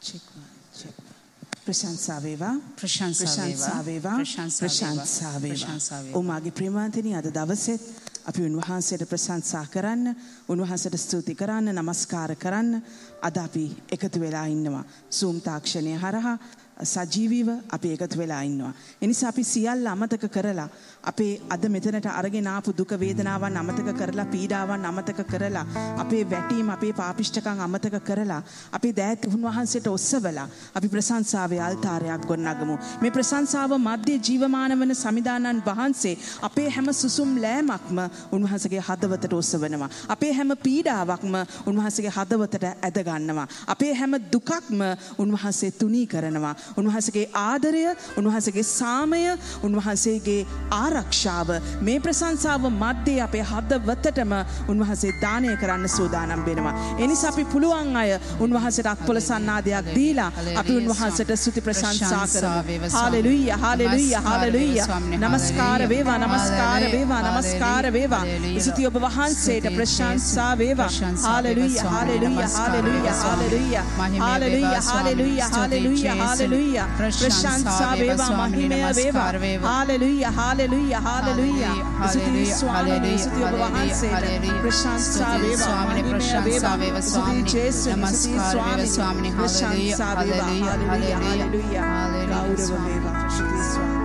ප්‍රශංසා වේවා ප්‍රශංසා වේවා ප්‍රශංසා වේවා. ඔමාගේ ප්‍රේමාන්තනි අද දවසෙත් අපි උන්වහන්සේට ප්‍රශංසා කරන්න, උන්වහන්සේට ස්තුති කරන්න, නමස්කාර කරන්න අද අපි එකතු වෙලා ඉන්නවා. Zoom තාක්ෂණය හරහා සජීවීව අපි එකතු වෙලා ඉන්නවා. ඒ නිසා අපි සියල්ල අමතක කරලා අපේ අද මෙතනට අරගෙන ආපු දුක වේදනාවන් අමතක කරලා, පීඩාවන් අමතක කරලා, අපේ වැටීම්, අපේ පාපිෂ්ඨකම් අමතක කරලා, අපේ දෑත් උන්වහන්සේට ඔස්සවලා අපි ප්‍රශංසාවේ අල්තාරයක් ගොඩනගමු. මේ ප්‍රශංසාව මැද්දේ ජීවමාන වන සමිදානන් වහන්සේ අපේ හැම සුසුම් ලෑමක්ම උන්වහන්සේගේ හදවතට ඔස්සවනවා. අපේ හැම පීඩාවක්ම උන්වහන්සේගේ හදවතට ඇද ගන්නවා. අපේ හැම දුකක්ම උන්වහන්සේ තුනී කරනවා. උන්වහන්සේගේ ආදරය, උන්වහන්සේගේ සාමය, උන්වහන්සේගේ ආරක්ෂාව මේ ප්‍රශංසාව මැද්දේ අපේ හදවතටම උන්වහන්සේ දානය කරන්න සූදානම් වෙනවා. ඒ නිසා අපි පුළුවන් අය උන්වහන්සේට අත්පොළ සන්නාදයක් දීලා අපි උන්වහන්සේට ස්තුති ප්‍රශංසා කරමු. Hallelujah hallelujah hallelujah. නමස්කාර වේවා නමස්කාර වේවා නමස්කාර වේවා. ස්තුති ඔබ වහන්සේට ප්‍රශංසා වේවා. Hallelujah hallelujah hallelujah hallelujah hallelujah hallelujah hallelujah hallelujah. ප්‍රශංසා වේවා මහිමය වේවා. Hallelujah hallelujah hallelujah. ස්තුති ස්වාමී ස්තුති ඔබ වහන්සේට ප්‍රශංසා වේවා මහිමය වේවා. ස්තුති ජේසු නමස්කාර ස්වාමී ප්‍රශංසා වේවා. හාලෙලූයා හාලෙලූයා ගෞරව වේවා. ස්තුති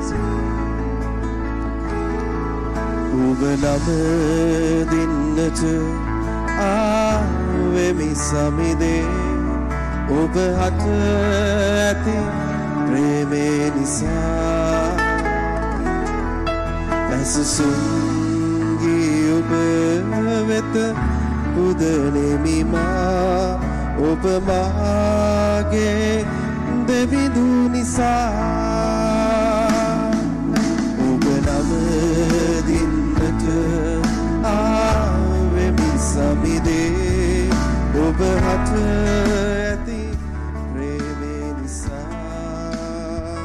ස්වාමී. ඔබ නම දින්නට ආවෙමි සමිදේ ඔබ හට ඇති ප්‍රේමේ නිසා ඇසසුන්ගී ඔබ වෙත පුදනෙමි මා ඔබ මාගේ දෙවිඳු නිසා ඔබ නම දින්නට ආවෙමි සමිදේ ඔබ හට ඇති ප්‍රේමේ නිසා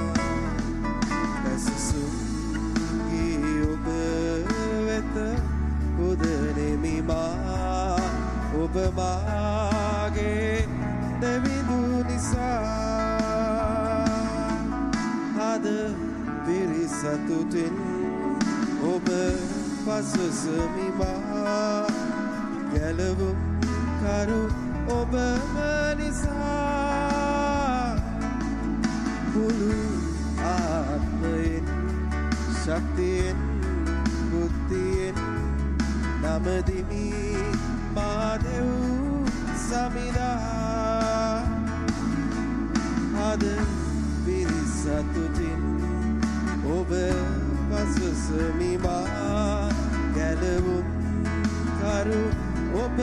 ඇසසුන්ගී ඔබ වෙත පුදනෙමි මා ඔබ මාගේ දෙවිඳු නිසා හද පිරිසතුටින් ඔබ පසුසමි මා ගැලවුම් කරු ඔබ නිසා මුළු ආත්මයෙන් ශක්තියෙන් බුද්ධියෙන් නමදිමි මාදෙව් සමිදා හද පිරිසතුටින් ඔබ පසුසමි මා ගැලවුම් කරු ඔබ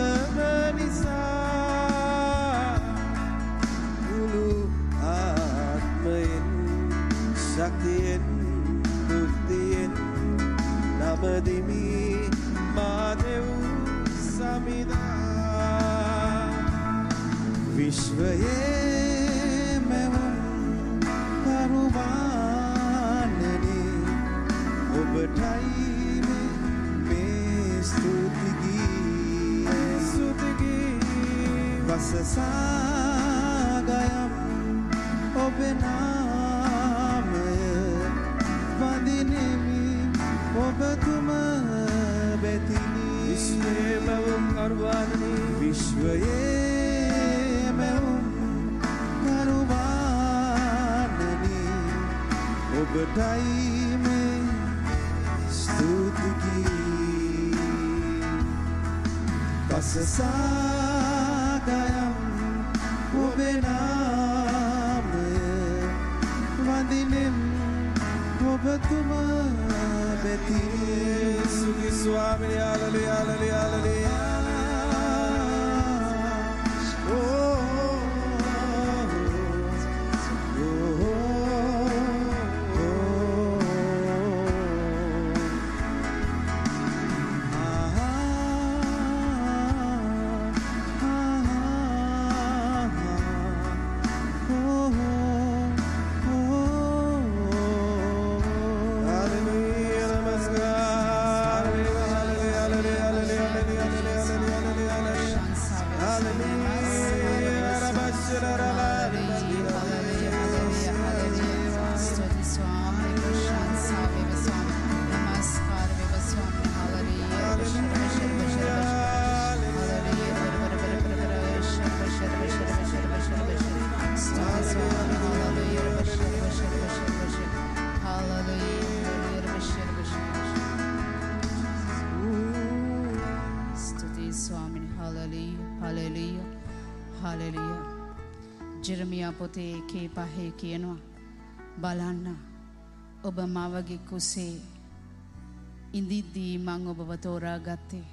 නිසා මුළු ආත්මයෙන් ශක්තියෙන් බුද්ධියෙන් නමදිමි මාදෙව් සමිදා විශ්වයේ මෙවුම් කරුවානනි ඔබටයි මේ ස්තුතිගී වසසාගයම් ඔබේ නාමය වඳිනෙමි ඔබතුම වෙතිනි විශ්වයේ මෙවුම් කරුවානනි විශ්වයේ මෙවුම් කරුවානනි ඔබටයි මේ ස්තුතිගී වසසාගයම් ඔබේ නාමය වඳිනෙම් ඔබතුම වෙතිනි සුති ස්වාමී හාලෙලූයා හාලෙලූයා හාලෙලූයා ජෙරමියා පොතේ 1:5 කියනවා බලන්න ඔබ මවගේ කුසේ ඉඳිද්දී මං ඔබව තෝරාගත්තේ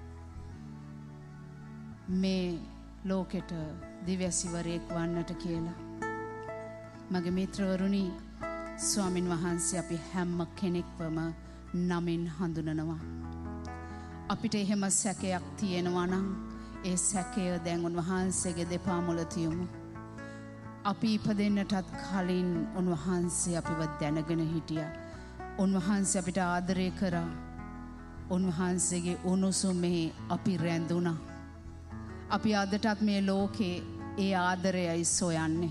මේ ලෝකෙට දිව්‍යසිවරයෙක් වන්නට කියලා. මගේ මිත්‍රවරුනි ස්වාමින් වහන්සේ අපි හැම කෙනෙක්වම නමින් හඳුනනවා. අපිට එහෙම සැකයක් තියෙනවා නම් ඒ සැකය දැන් උන්වහන්සේගේ දෙපා මුල තියමු. අපි ඉපදෙන්නටත් කලින් උන්වහන්සේ අපිව දැනගෙන හිටියා. උන්වහන්සේ අපිට ආදරය කරා. උන්වහන්සේගේ උණුසුමේ අපි රැඳුණා. අපි අදටත් මේ ලෝකේ ඒ ආදරයයි සොයන්නේ.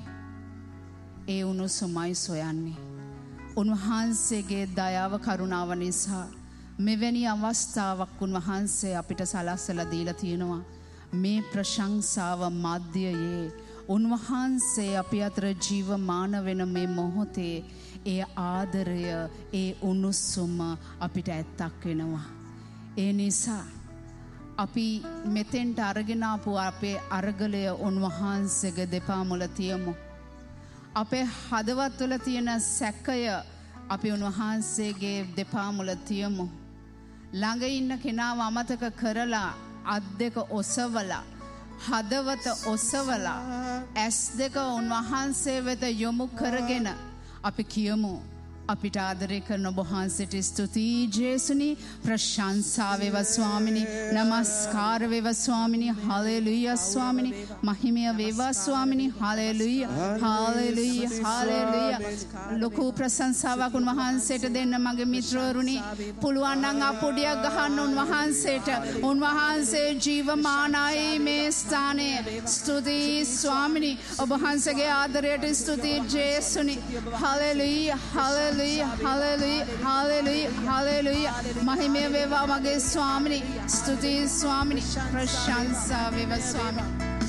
ඒ උණුසුමයි සොයන්නේ. උන්වහන්සේගේ දයාව කරුණාව නිසා මෙවැනි අවස්ථාවක් උන්වහන්සේ අපිට සලස්සලා දීලා තියෙනවා. මේ ප්‍රශංසාව මැදයේ උන්වහන්සේ අපි අතර ජීවමාන වෙන මේ මොහොතේ ඒ ආදරය ඒ උණුසුම අපිට ඇත්තක් වෙනවා. ඒ නිසා අපි මෙතෙන්ට අරගෙන ආපු අපේ අරගලය උන්වහන්සේගේ දෙපා මුල තියමු. අපේ හදවත් වල තියෙන සැකය අපි උන්වහන්සේගේ දෙපා මුල තියමු. ළඟ ඉන්න කෙනාව අමතක කරලා අත් දෙක ඔසවලා හදවත ඔසවලා ඇස් දෙක උන්වහන්සේ වෙත යොමු කරගෙන අපි කියමු අපිට ආදරය කරන ඔබ වහන්සේට ස්තුතියි ජේසුනි. ප්‍රශංසා වේවා ස්වාමිනී. නමස්කාර වේවා ස්වාමිනී. හලෙලුයා ස්වාමිනී. මහිමය වේවා ස්වාමිනී. Hallelujah hallelujah hallelujah. ලොකු ප්‍රශංසාවක් උන්වහන්සේට දෙන්න මගේ මිත්‍රවරුනි. පුළුවන් නම් අපොඩියක් ගහන්න උන්වහන්සේට. උන්වහන්සේ ජීවමානයි මේ ස්ථානයේ. ස්තුතියි ස්වාමිනී. ඔබ වහන්සේගේ ආදරයට ස්තුතියි ජේසුනි. Hallelujah hallelujah Hallelujah, hallelujah, hallelujah. Mahime veva mage swamini. Stuti swamini. Prashansa veva swamini.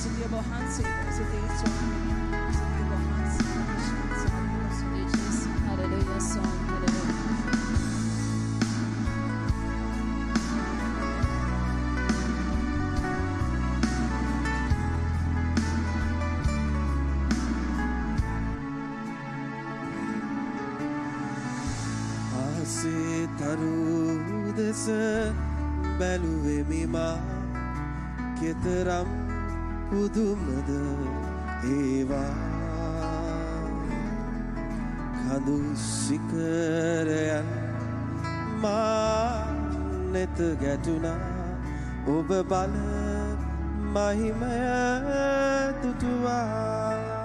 Hallelujah, swamini. තරුදෙස බැලුවෙමි මා කෙතරම් පුදුමද ඒවා කඳු සිකරයන් මා නෙත ගැටුණා ඔබ බල මහිමය දුටුවා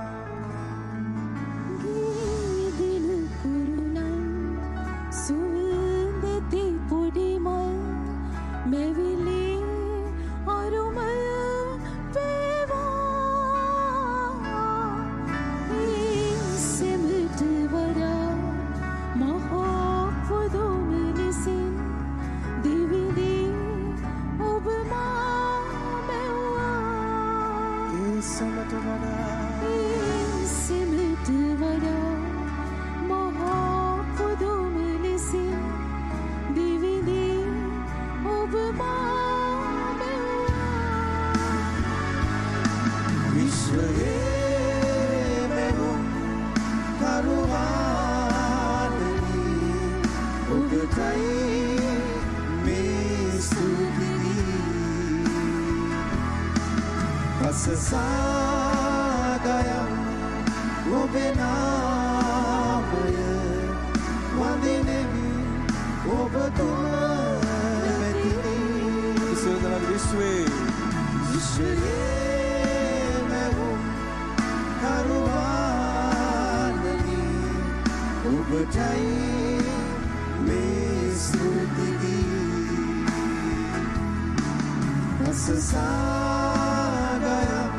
Sasagayam Obenamaya Wandinemi Obatuma Metini Isodana Vishwe Vishwe Mevum Karuvanani Obatai Mesudigi Sasagayam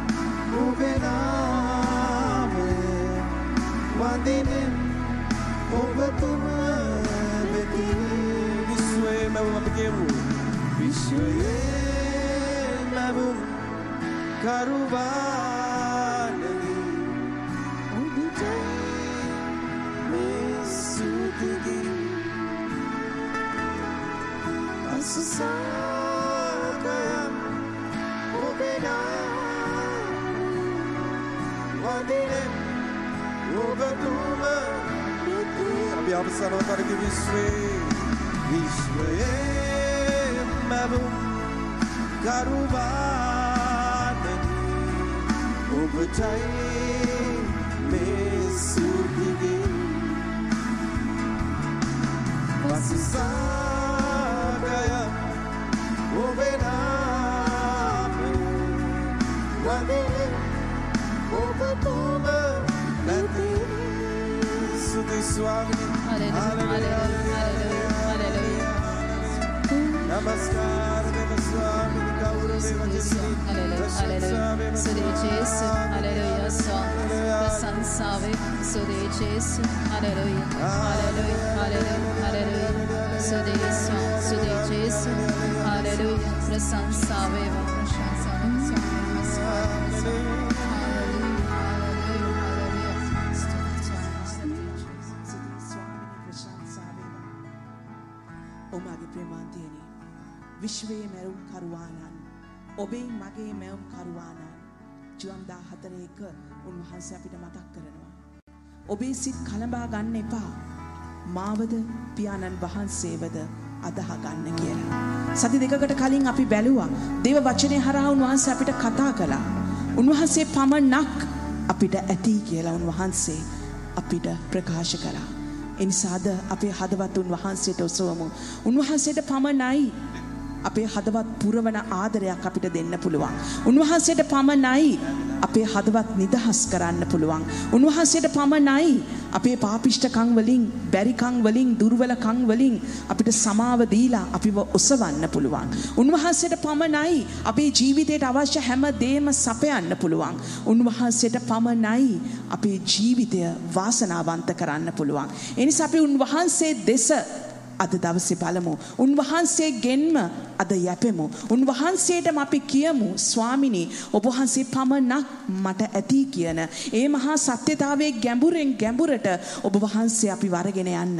Obenamaya Wandinem Obatuma Metini Vishwe Mevum Apikemu Vishwe Mevum Karuvanani Obatai Mesudigi Asasagayam Obenamaya වදිනේ ඔබ තුම අපි අවසරව කරගි විශ්වයේ මැවුම් කරුවානනි ඔබටයි මේ සුදිගේ වසසාගය ඔබේ නාමය වදිනේ ඔබ තුම නැති සුදි ස්වාමී नमस्कार देव स्वामी गौरव देव सुदे जेसु हालेलुया प्रशंसावे सुदे जेसु हालेलुया हालेलुया हालेलुया सुदे जेसु हालेलुया प्रशंसावे විශ්වයේ මැවුම් කරුවානන් ඔබේ මගේ මැවුම් කරුවානන් ජුවන් 14:1 උන්වහන්සේ අපිට මතක් කරනවා ඔබේ සිත් කලඹා ගන්න එපා මාවද පියාණන් වහන්සේවද අදහ ගන්න කියලා. සති දෙකකට කලින් අපි බැලුවා දේව වචනේ හරහා උන්වහන්සේ අපිට කතා කළා. උන්වහන්සේ පමණක් අපිට ඇති කියලා උන්වහන්සේ අපිට ප්‍රකාශ කළා. ඒ නිසාද අපේ හදවත් උන්වහන්සේට ඔසවමු. උන්වහන්සේට පමණයි අපේ හදවත් පුරවන ආදරයක් අපිට දෙන්න පුළුවන්. උන්වහන්සේට පමණයි අපේ හදවත් නිදහස් කරන්න පුළුවන්. උන්වහන්සේට පමණයි අපේ පාපිෂ්ඨකම් වලින්, බැරිකම් වලින්, දුර්වලකම් වලින් අපිට සමාව දීලා අපිව ඔසවන්න පුළුවන්. උන්වහන්සේට පමණයි අපේ ජීවිතයට අවශ්‍ය හැම දෙයක්ම සපයන්න පුළුවන්. උන්වහන්සේට පමණයි අපේ ජීවිතය වාසනාවන්ත කරන්න පුළුවන්. ඒ නිසා අපි උන්වහන්සේ දෙස අද දවසේ බලමු. උන්වහන්සේගෙන්ම අද යැපෙමු. උන්වහන්සේටම අපි කියමු ස්වාමිනී ඔබ වහන්සේ පමණක් මට ඇති කියන ඒ මහා සත්‍යතාවයේ ගැඹුරෙන් ගැඹුරට ඔබ වහන්සේ අපි වරගෙන යන්න.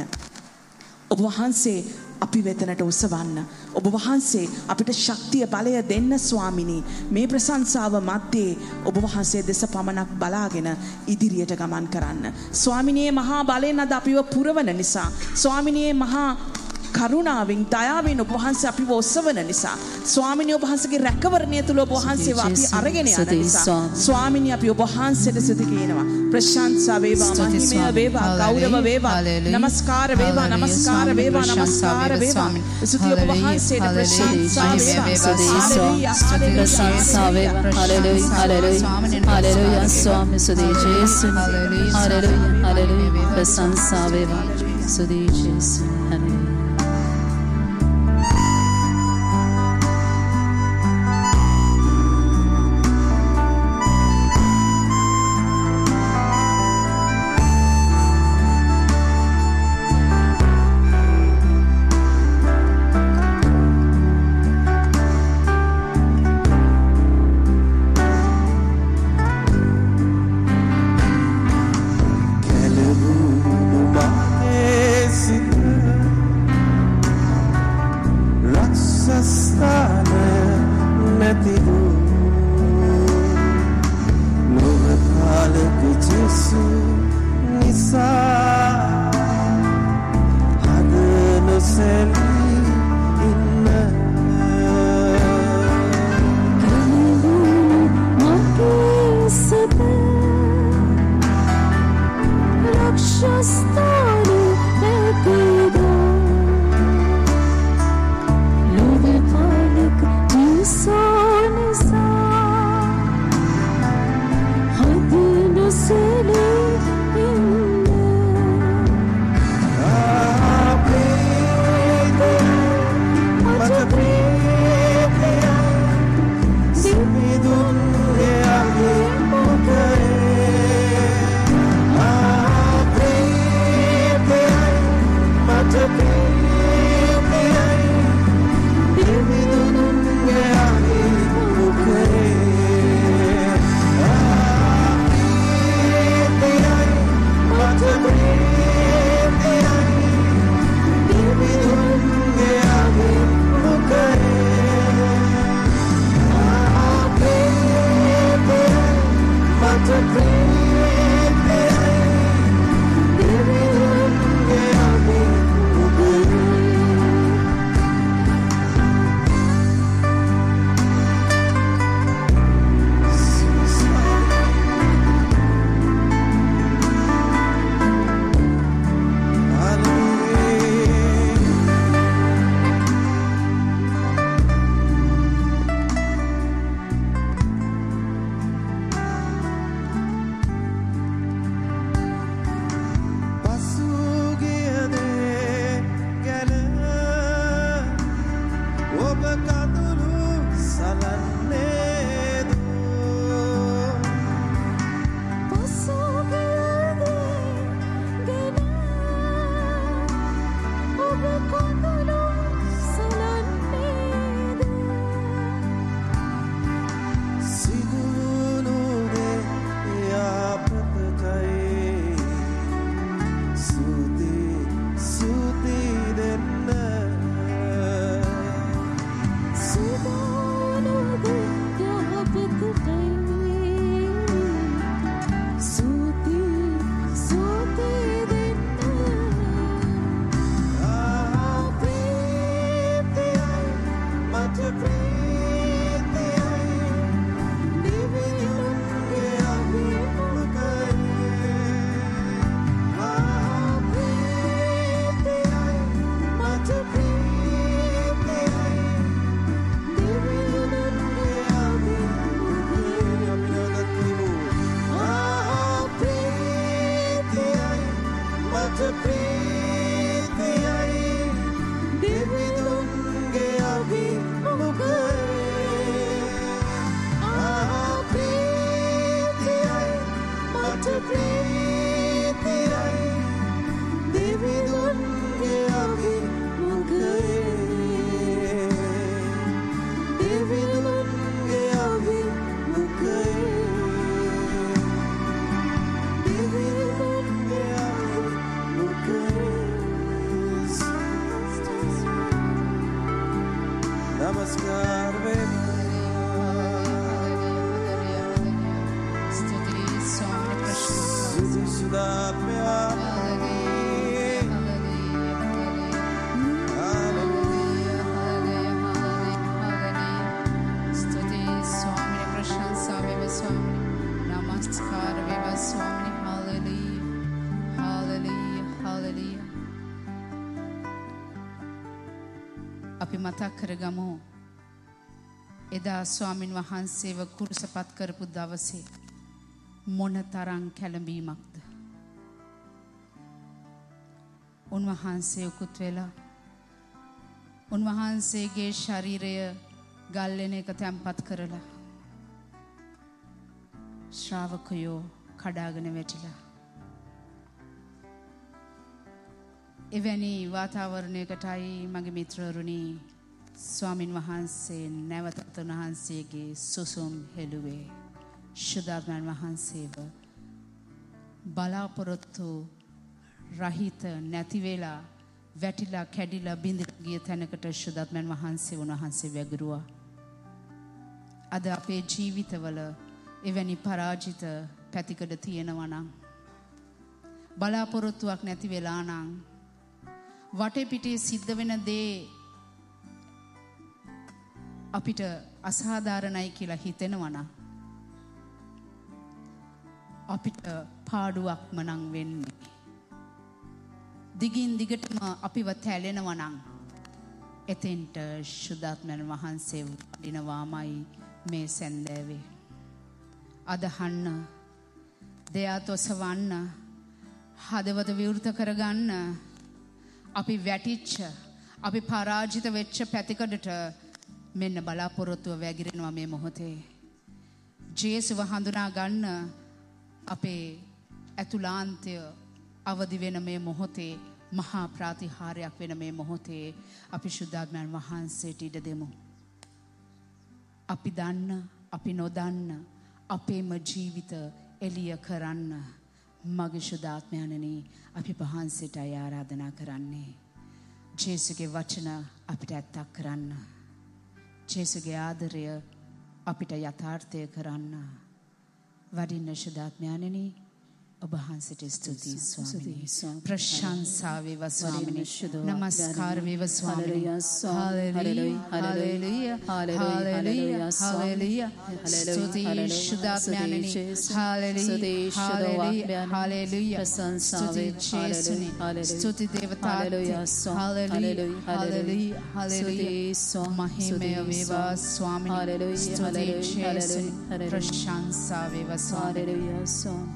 ඔබ වහන්සේ අපි වෙතනට ඔසවන්න. ඔබ වහන්සේ අපිට ශක්තිය බලය දෙන්න ස්වාමිනී. මේ ප්‍රශංසාව මැද්දේ ඔබ වහන්සේ දෙස පමණක් බලාගෙන ඉදිරියට ගමන් කරන්න. ස්වාමිනී මහා බලයෙන් අද අපිව පුරවන නිසා, ස්වාමිනී මහා කරුණාවෙන් දයාවෙන් ඔබ වහන්සේ අපිව ඔසවන නිසා, ස්වාමිනී ඔබ වහන්සේගේ රැකවරණය තුල ඔබ වහන්සේව අපි අරගෙන යන නිසා, ස්වාමිනී අපි ඔබ වහන්සේට ස්තුති කියනවා. ප්‍රශංසා වේවා, මහිමය වේවා, ගෞරව වේවා, නමස්කාර වේවා, නමස්කාර වේවා, නමස්කාර වේවා. ස්තුති ඔබ වහන්සේට ප්‍රශංසා වේවා. प्रशंसा वේවා. हालेलुया हालेलुया हालेलुया स्वामी सुदे जेसु हालेलुया हालेलुया प्रशंसा वේවා. सुदे जेसु हालेलुया. to bring මතක් කරගමු එදා ස්වාමින් වහන්සේව කුරුසපත් කරපු දවසේ මොන තරම් කැළඹීමක්ද උන්වහන්සේ උකුත් වෙලා උන්වහන්සේගේ ශරීරය ගල්ලෙන එක තැම්පත් කරලා ශ්‍රාවකයෝ කඩාගෙන වැටිලා එවැනි වාතාවරණයකටයි මගේ මිත්‍රවරුනි ස්වාමින් වහන්සේ නැවතත් උන්වහන්සේගේ සුසුම් හෙළුවේ ශුද්ධාත්මයන් වහන්සේව බලාපොරොත්තු රහිත නැති වෙලා වැටිලා කැඩිලා බිඳිලා ගිය තැනකට ශුද්ධාත්මයන් වහන්සේ උන්වහන්සේ වැගිරුවා. අද අපේ ජීවිතවල එවැනි පරාජිත පැතිකඩ තියෙනවා නම් බලාපොරොත්තුවක් නැති වෙලා නම් වටේ පිටේ සිද්ධ වෙන දේ අපිට අසාධාරණයි කියලා හිතෙනවා නම් අපිට පාඩුවක්ම නම් වෙන්නේ. දිගින් දිගටම අපිව තැලෙනවා නම් එතෙන්ට ශුද්ධාත්මයන් වහන්සේ වඩිනවාමයි මේ සැන්දෑවේ. අදහන්න, දෙයත් ඔසවන්න, හදවත විවෘත කරගන්න, අපි වැටිච්ච, අපි පරාජිත වෙච්ච පැතිකඩට මෙන්න බලාපොරොත්තුව වැగిරෙනවා මේ මොහොතේ. ජේසුව හඳුනා ගන්න අපේ ඇතුළාන්තය අවදි වෙන මේ මොහොතේ, මහා ප්‍රාතිහාරයක් වෙන මේ මොහොතේ අපි ශුද්ධාත්මයන් වහන්සේට ඉඩ දෙමු. අපි දන්න, අපි නොදන්න අපේම ජීවිත එළිය කරන්න මගේ ශුද්ධාත්මයන්නි අපි වහන්සේටයි ආරාධනා කරන්නේ. ජේසුගේ වචන අපිට ඇත්තක් කරන්න. ජේසුගේ ආදරය අපිට යථාර්ථය කරන්න. වඩින්න ශුද්ධාත්මයන්නි ඔබ වහන්සේට ස්තුතියි ස්වාමීනි. ප්‍රශංසා වේවා ස්වාමීනි. නමස්කාර වේවා ස්වාමීනි. Hallelujah hallelujah hallelujah hallelujah. ස්තුතියි ශුද්ධාත්මයන්නි. Hallelujah hallelujah hallelujah. ස්තුතියි ජේසුනි. ස්තුති දේවතාවනි. Hallelujah hallelujah hallelujah. මහිමය වේවා ස්වාමීනි. ස්තුතියි ජේසුනි. ප්‍රශංසා වේවා ස්වාමීනි.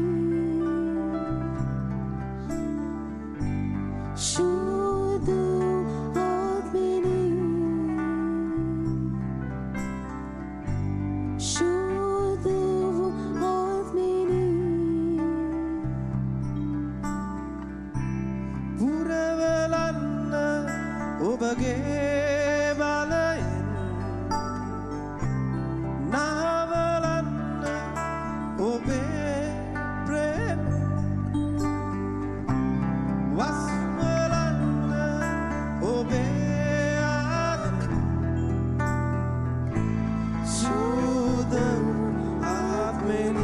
Show the ඔබගේ බලයෙන් නවලන්න ඔබේ ප්‍රේම වස්වලන්න ඔබේ ආදරය සුද ආත්මෙනි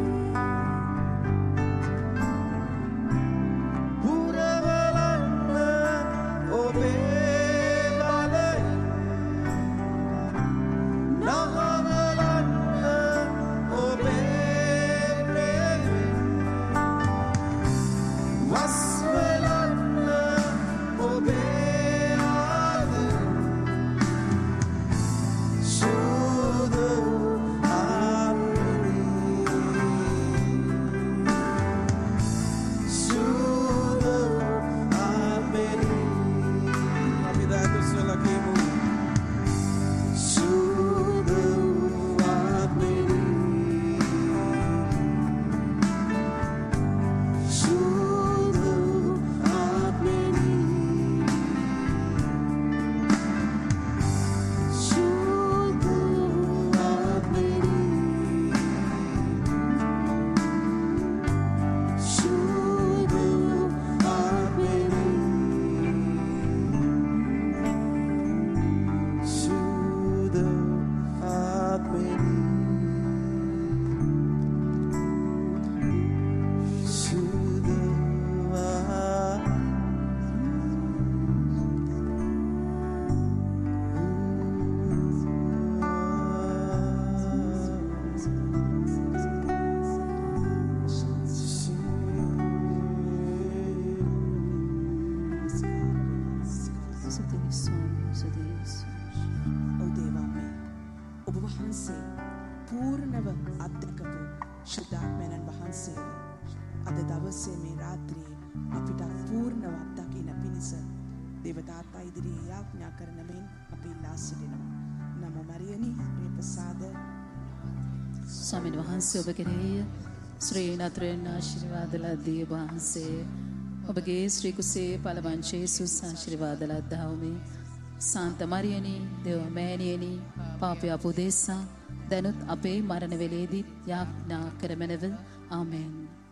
ස්වාමීන් වහන්සේ ඔබ කෙරෙහි ශ්‍රී නතරෙන් ආශිර්වාද ලද්දී වහන්සේ ඔබගේ ශ්‍රී කුසේ පළවංශේ සුස් ආශිර්වාද ලද්දාවමි සාන්ත මරියනි දේව මෑණියනි පාපය අපුදේසා දැනුත් අපේ මරණ වේලේදී යාඥා කරමැනව ආමෙන්.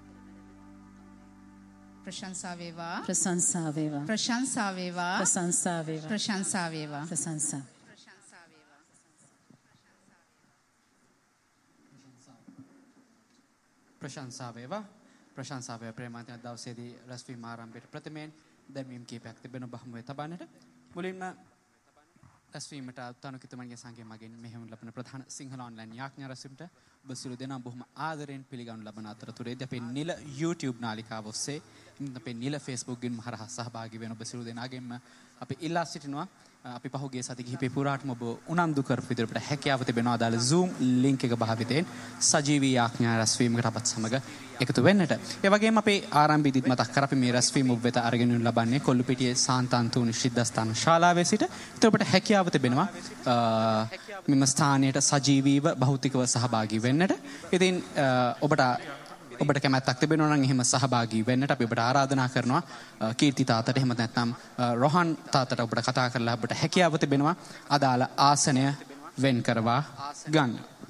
ප්‍රශංසා වේවා ප්‍රශංසා වේවා ප්‍රශංසා වේවා ප්‍රශංසා වේවා ප්‍රශංසා වේවා ප්‍රශංසා ප්‍රශංසා වේවා ප්‍රශංසා වේවා ප්‍රේමාන්තන දවසේදී රැස්වීම ආරම්භයට ප්‍රථමයෙන් දැන්වීම කීපයක් තිබෙන බහමුවේ තබන්නට මුලින්ම රැස්වීමට තනුකිතුමන්ගේ සංඝයා මගෙන් මෙහෙම ලබන ප්‍රධාන සිංහල ඔන්ලයින් යාඥා රැස්වීමට ඔබ සියලු දෙනා බොහොම ආදරෙන් පිළිගනු ලබන අතරතුරේදී අපේ නිල YouTube නාලිකාව ඔස්සේ අපේ නිල Facebook ගින් හරහා සහභාගී වෙන ඔබ සියලු දෙනාගෙන්ම අපි ඉල්ලා සිටිනවා අපි පහුගිය සති කිහිපේ පුරාටම ඔබ උනන්දු කරපු විදිහට හැකියාව තිබෙනවා අදාළ Zoom link එක භාවිතයෙන් සජීවී යාඥා රැස්වීමකට අපත් සමග එකතු වෙන්නට. ඒ වගේම අපේ ආරම්භයේදීත් මතක් කර අපි මේ රැස්වීම ඔබ වෙත අරගෙන ලබන්නේ කොල්ලුපිටියේ සාන්තාන්තුනි සිද්ධාස්ථාන ශාලාවේ සිට. ඒත් ඔබට හැකියාව තිබෙනවා මෙම ස්ථානයට සජීවීව භෞතිකව සහභාගී වෙන්නට. ඉතින් ඔබට කැමැත්තක් තිබෙනවා නම් එහෙම සහභාගී වෙන්නට අපි ඔබට ආරාධනා කරනවා කීර්ති තාත්තට එහෙම නැත්නම් රොහන් තාත්තට ඔබට කතා කරලා ඔබට හැකියාව තිබෙනවා අදාළ ආසනය වෙන් කරවා ගන්න.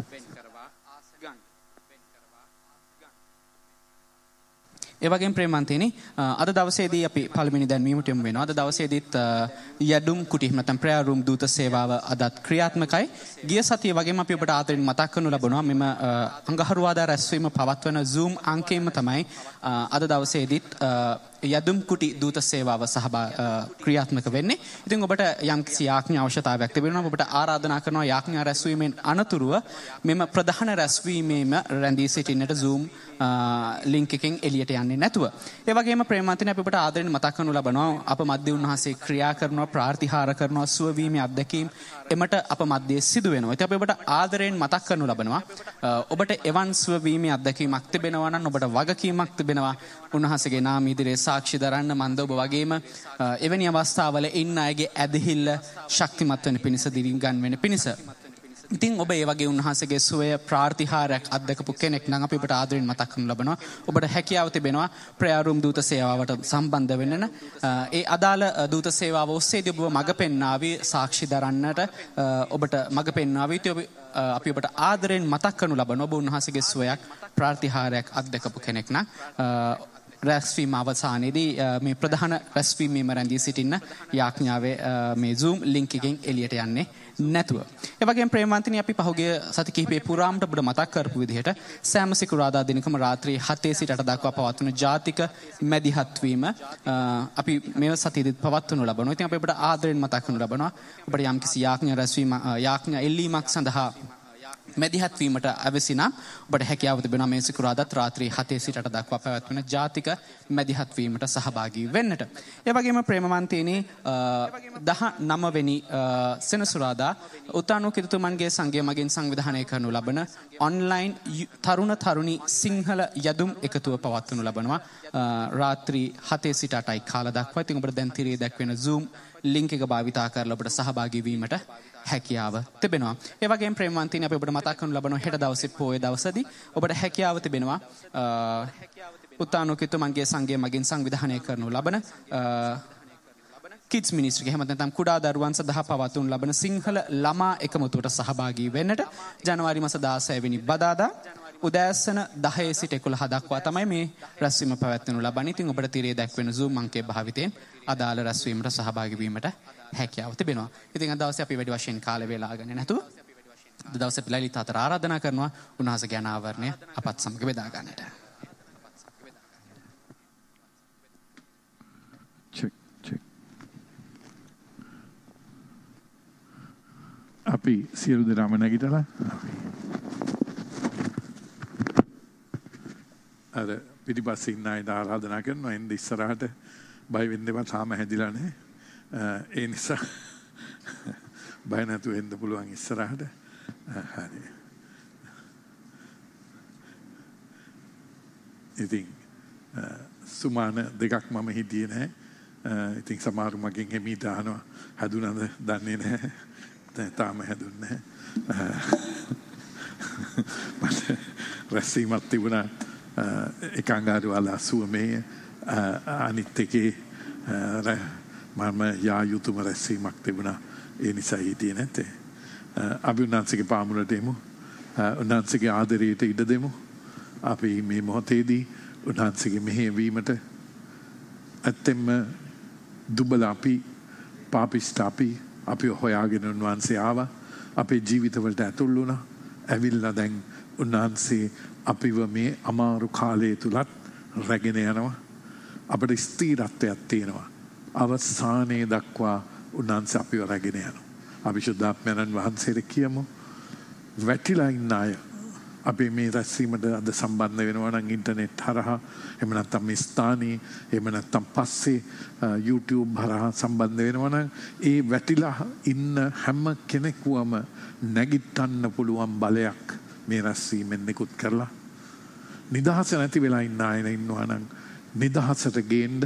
ඒ වගේම ප්‍රේමන්තේනි අද දවසේදී අපි පළවෙනි දැන්වීමට යමු වෙනවා. අද දවසේදීත් යඩුම් කුටි එහෙම නැත්නම් ප්‍රෙයර් රූම් දූත සේවාව අදත් ක්‍රියාත්මකයි. ගිය සතියේ වගේම අපි ඔබට ආදරෙන් මතක් කරනු ලබනවා මෙම අඟහරුවාදා රැස්වීම පවත්වන Zoom අංකයෙන්ම තමයි අද දවසේදීත් යදුම් කුටි දූත සේවාව ක්‍රියාත්මක වෙන්නේ. ඉතින් ඔබට යම්කිසි යාඥා අවශ්‍යතාවයක් තිබෙනවා නම් ඔබට ආරාධනා කරනවා යාඥා රැස්වීමෙන් අනතුරුව මෙම ප්‍රධාන රැස්වීමේම රැඳී සිටින්නට Zoom link එකෙන් එළියට යන්නේ නැතුව. ඒ වගේම ප්‍රේමවන්තනි අපි ඔබට ආදරෙන් මතක් කරනු ලබනවා අප මැද්දේ උන්වහන්සේ ක්‍රියා කරනවා ප්‍රාර්ථිහාර කරනවා සුව වීමේ අත්දැකීම් එමට අප මැද්දේ සිදු වෙනවා. ඉතින් අපි ඔබට ආදරෙන් මතක් කරනු ලබනවා ඔබට එවන් සුව වීමේ අත්දැකීමක් තිබෙනවා නම් ඔබට වගකීමක් තිබෙනවා උන්වහන්සේගේ නාම ඉදිරියේ සාක්ෂි දරන්න මන්ද ඔබ වගේම එවැනි අවස්ථාවල ඉන්න අයගේ ඇදහිල්ල ශක්තිමත් වෙන පිණිස දිරිගන් වෙන පිණිස ඉතින් ඔබ ඒ වගේ උන්වහන්සේගේ සුවය ප්‍රාර්ථිහාරයක් අත්දකපු කෙනෙක් නම් අපි ඔබට ආදරෙන් මතක් කරනු ලබනවා. ඔබට හැකියාව තිබෙනවා ප්‍රේයර් රූම් දූත සේවාවට සම්බන්ධ වෙන්න. ඒ අදාළ දූත සේවාව ඔස්සේදී ඔබව මඟ පෙන්නාවි සාක්ෂි දරන්නට ඔබට මඟ පෙන්නාවි. අපි ඔබට ආදරෙන් මතක් කරනු ලබනවා. ඔබ උන්වහන්සේගේ සුවයක් ප්‍රාර්ථිහාරයක් අත්දකපු කෙනෙක් නම් රැස්වීම අවසානයේදී මේ ප්‍රධාන රැස්වීමේම රැඳී සිටින්න යාඥාවේ මේ Zoom link එකෙන් එළියට යන්නේ නැතුව. ඒ වගේම ප්‍රේමවන්තනි අපි පහුගිය සති කිහිපේ පුරාම ඔබට මතක් කරපු විදිහට සෑම සිකුරාදා දිනකම රාත්‍රී 7 සිට 8 දක්වා පවත්වන ජාතික මැදිහත් වීම අපි මේ සතියේදී පවත්වනු ලබනවා. ඉතින් අපි ඔබට ආදරෙන් මතක් කරනු ලබනවා. ඔබට යම්කිසි යාඥා එල්ලීමක් සඳහා මැදිහත් වීමට අවශ්‍යනම් ඔබට හැකියාව තිබෙනවා මේ සිකුරාදාත් රාත්‍රී 7 සිට 8 දක්වා පැවැත්වෙන ජාතික මැදිහත් වීමට සහභාගී වෙන්නට. ඒ වගේම ප්‍රේමවන්තයනි 19 වෙනි සෙනසුරාදා උතානු කිතුමන්ගේ සංඝය මගින් සංවිධානය කරනු ලබන ඔන්ලයින් තරුණි සිංහල යදුම් එකතුව පවත්වනු ලබනවා රාත්‍රී 7 සිට 8යි කාල දක්වා. ඉතින් ඔබට දැන් තිරේ දැක්වෙන Zoom link එක භාවිතා කරලා ඔබට සහභාගී වීමට හැකියාව තිබෙනවා. ඒ වගේම ප්‍රේමවන්තයනි අපි ඔබට මතක් කරනු ලබනවා හෙට දවසේ පොයේ දවසේදී ඔබට හැකියාව තිබෙනවා උතානු කිතුමන්ගේ සංඝය මගින් සංවිධානය කරනු ලබන kids ministry එහෙම නැත්නම් කුඩා දරුවන් සඳහා පවත්වනු ලබන සිංහල ළමා එකමුතුවට සහභාගී වෙන්නට ජනවාරි මාස 16 වෙනි බදාදා උදෑසන 10 සිට 11 දක්වා තමයි මේ රැස්වීම පැවැත්වනු ලබන්නේ. ඉතින් ඔබට තිරේ දැක්වෙන Zoom අංකය භාවිතයෙන් අදාළ රැස්වීමට සහභාගී වීමට හැකියාව තිබෙනවා. ඉතින් අද දවසේ අපි වැඩි වශයෙන් කාල වේලා ගන්නේ නැතුව අද දවසේ ලලිත අතර ආරාධනා කරනවා උන්වහන්සේගේ අනාවරණය අපත් සමග බෙදා ගන්නට. අපි සියලු දෙනාම නැගිටලා අර පිටිපස්සේ ඉන්න අය ආරාධනා කරනවා එන්න ඉස්සරහට බය වෙන්න එපා තාම හැදිලා නැහැ. ඒ නිසා බය නැතුව එන්න පුළුවන් ඉස්සරහට. හරි. ඉතින් සුමාන දෙකක් මම හිටියේ නැහැ. ඉතින් සමහරු මගෙන් එමි දානවා හදුනද දන්නේ නැහැ. තාම හැදුන්නේ නැහැ. රැස්වීමක් තිබුණා එකංගාරු වල 89 අනිත් එකේ මම යා යුතුයම රැස්වීමක් තිබුණා. ඒ නිසා හිටියේ නැත්තේ. අපි උන්වහන්සේගේ පාමුලට එමු. උන්වහන්සේගේ ආදරයට ඉඩ දෙමු. අපි මේ මොහොතේදී උන්වහන්සේගේ මෙහෙයවීමට ඇත්තෙන්ම දුබල අපි පාපිෂ්ඨ අපි හොයාගෙන උන්වහන්සේ ආවා. අපේ ජීවිතවලට ඇතුල් වුණා. ඇවිල්ලා දැන් උන්වහන්සේ අපිව මේ අමාරු කාලය තුලත් රැගෙන යනවා. අපිට ස්ථිරත්වයක් තියෙනවා. අවසානයේ දක්වා උන්වහන්සේ අපිව රැගෙන යනවා. අපි සුද්ධාත්මයන් වහන්සේට කියමු වැටිලා ඉන්න අය අපි මේ රැස්වීමට අද සම්බන්ධ වෙනවා නම් ඉන්ටර්නෙට් හරහා එහෙම නැත්නම් මේ ස්ථානයේ එහෙම නැත්නම් පස්සේ YouTube හරහා සම්බන්ධ වෙනවා නම් ඒ වැටිලා ඉන්න හැම කෙනෙකුවම නැගිටන්න පුළුවන් බලයක් මේ රැස්වීමෙන් නිකුත් කරලා නිදහස නැති වෙලා ඉන්න අය ඉන්නවා නම් නිදහසට ගේන්න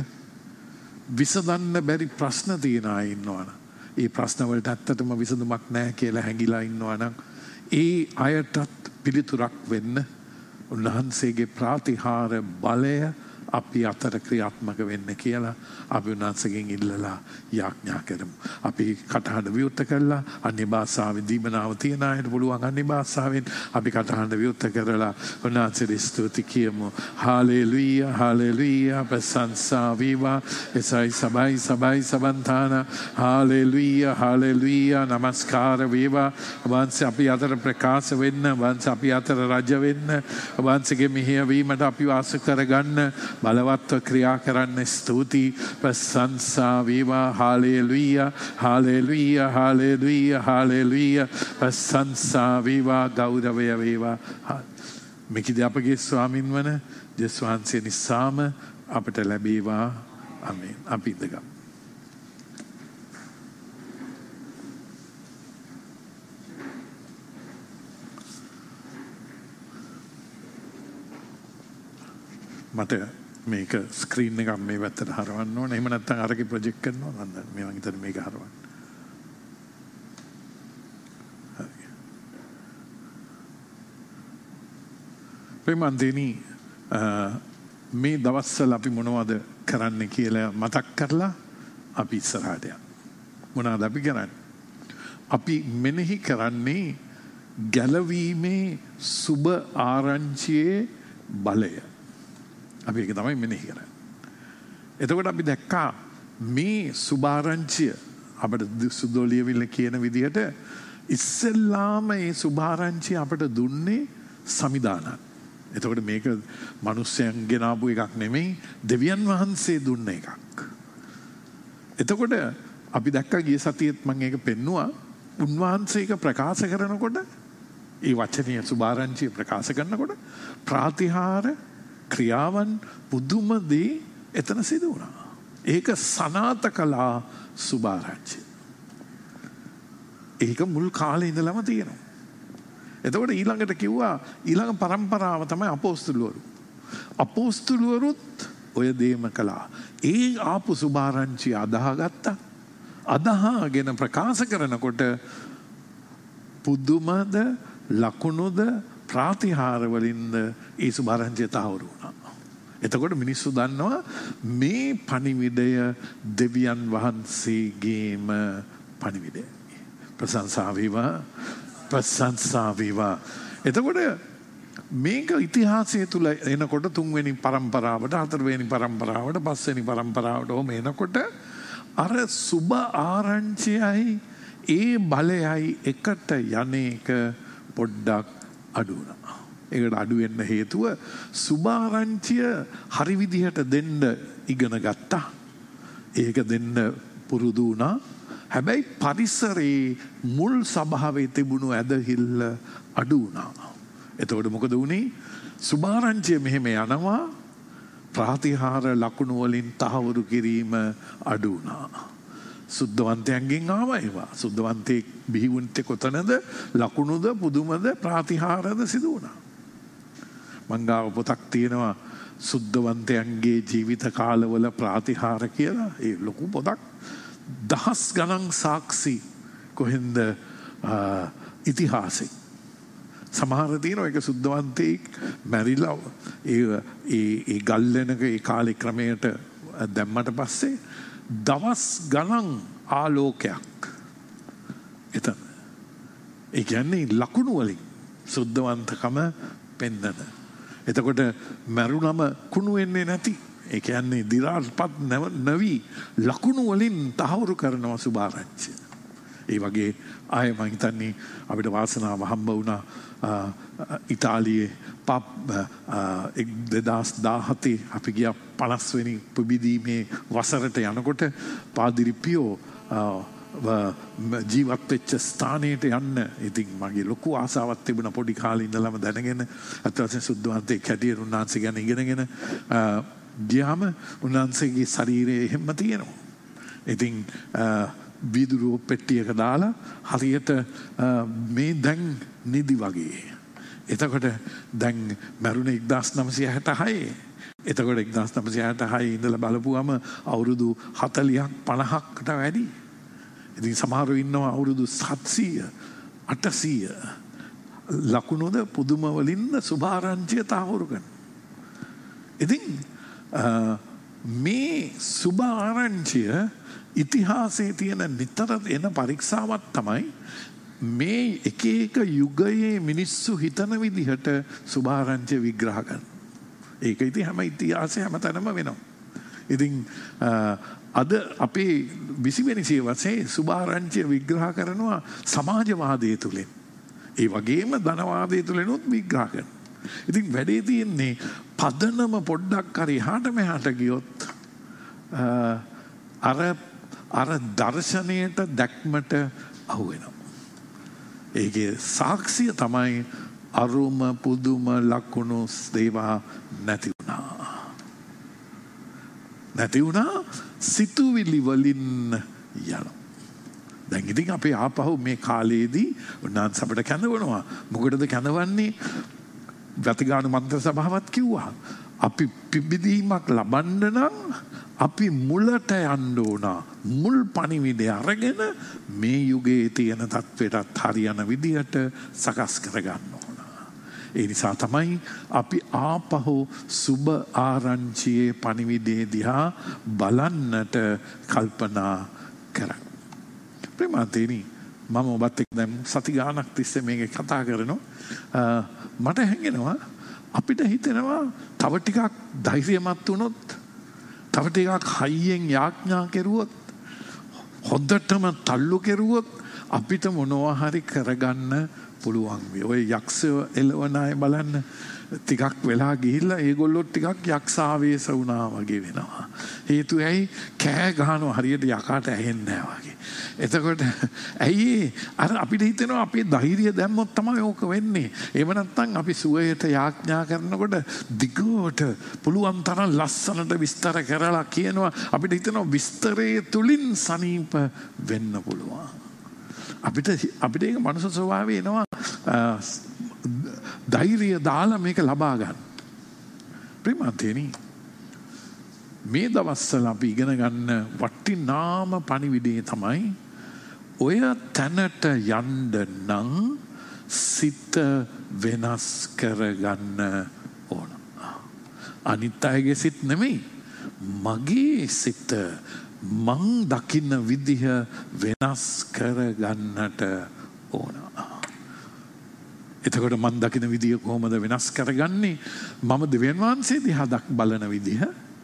විසඳන්න බැරි ප්‍රශ්න තියෙන අය ඉන්නවා නම් ඒ ප්‍රශ්න වලට ඇත්තටම විසඳුමක් නැහැ කියලා හැඟිලා ඉන්නවා නම් ඒ අයටත් පිළිතුරක් වෙන්න උන්වහන්සේගේ ප්‍රාතිහාර බලය අපි අතර ක්‍රියාත්මක වෙන්න කියලා අපි උන්වහන්සේගෙන් ඉල්ලලා යාඥා කරමු. අපි කටහඬ විවෘත කළා අන්‍ය භාෂාවෙන් දීමනාව තියන අයට පුළුවන් අන්‍ය භාෂාවෙන් අපි කටහඬ විවෘත කරලා උන්වහන්සේට ස්තුති කියමු. හාලෙලූයා හාලෙලූයා ප්‍රශංසා වේවා එසයි සබයි සබන්තාන හාලෙලූයා හාලෙලූයා නමස්කාර වේවා. වහන්සේ අපි අතර ප්‍රකාශ වෙන්න වහන්සේ අපි අතර රජ වෙන්න වහන්සේගේ මෙහෙයවීමට අපි වාස කරගන්න බලවත්ව ක්‍රියා කරන්න ස්තුති ප්‍රශංසා වේවා. හාලෙලූයා හාලෙලූයා හාලෙලූයා හාලෙලූයා ප්‍රශංසා වේවා ගෞරවය වේවා. මේකදී අපගේ ස්වාමින් වන ජේසුස් වහන්සේ නිසාම අපට ලැබේවා. ආමේන්. අපි ඉඳගමු. මට මේක ස්ක්‍රීන් එකක් මේ පැත්තට හරවන්න ඕනේ. එහෙම නැත්නම් අරගේ ප්‍රොජෙක්ට් කරනවා මම මේ මං හිතන්නේ මේක හරවන්න. හරි. ප්‍රේමන්තේනි මේ දවස්වල අපි මොනවද කරන්න කියලා මතක් කරලා අපි ඉස්සරහට යන්න. මොනවද අපි කරන්නේ? අපි මෙනෙහි කරන්නේ ගැලවීමේ සුබ ආරංචියේ බලය. අපි ඒක තමයි මෙනෙහි කරන්නේ. එතකොට අපි දැක්කා මේ සුභාරංචිය අපිට සුදෝලියවිල්ල කියන විදිහට ඉස්සෙල්ලාම මේ සුභාරංචිය අපිට දුන්නේ සමිදානන්. එතකොට මේක මිනිස්යන් ගෙනාවු එකක් නෙමෙයි, දෙවියන් වහන්සේ දුන්න එකක්. එතකොට අපි දැක්කා ගිය සතියේත් මම ඒක පෙන්නුවා. උන්වහන්සේ ඒක ප්‍රකාශ කරනකොට, ඒ වචනීය සුභාරංචිය ප්‍රකාශ කරනකොට ප්‍රාතිහාර ක්‍රියාවන් පුදුම දේ එතන සිදු වුණා. ඒක සනාත කළා සුභාරංචිය. ඒක මුල් කාලේ ඉඳලම තියෙනවා. එතකොට ඊළඟට කිව්වා ඊළඟ પરම්පරාව තමයි අපෝස්තලවරු. අපෝස්තලවරුත් ඔය දේම කළා. ඒ ආපු සුභාරංචිය අදාහගත්තා. අදාහගෙන ප්‍රකාශ කරනකොට පුදුමද ලකුණුද ප්‍රාතිහාර වලින්ද ඒ සුභාරංචිය තහවුරු වුණා. එතකොට මිනිස්සු දන්නවා මේ පණිවිඩය දෙවියන් වහන්සේගේම පණිවිඩය. ප්‍රශංසා වේවා, ප්‍රශංසා වේවා. එතකොට මේක ඉතිහාසය තුල එනකොට තුන්වෙනි પરම්පරාවට, හතරවෙනි પરම්පරාවට, පස්වෙනි પરම්පරාවට ඔහොම එනකොට අර සුබ ආරංචියයි ඒ බලයයි එකට යන්නේක පොඩ්ඩක් අඩු වුණා. ඒකට අඩු වෙන්න හේතුව සුභාරංචිය හරි විදිහට දෙන්න ඉගෙන ගත්තා. ඒක දෙන්න පුරුදු වුණා. හැබැයි පරිසරයේ මුල් ස්වභාවයේ තිබුණු ඇදහිල්ල අඩු වුණා. එතකොට මොකද වුනේ? සුභාරංචිය මෙහෙම යනවා, ප්‍රාතිහාර ලකුණු වලින් තහවුරු කිරීම අඩු වුණා. සුද්ධවන්තයන්ගෙන් ආවා ඒවා. සුද්ධවන්තයෙක් බිහි වුණේ කොතනද? ලකුණුද පුදුමද ප්‍රාතිහාරද සිදු වුණා. මංගාව පොතක් තියෙනවා සුද්ධවන්තයන්ගේ ජීවිත කාලවල ප්‍රාතිහාර කියලා. ඒ ලොකු පොතක්. දහස් ගණන් සාක්ෂි කොහෙන්ද ඉතිහාසෙ. සමහර තියෙනවා ඒක සුද්ධවන්තයෙක් මැරිලා ඒ ගල්ලෙනක ඒ කාලේ ක්‍රමයට දැම්මට පස්සේ දවස් ගණන් ආලෝකයක් එතන. ඒ කියන්නේ ලකුණු වලින් සුද්ධවන්තකම පෙන්නන. එතකොට මරුණම කුණු වෙන්නේ නැති. ඒ කියන්නේ දිරාල්පත් නැවි ලකුණු වලින් තහවුරු කරනවා සුභාරංචිය. ඒ වගේ ආයෙ මම හිතන්නේ අපිට වාසනාව හම්බ වුණා ඉතාලියේ 2017 අපි ගියා 50 වෙනි පුබිදීමේ වසරට යනකොට පාදිරි පියෝ ජීවත් වෙච්ච ස්ථානයට යන්න ඉතින් මගේ ලොකු ආසාවක් තිබුණා පොඩි කාලේ ඉඳලම දැනගෙන අත්වශයෙන් සුද්ධවන්තයෙක් හැටියට උන්වහන්සේ ගැන ඉගෙනගෙන ගියාම උන්වහන්සේගේ ශරීරයේ එහෙම තියෙනවා. ඉතින් වීදුරු පෙට්ටියක දාලා හරියට මේ දැන් නිදි වගේ. එතකොට දැන් මරුණ 1966. එතකොට 1966 ඉඳලා බලපුවම අවුරුදු 40ක් 50කට වැඩි. ඉතින් සමහරව ඉන්නවා අවුරුදු 700 800 ලකුණුද පුදුම වලින්ද සුභාරංචිය තහවුරු කරනවා. ඉතින් මේ සුභාරංචිය ඉතිහාසයේ තියෙන නිතර එන පරීක්ෂාවක් තමයි මේ එක එක යුගයේ මිනිස්සු හිතන විදිහට සුභාරංචිය විග්‍රහ කරන. ඒක ඉතින් හැම ඉතිහාසයේ හැමතැනම වෙනවා. ඉතින් අද අපේ 20 වෙනි සියවසේ සුභාරංචිය විග්‍රහ කරනවා සමාජවාදයේ තුලින්. ඒ වගේම ධනවාදයේ තුලිනුත් විග්‍රහ කරනවා. ඉතින් වැඩේ තියෙන්නේ පදනම පොඩ්ඩක් හරි එහාට මෙහාට ගියොත් අර දර්ශනයට දැක්මට අහු වෙනවා. ඒකේ සාක්ෂිය තමයි අරුම පුදුම ලකුණු දේවා නැති වුණා සිතුවිලි වලින් යනවා. දැන් ඉතින් අපි ආපහු මේ කාලේදී උන්වහන්සේ අපිට කැඳවනවා. මොකටද කැඳවන්නේ? ව්‍යතිගාන මන්ත්‍ර සභාවත් කිව්වා. අපි පිබිදීමක් ලබන්න නම් අපි මුලට යන්න ඕන. මුල් පණිවිඩය අරගෙන මේ යුගයේ තියෙන තත්ත්වයටත් හරියන විදිහට සකස් කරගන්න ඕන. ඒ නිසා තමයි අපි ආපහු සුබ ආරංචියේ පණිවිඩයේ දිහා බලන්නට කල්පනා කරන්නේ. ප්‍රේමාන්තේනි මම ඔබත් එක්ක දැන් සති ගානක් තිස්සේ මේක කතා කරනවා. මට හැඟෙනවා අපිට හිතෙනවා තව ටිකක් ධෛර්යමත් වුණොත්, තව ටිකක් හයියෙන් යාඥා කෙරුවොත්, හොඳටම තල්ලු කෙරුවොත් අපිට මොනවා හරි කරගන්න පුළුවන් වෙයි. ඔය යක්ෂය එළවන අය බලන්න ටිකක් වෙලා ගිහිල්ලා ඒගොල්ලෝ ටිකක් යක්ෂාවේශ වුණා වගේ වෙනවා. හේතුව ඇයි? කෑ ගහනවා හරියට යකාට ඇහෙන්නේ නැහැ වගේ. එතකොට ඇයි අර අපිට හිතෙනවා අපේ ධෛර්යය දැම්මොත් තමයි ඕක වෙන්නේ. එහෙම නැත්නම් අපි සුවයට යාඥා කරනකොට දිගට පුළුවන් තරම් ලස්සනට විස්තර කරලා කියනවා. අපිට හිතෙනවා විස්තරයේ තුලින් සනීප වෙන්න පුළුවන්. අපිට ඒක මනුස්ස ස්වභාවය එනවා ධෛර්යය දාලා මේක ලබා ගන්න. ප්‍රේමන්තේනි මේ දවස්වල අපි ඉගෙන ගන්න වටිනාම පණිවිඩය තමයි ඔය තැනට යන්න නම් සිත වෙනස් කරගන්න ඕන. අනිත් අයගේ සිත් නෙමෙයි, මගේ සිත මං දකින්න විදිහ වෙනස් කරගන්නට ඕන. එතකොට මං දකින්න විදිහ කොහොමද වෙනස් කරගන්නේ? මම දෙවියන් වහන්සේ දිහා බලන විදිහ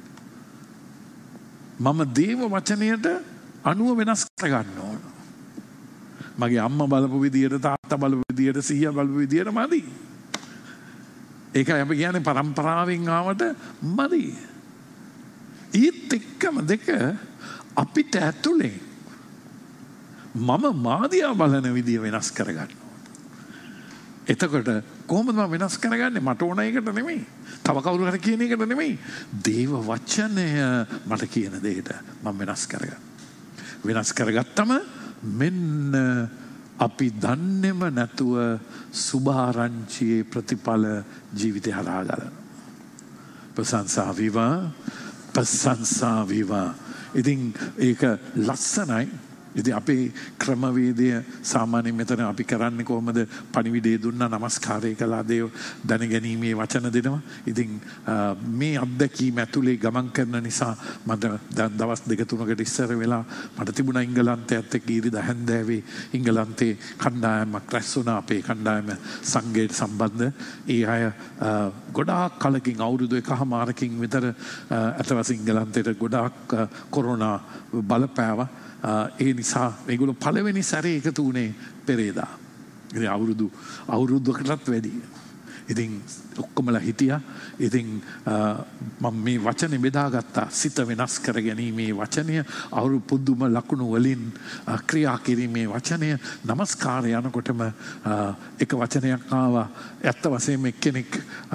මම දේව වචනයට අනුව වෙනස් කරගන්න ඕන. මගේ අම්මා බලපු විදියට, තාත්තා බලපු විදියට, සීයා බලපු විදියට මදි. ඒකයි අපි කියන්නේ පරම්පරාවෙන් ආවට මදි. ඊත් එක්කම දෙක අපිට ඇතුලේ මම මාදියා බලන විදිය වෙනස් කරගන්න ඕන. එතකොට කොහොමද මම වෙනස් කරගන්නේ? මට ඕන එකට නෙමෙයි, තව කවුරු හරි කියන එකට නෙමෙයි, දේව වචනය මට කියන දෙයට මම වෙනස් කරගන්න. වෙනස් කරගත්තම මෙන්න අපි දන්නේම නැතුව සුභාරංචියේ ප්‍රතිඵල ජීවිතය හරහා ගලනවා. ප්‍රශංසා වේවා, ප්‍රශංසා වේවා. ඉතින් ඒක ලස්සනයි. ඉතින් අපේ ක්‍රමවේදය සාමාන්‍යයෙන් මෙතන අපි කරන්නේ කොහොමද? පණිවිඩය දුන්නා, නමස්කාරය කළා, දේව දැනගැනීමේ වචන දෙනවා. ඉතින් මේ අත්දැකීම ඇතුලේ ගමන් කරන නිසා මට දවස් 2-3කට ඉස්සර වෙලා මට තිබුණා එංගලන්තයත් එක්ක ඉරිදා හැන්දෑවේ එංගලන්තේ කණ්ඩායමක් රැස් වුණා. අපේ කණ්ඩායම සංඝයට සම්බන්ධ. ඒ අය ගොඩාක් කලකින් අවුරුදු 1.5කින් විතර අතවස් එංගලන්තයට ගොඩාක් කොරෝනා බලපෑවා. ඒ නිසා මේගොල්ලෝ පළවෙනි සැරේ එකතු වුණේ පෙරේදා. ඉතින් අවුරුද්දකටත් වැඩි. ඉතින් ඔක්කොමලා හිටියා. ඉතින් මම මේ වචනේ බෙදාගත්තා. සිත වෙනස් කර ගැනීමේ වචනය, අවුරු පුදුම ලකුණු වලින් ක්‍රියා කිරීමේ වචනය. නමස්කාරය යනකොටම එක වචනයක් ආවා. ඇත්ත වශයෙන්ම එක්කෙනෙක්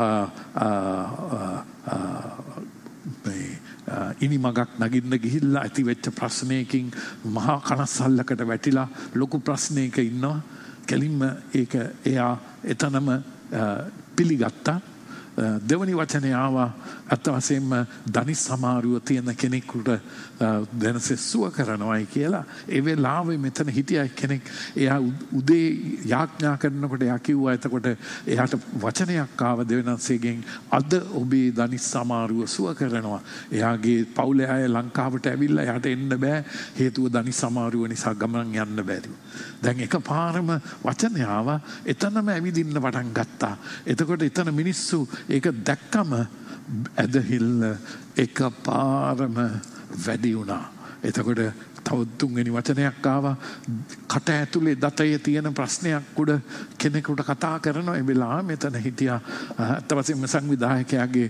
ඉනි මගක් නගින්න ගිහිල්ලා ඇති වෙච්ච ප්‍රශ්නයකින් මහා කනස්සල්ලකට වැටිලා ලොකු ප්‍රශ්නයක ඉන්නවා. කෙලින්ම ඒක එයා එතනම පිළිගත්තා. දෙවනි වචනේ ආවා අත් වශයෙන්ම ධනිස් සමාරුව තියෙන කෙනෙකුට දැනසෙස්සුව කරනවායි කියලා. ඒ වෙලාවේ මෙතන හිටියා කෙනෙක්. එයා උදේ යාඥා කරනකොට එයා කිව්වා, එතකොට එයාට වචනයක් ආව දෙවනන්සේගෙන්, අද ඔබේ ධනිස් සමාරුව සුව කරනවා. එයාගේ පවුලේ අය ලංකාවට ඇවිල්ලා එයාට එන්න බෑ. හේතුව ධනිස් සමාරුව නිසා ගමන් යන්න බැරි. දැන් එකපාරම වචනය ආවා. එතනම ඇවිදින්න පටන් ගත්තා. එතකොට එතන මිනිස්සු ඒක දැක්කම ඇදහිල්ල එකපාරම වැඩි වුණා. එතකොට තව තුන්වෙනි වචනයක් ආවා. කට ඇතුලේ දතයේ තියෙන ප්‍රශ්නයක් උඩ කෙනෙකුට කතා කරනවා. ඒ වෙලාව මෙතන හිටියා අත්වසින්ම සංවිධායකයාගේ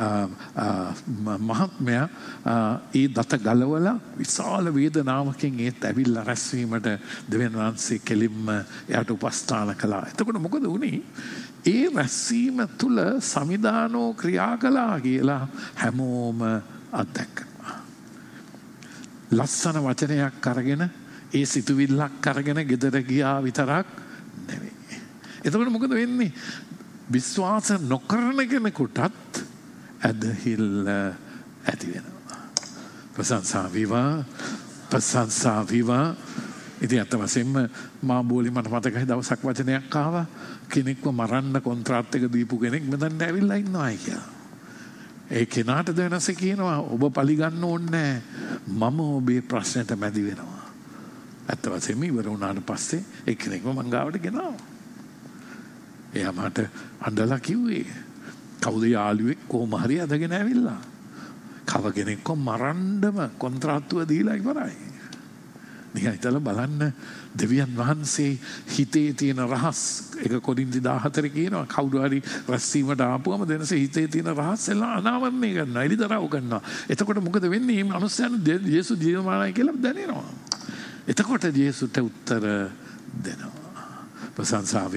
මහත්මයා. ඒ දත ගලවලා විශාල වේදනාවකින් ඒත් ඇවිල්ලා රැස්වීමට දෙවියන් වහන්සේ කෙලින්ම එයාට උපස්ථාන කළා. එතකොට මොකද වුනේ? ඒ රැස්වීම තුල සමිදානෝ ක්‍රියා කළා කියලා හැමෝම අත්දැක්කා. ලස්සන වචනයක් අරගෙන, ඒ සිතුවිල්ලක් අරගෙන ගෙදර ගියා විතරක් නෙවෙයි. එතකොට මොකද වෙන්නේ? විශ්වාස නොකරන කෙනෙකුටත් ඇදහිල්ල ඇති වෙනවා. ප්‍රශංසා වේවා, ප්‍රශංසා වේවා, ඉතින් අත වශයෙන්ම මා බෝලි මට මතකයි දවසක් වචනයක් ආවා කෙනෙක්ව මරන්න කොන්ත්‍රාත් එක දීපු කෙනෙක් මෙතනට ඇවිල්ලා ඉන්නවායි කියලා. ඒ කෙනාට දැනස කියනවා ඔබ පරිගන්න ඕනේ මම ඔබේ ප්‍රශ්නට මැදි වෙනවා. අත වශයෙන්ම ඉවර වුණාට පස්සේ ඒ කෙනෙක්ව මං ගාවට ගෙනාවා. එයා මට අඬලා කිව්වේ කවුද යාළුවෙක් කොහොම හරි අදගෙන ඇවිල්ලා කව කෙනෙක්ව මරන්නම කොන්ත්‍රාත්තුව දීලා ඉවරයි. නිකන් හිතලා බලන්න දෙවියන් වහන්සේ හිතේ තියෙන රහස් එක කොරින්ති 14 කියනවා කවුරු හරි රැස්වීමට ආපුවම දෙනස හිතේ තියෙන රහස් එලා අනාවරණය කරනවා එලිදරව් කරනවා. එතකොට මොකද වෙන්නේ? මේ මනුස්සයන් යේසුස් ජීවමානයි කියලා දැනෙනවා. එතකොට යේසුට උත්තර දෙනවා. ප්‍රශංසා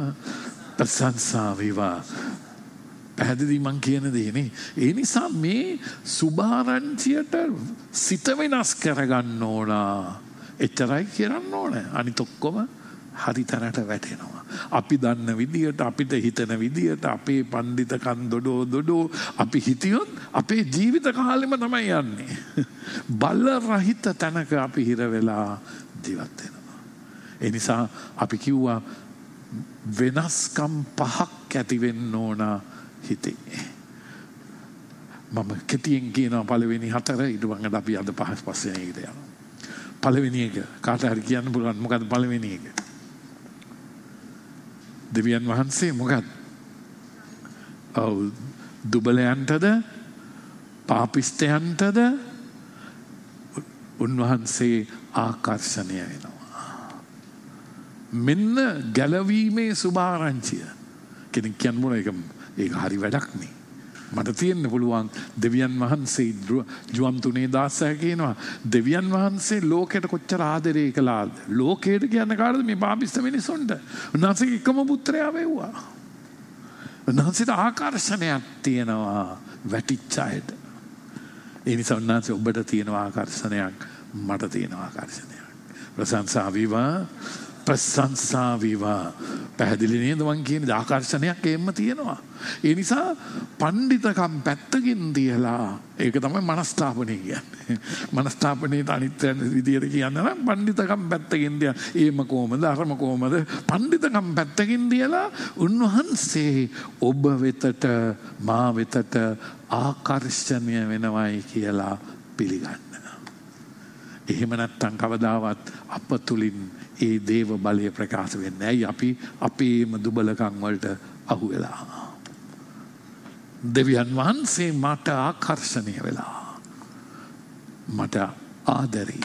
වේවා පැහැදිලි මං කියන දේනේ. ඒ නිසා මේ සුභාරංචියට සිත වෙනස් කරගන්න ඕන. එච්චරයි කරන්න ඕන. අනිත් ඔක්කොම හරි තැනට වැටෙනවා. අපි දන්න විදියට අපිට හිතන විදියට අපේ පඬිතකම් දොඩෝ අපි හිතියොත් අපේ ජීවිත කාලෙම තමයි යන්නේ. බල රහිත තැනක අපි හිර වෙලා ජීවත් වෙනවා. ඒ නිසා අපි කිව්වා වෙනස්කම් 5ක් ඇති වෙන්න ඕන හිතේ. මම කෙටියෙන් කියනවා පළවෙනි 4 ඊට වංගට අපි අද පස්සේ එකට යනවා. පළවෙනි එක කාට හරි කියන්න පුළුවන් මොකද්ද පළවෙනි එක? දෙවියන් වහන්සේ මොකක්ද? ඔව් දුබලයන්ටද පාපිස්තයන්ටද උන්වහන්සේ ආකර්ෂණය වෙනවා. මෙන්න ගැලවීමේ සුභාරංචිය. කෙනෙක් කියන්න ඒක හරි වැඩක් නේ. මට තියෙන්න පුළුවන් දෙවියන් වහන්සේ ජුවම් 3:16 කියනවා දෙවියන් වහන්සේ ලෝකයට කොච්චර ආදරය කළාද? ලෝකයට කියන්නේ කාටද? මේ පාපිස්ත මිනිසුන්ට. උන්වහන්සේගේ එකම පුත්‍රයා වෙව්වා. උන්වහන්සේට ආකර්ෂණයක් තියෙනවා වැටිච්ච අයට. ඒ නිසා උන්වහන්සේ ඔබට තියෙන ආකර්ෂණයක් මට තියෙන ආකර්ෂණයක්. ප්‍රශංසා වේවා. පැහැදිලි නේද මං කියන්නේ ආකර්ෂණයක් එන්න තියෙනවා. ඒ නිසා පඬිතකම් පැත්තකින් තියලා ඒක තමයි මනස්ථාපනය කියන්නේ. මනස්ථාපනයේ අනිත් විදියට කියන්න නම් පඬිතකම් පැත්තකින් තියලා ඒම කොහමද අරම කොහමද පඬිතකම් පැත්තකින් තියලා උන්වහන්සේ ඔබ වෙතට මා වෙතට ආකර්ෂණය වෙනවයි කියලා පිළිගන්න. එහෙම නැත්නම් කවදාවත් අප තුලින් ඒ දේව බලය ප්‍රකාශ වෙන්නේ නැහැ. අපි අපේම දුබලකම් වලට අහු වෙලා. දෙවියන් වහන්සේ මට ආකර්ෂණය වෙලා. මට ආදරේ.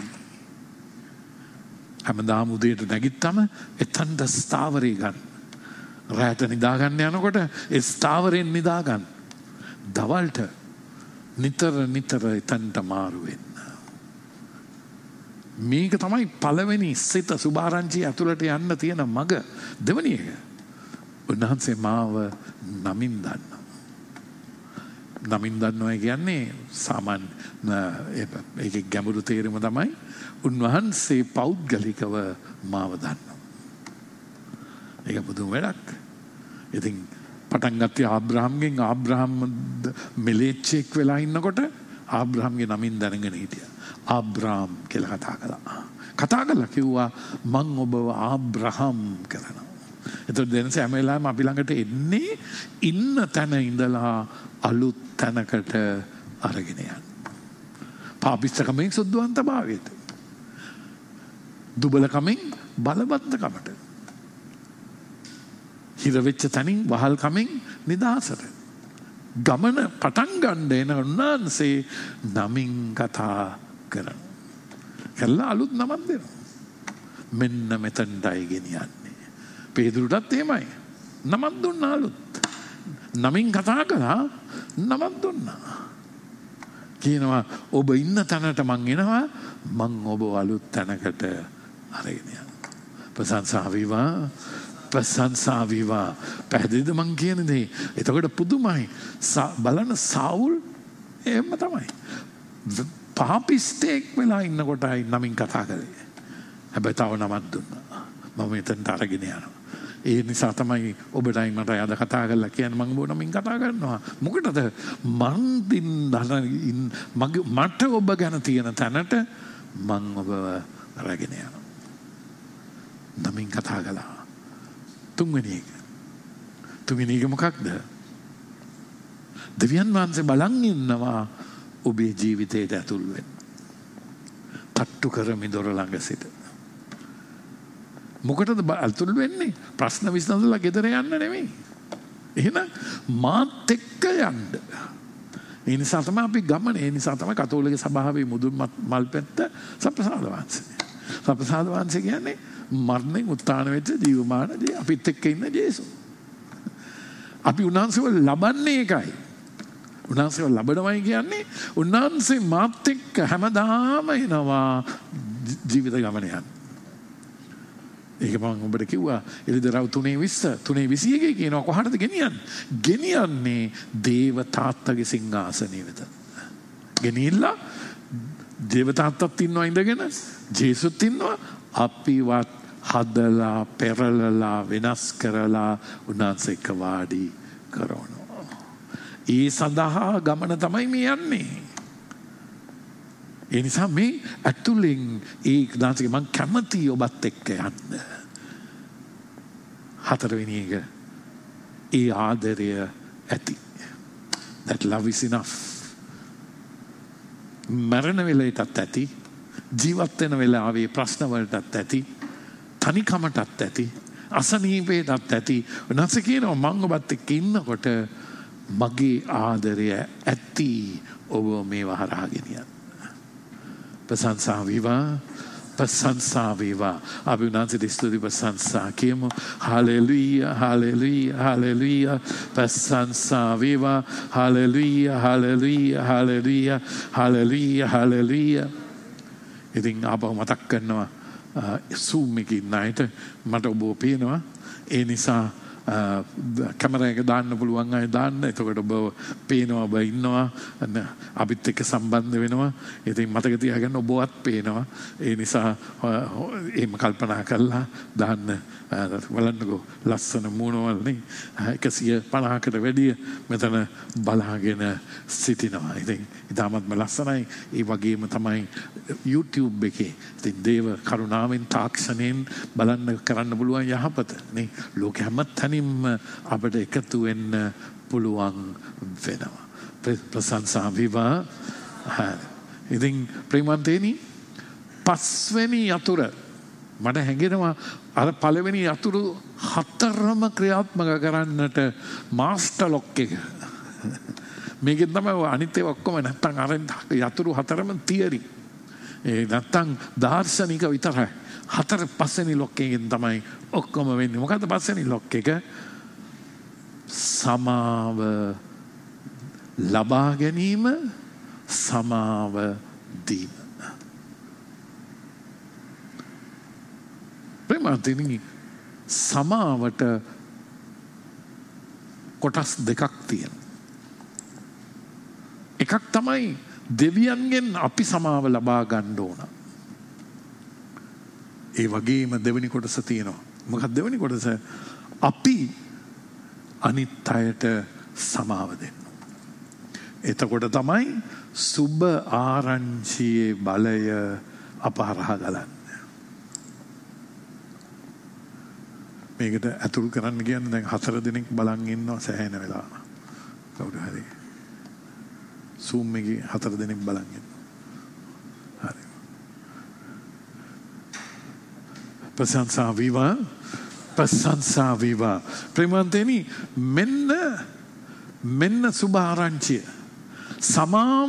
හැමදාම උදේට නැගිට්ටම එතනට ස්ථාවරේ ගන්න. රාත්‍ර නිදා ගන්න යනකොට ඒ ස්ථාවරෙන් නිදා ගන්න. දවල්ට නිතර එතනට මාරු වෙන්න. මේක තමයි පළවෙනි සිත සුභාරංචිය ඇතුළට යන්න තියෙන මඟ. දෙවෙනි එක උන්වහන්සේ මාව නමින් දන්නවා. නමින් දන්නවා කියන්නේ සාමාන්‍ය ඒකේ ගැඹුරු තේරුම තමයි උන්වහන්සේ පෞද්ගලිකව මාව දන්නවා. ඒක පුදුම වැඩක්. ඉතින් පටන් ගත්තේ ආබ්‍රහම්ගෙන්. ආබ්‍රහම් මෙලේච්චෙක් වෙලා ඉන්නකොට ආබ්‍රහම්ගේ නමින් දැනගෙන හිටියා. ආබ්‍රහම් කියලා කතා කළා කිව්වා මං ඔබව ආබ්‍රහම් කරනවා. එතකොට දැනස හැම වෙලාවෙම අපි ළඟට එන්නේ ඉන්න තැන ඉඳලා අලුත් තැනකට අරගෙන යන්න. පාපිස්තකමෙන් සුද්ධවන්තභාවයට. දුබලකමෙන් බලවත්කමට. හිර වෙච්ච තැනින් වහල්කමෙන් නිදහසට. ගමන පටන් ගන්න එන උන්වහන්සේ නමින් කතා කරනවා. කළා අලුත් නමක් දෙනවා. මෙන්න මෙතනටයි ගෙනියන්නේ. පේදුරුටත් එහෙමයි. නමක් දුන්නා අලුත්. නමින් කතා කළා නමක් දුන්නා. කියනවා ඔබ ඉන්න තැනට මං එනවා මං ඔබ අලුත් තැනකට අරගෙන යනවා. ප්‍රශංසා වේවා. පැහැදිලිද මං කියන දේ? එතකොට පුදුමයි. බලන්න සාවුල් එහෙම තමයි. පාපිස්තෙක් වෙලා ඉන්නකොටයි නමින් කතා කරේ. හැබැයි තව නමක් දුන්නා. මම එතනට අරගෙන යනවා. ඒ නිසා තමයි ඔබටයි මට අද කතා කරලා කියන්නේ මම ඔබ නමින් කතා කරනවා. මොකටද? මට ඔබ ගැන තියෙන තැනට මම ඔබව අරගෙන යනවා. නමින් කතා කළා. තුන්වෙනි එක මොකක්ද? දෙවියන් වහන්සේ බලන් ඉන්නවා ඔබේ ජීවිතයට ඇතුල් වෙන්න. තට්ටු කරමි දොර ළඟ සිට. මොකටද ඇතුල් වෙන්නේ? ප්‍රශ්න විසඳලා ගෙදර යන්න නෙමෙයි. එහෙනම් මාත් එක්ක යන්න. ඒ නිසා තමයි අපි ගමන. ඒ නිසා තමයි කතෝලික සභාවේ මුදුන් මල් පෙත්ත සප්‍රසාද වංශය. සප්‍රසාද වංශය කියන්නේ මරණයෙන් උත්ථාන වෙච්ච ජීවමාන අපිත් එක්ක ඉන්න ජේසුස්. අපි උන්වහන්සේව ලබන්නේ ඒකයි. උන්වහන්සේව ලබනවයි කියන්නේ උන්වහන්සේ මාත් එක්ක හැමදාම එනවා ජීවිත ගමන යන. ඒක මම ඔබට කිව්වා එළිදරව් 3:21 කියනවා කොහටද ගෙනියන්නේ? ගෙනියන්නේ දේව තාත්තගේ සිංහාසනය වෙත. ගෙනියලා දේව තාත්තත් ඉන්නවා ඉඳගෙන ජේසුත් ඉන්නවා අපිවත් හදලා පෙරලලා වෙනස් කරලා උන්වහන්සේ එක්ක වාඩි කරනවා. ඒ සඳහා ගමන තමයි මේ යන්නේ. ඒ නිසා මේ ඇතුලෙන් ඒ දාන්සක මම කැමති ඔබත් එක්ක යන්න. හතරවෙනි එක ඒ ආදරය ඇති. That love is enough. මරණ වෙලෙටත් ඇති. ජීවත් වෙන වෙලාවේ ප්‍රශ්න වලටත් ඇති. තනිකමටත් ඇති. අසනීපයටත් ඇති. උන්වහන්සේ කියනවා මම ඔබත් එක්ක ඉන්නකොට මගේ ආදරය ඇති ඔබ මේව හරහා ගෙනියන්න. ප්‍රශංසා වේවා. ප්‍රශංසා වේවා. අපි උන්වහන්සේට ස්තුති ප්‍රශංසා කියමු. හලෙලුයා හලෙලුයා හලෙලුයා. ප්‍රශංසා වේවා. හලෙලුයා හලෙලුයා හලෙලුයා හලෙලුයා හලෙලුයා. ඉතින් ආපහු මතක් කරනවා Zoom එකේ ඉන්න අයට මට ඔබ පේනවා. ඒ නිසා කැමරා එක දාන්න පුළුවන් අය දාන්න. එතකොට ඔබ පේනවා ඔබ ඉන්නවා. අපිත් එක්ක සම්බන්ධ වෙනවා. ඉතින් මතක තියාගන්න ඔබවත් පේනවා. ඒ නිසා එහෙම කල්පනා කරලා දාන්න. බලන්නකෝ ලස්සන මූණවල්නේ 150කට වැඩිය මෙතන බලාගෙන සිටිනවා. ඉතින් ඉතාමත්ම ලස්සනයි. ඒ වගේම තමයි YouTube එකේ ඉතින් දේව කරුණාවෙන් තාක්ෂණයෙන් බලන්න කරන්න පුළුවන් යහපත නේ. ලෝක හැම තැනින්ම අපිට එකතු වෙන්න පුළුවන් වෙනවා. ප්‍රශංසා වේවා. ඉතින් ප්‍රේමන්තේනි පස්වෙනි යතුර මට හැඟෙනවා අර පළවෙනි යතුරු හතරම ක්‍රියාත්මක කරන්නට මාස්ටර් ලොක් එක. මේකෙන් තමයි අනිත් ඒවා ඔක්කොම නැත්තම් අර යතුරු හතරම තියරි. ඒ නැත්තම් දාර්ශනික විතරයි. හතර පස්වෙනි ලොක් එකෙන් තමයි ඔක්කොම වෙන්නේ. මොකද්ද පස්වෙනි ලොක් එක? සමාව ලබා ගැනීම, සමාව දීම. ප්‍රේමන්තනි සමාවට කොටස් දෙකක් තියෙනවා. එකක් තමයි දෙවියන්ගෙන් අපි සමාව ලබා ගන්න ඕන. ඒ වගේම දෙවෙනි කොටස තියෙනවා. මොකක්ද දෙවෙනි කොටස? අපි අනිත් අයට සමාව දෙන්න. එතකොට තමයි සුබ ආරංචියේ බලය අපහරහා ගලන්නේ. මේකට ඇතුල් කරන්න කියන්නේ දැන් 4 දිනක් බලන් ඉන්නවා සෑහෙන වෙලා. කවුරු හරි Zoom එකේ 4 දිනක් බලන් ඉන්නවා. හරි. ප්‍රශංසා වේවා. ප්‍රශංසා වේවා. ප්‍රේමන්තේනි මෙන්න සුභ ආරංචිය. සමාව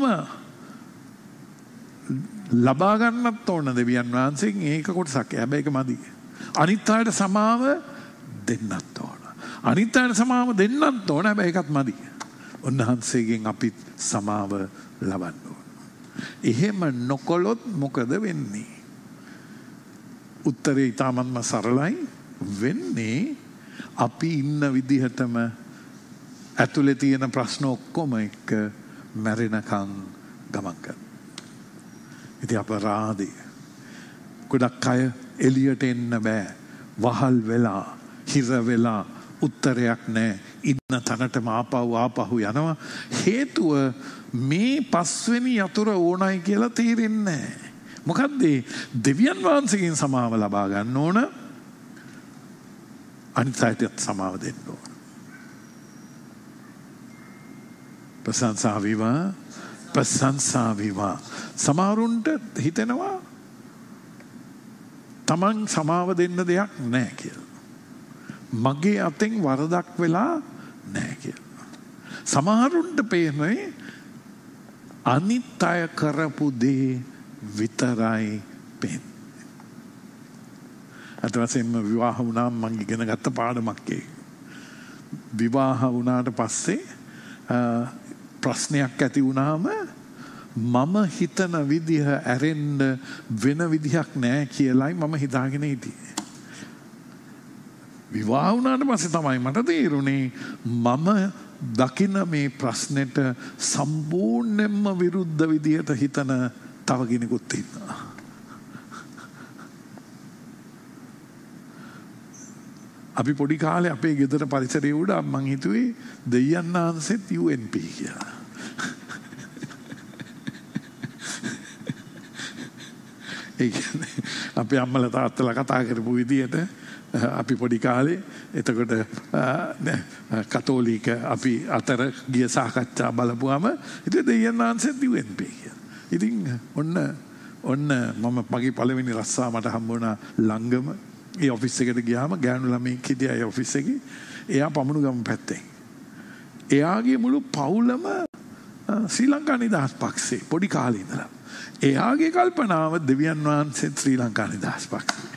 ලබා ගන්නත් ඕන දෙවියන් වහන්සේගෙන් ඒක කොටසක්. හැබැයි ඒක මදි. අනිත් අයට සමාව දෙන්නත් ඕන. අනිත් අයට සමාව දෙන්නත් ඕන. හැබැයි ඒකත් මදි. උන්වහන්සේගෙන් අපි සමාව ලබන්න ඕන. එහෙම නොකොලොත් මොකද වෙන්නේ? උත්තරේ ඊටමන්ම සරලයි. වෙන්නේ අපි ඉන්න විදිහටම ඇතුලේ තියෙන ප්‍රශ්න ඔක්කොම එක්ක මැරෙනකන් ගමන් කරනවා. ඉතින් අපරාධය. ගොඩක් අය එළියට එන්න බෑ. වහල් වෙලා, හිර වෙලා, උත්තරයක් නැහැ. ඉන්න තැනටම ආපහු යනවා. හේතුව මේ පස්වෙනි යතුර ඕනයි කියලා තේරෙන්නේ නැහැ. මොකද්ද? දෙවියන් වහන්සේගෙන් සමාව ලබා ගන්න ඕන. අනිත් අයටත් සමාව දෙන්න ඕන. ප්‍රශංසා වේවා, ප්‍රශංසා වේවා. සමහරුන්ට හිතෙනවා තමන් සමාව දෙන්න දෙයක් නැහැ කියලා. මගේ අතෙන් වරදක් වෙලා නැහැ කියලා. සමහරුන්ට පේන්නේ අනිත් අය කරපු දේ විතරයි පේන්නේ. අත වශයෙන්ම විවාහ වුණාම මම ඉගෙන ගත්ත පාඩමක් ඒක. විවාහ වුණාට පස්සේ ප්‍රශ්නයක් ඇති වුණාම මම හිතන විදිහ ඇරෙන්න වෙන විදිහක් නැහැ කියලායි මම හිතාගෙන හිටියේ. විවාහ වුණාට පස්සේ තමයි මට තේරුනේ මම දකින මේ ප්‍රශ්නෙට සම්පූර්ණයෙන්ම විරුද්ධ විදිහට හිතන තව කෙනෙකුත් ඉන්නවා. අපි පොඩි කාලේ අපේ ගෙදර පරිසරයේ උඩ මං හිතුවේ දෙයයන් ආන්සෙත් UNP කියලා. ඒ කියන්නේ අපේ අම්මලා තාත්තලා කතා කරපු විදිහට අපි පොඩි කාලේ එතකොට කතෝලික අපි අතර ගිය සාකච්ඡා බලපුවාම ඉතින් දෙයයන් ආන්සෙත් UNP කියලා. ඉතින් ඔන්න මම මගේ පළවෙනි රස්සා මට හම්බුණා ළංගම. ඒ ඔෆිස් එකට ගියාම ගෑනු ළමෙක් හිටියා ඒ ඔෆිස් එකේ. එයා පමුණුගම පැත්තෙන්. එයාගේ මුළු පවුලම ශ්‍රී ලංකා නිදහස් පක්ෂේ පොඩි කාලේ ඉඳලා. එයාගේ කල්පනාව දෙවියන් වහන්සේ ශ්‍රී ලංකා නිදහස් පක්ෂේ.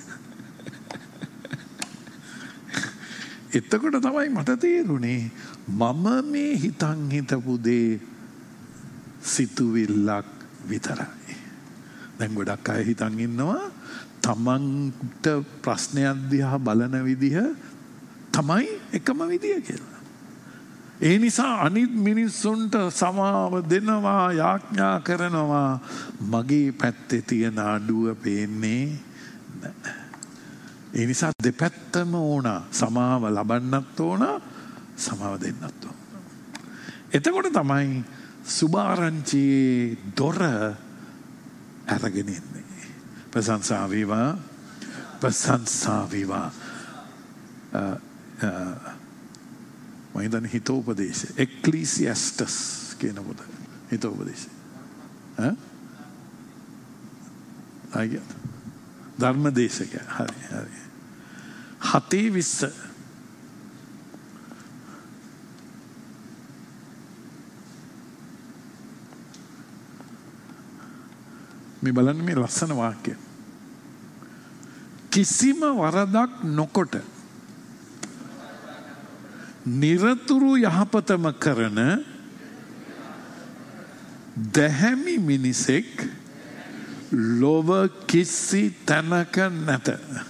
එතකොට තමයි මට තේරුනේ මම මේ හිතන් හිතපු දේ සිතුවිල්ලක් විතරයි. දැන් ගොඩක් අය හිතන් ඉන්නවා තමන්ට ප්‍රශ්නයක් දිහා බලන විදිහ තමයි එකම විදිය කියලා. ඒ නිසා අනිත් මිනිස්සුන්ට සමාව දෙනවා යාඥා කරනවා මගේ පැත්තේ තියෙන අඩුව පේන්නේ නැහැ. ඒ නිසා දෙපැත්තම ඕන සමාව ලබන්නත් ඕන සමාව දෙන්නත් ඕන. එතකොට තමයි සුභාරංචියේ දොර අරගෙන ඉන්නේ. ප්‍රශංසා වේවා, ප්‍රශංසා වේවා. මම හිතන්නේ හිතෝපදේශ එක්ලීසියස්ටස් කියන පොත හිතෝපදේශ. ආයේ ධර්මදේශක හරි 7:20 මේ බලන්න මේ ලස්සන වාක්‍යය. කිසිම වරදක් නොකොට නිරතුරු යහපතම කරන දැහැමි මිනිසෙක් ලොව කිසි තැනක නැත.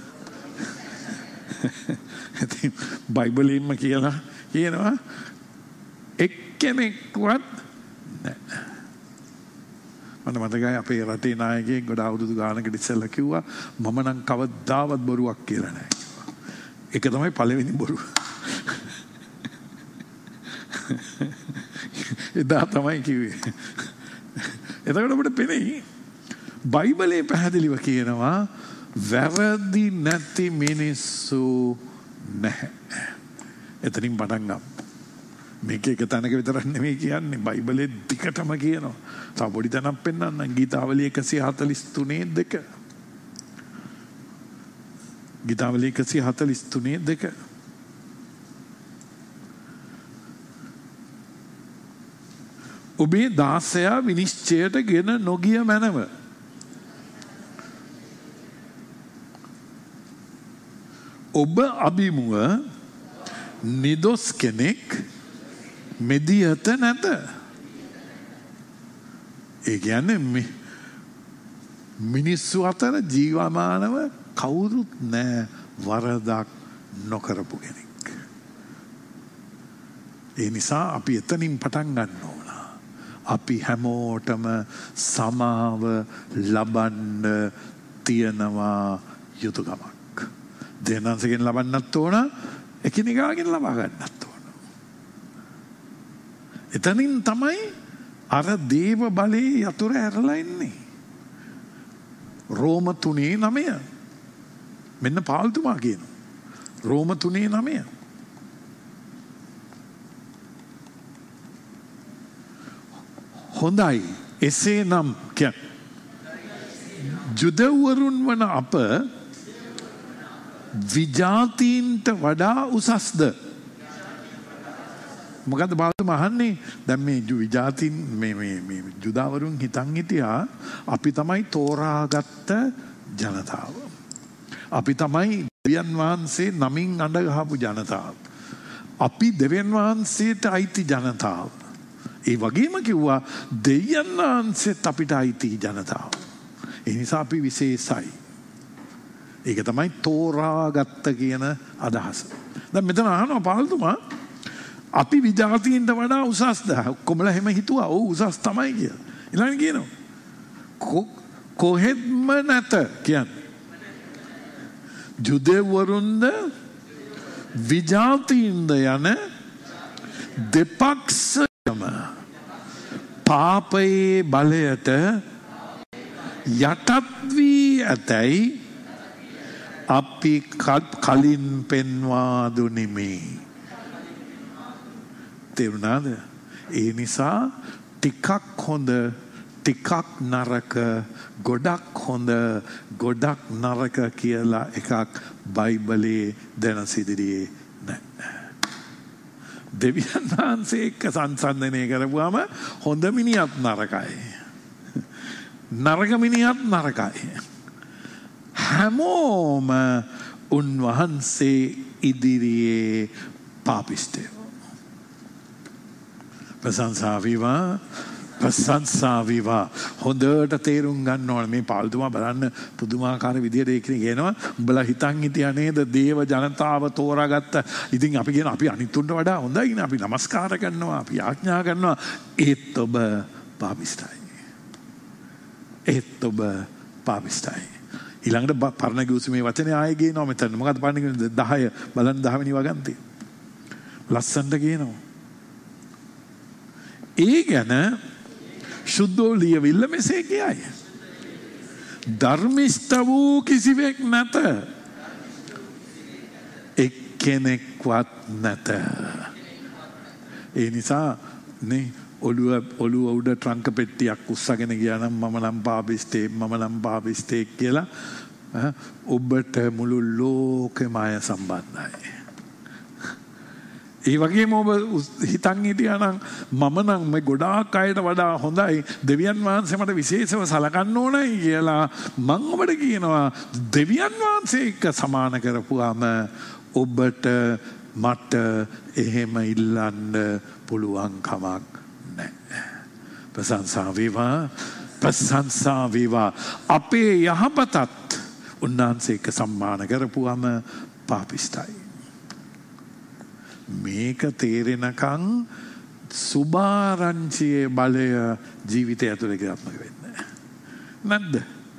බයිබලෙන්ම කියනවා එක්කෙනෙක්වත් නැහැ. මට මතකයි අපේ රටේ නායකයෙක් ගොඩ අවුරුදු ගානකට ඉස්සෙල්ලා කිව්වා මම නම් කවදාවත් බොරුවක් කියලා නැහැ කිව්වා. ඒක තමයි පළවෙනි බොරුව. එදා තමයි කිව්වේ. එතකොට අපිට පෙනෙයි බයිබලයේ පැහැදිලිව කියනවා වැරදි නැති මිනිස්සු නැහැ. එතනින් පටන් ගමු. මේක එක තැනක විතරක් නෙමෙයි කියන්නේ බයිබලයේ දිගටම කියනවා. තව පොඩි තැනක් පෙන්නන්න ගීතාවලිය 143:2. ගීතාවලිය 143:2. ඔබේ දාසයා විනිශ්චයට ගෙන නොගිය මැනව. ඔබ අභිමුව නිදොස් කෙනෙක් මෙදියත නැත. ඒ කියන්නේ මිනිස්සු අතර ජීවමානව කවුරුත් නැහැ වරදක් නොකරපු කෙනෙක්. ඒ නිසා අපි එතනින් පටන් ගන්න ඕන. අපි හැමෝටම සමාව ලබන්න තියනවා යුතුයකමක්. දෙන්නන්සගෙන් ලබන්නත් ඕන, එකිනෙකාගෙන් ලබා ගන්නත් ඕන. එතනින් තමයි අර දේව බලයේ යතුරු ඇරලා ඉන්නේ. රෝම 3:9 මෙන්න පාල්තුමා කියනවා. රෝම 3:9. හොඳයි එසේනම් ජුදවරුන් වන අප විජාතීන්ට වඩා උසස්ද? මොකද බාලතුම අහන්නේ දැන් මේ විජාතීන් මේ ජුදවරුන් හිතන් හිටියා අපි තමයි තෝරාගත්ත ජනතාව. අපි තමයි දෙවියන් වහන්සේ නමින් අඬ ගහපු ජනතාව. අපි දෙවියන් වහන්සේට අයිති ජනතාව. ඒ වගේම කිව්වා දෙවියන් වහන්සේත් අපිට අයිති ජනතාව. ඒ නිසා අපි විශේෂයි. ඒක තමයි තෝරාගත්ත කියන අදහස. දැන් මෙතන අහනවා පාල්තුමා අපි විජාතීන්ට වඩා උසස්ද? කොමලා හැම හිතුවා ඔව් උසස් තමයි කියලා. ඊළඟ කියනවා කොහෙත්ම නැත කියන්නේ. ජුදෙවරුන්ද විජාතීන්ද යන දෙපක්ෂම පාපයේ බලයට යටත් වී ඇතැයි අපි කලින් පෙන්වා දුනිමි. තේරුණාද? ඒ නිසා ටිකක් හොඳ ටිකක් නරක ගොඩක් හොඳ ගොඩක් නරක කියලා එකක් බයිබලයේ දැන සිටියේ නැහැ. දෙවියන් වහන්සේ එක්ක සංසන්දනය කරපුවාම හොඳ මිනිහත් නරකයි. නරක මිනිහත් නරකයි. හැමෝම උන්වහන්සේ ඉදිරියේ පාපිස්තයෝ. ප්‍රශංසා වේවා ප්‍රශංසා වේවා. හොඳට තේරුම් ගන්න ඕනේ මේ පාල්තුමා බලන්න පුදුමාකාර විදියට ඒක කියනවා. උඹලා හිතන් හිටියා නේද දේව ජනතාව තෝරාගත්ත. ඉතින් අපි කියන අපි අනිත් උන්ට වඩා හොඳයි නේ. අපි নমස්කාර කරනවා අපි ආඥා කරනවා. ඒත් ඔබ පාපිස්තයි. ඒත් ඔබ පාපිස්තයි. ඊළඟට පරණ ගිවිසුමේ වචනේ ආයෙ ගේනවා මෙතන. මොකද්ද පරණ ගිවිසුම 10 බලන්න 10 වෙනි වගන්තිය. ලස්සනට කියනවා. ඒ ගැන ශුද්ධෝ ලියවිල්ල මෙසේ කියයි. ධර්මිෂ්ඨ වූ කිසිවෙක් නැත. එක්කෙනෙක්වත් නැත. ඒ නිසා නේ ඔළුව උඩ ට්‍රංක පෙට්ටියක් උස්සගෙන ගියා නම් මම නම් පාපිස්තේ කියලා ඔබට මුළු ලෝකෙම අය සම්බන්ධයි. ඒ වගේම ඔබ හිතන් හිටියා නම් මම නම් මේ ගොඩාක් අයට වඩා හොඳයි දෙවියන් වහන්සේ මට විශේෂව සලකන්න ඕනයි කියලා මම ඔබට කියනවා දෙවියන් වහන්සේ එක්ක සමාන කරපුවාම ඔබට මට එහෙම ඉල්ලන්න පුළුවන් කමක් නැහැ. ප්‍රශංසා වේවා. අපේ යහපතත් උන්වහන්සේ එක්ක සම්මාන කරපුවාම පාපිස්තයි. මේක තේරෙනකන් සුභාරංචියේ බලය ජීවිතය ඇතුලේ ක්‍රියාත්මක වෙන්නේ නැද්ද?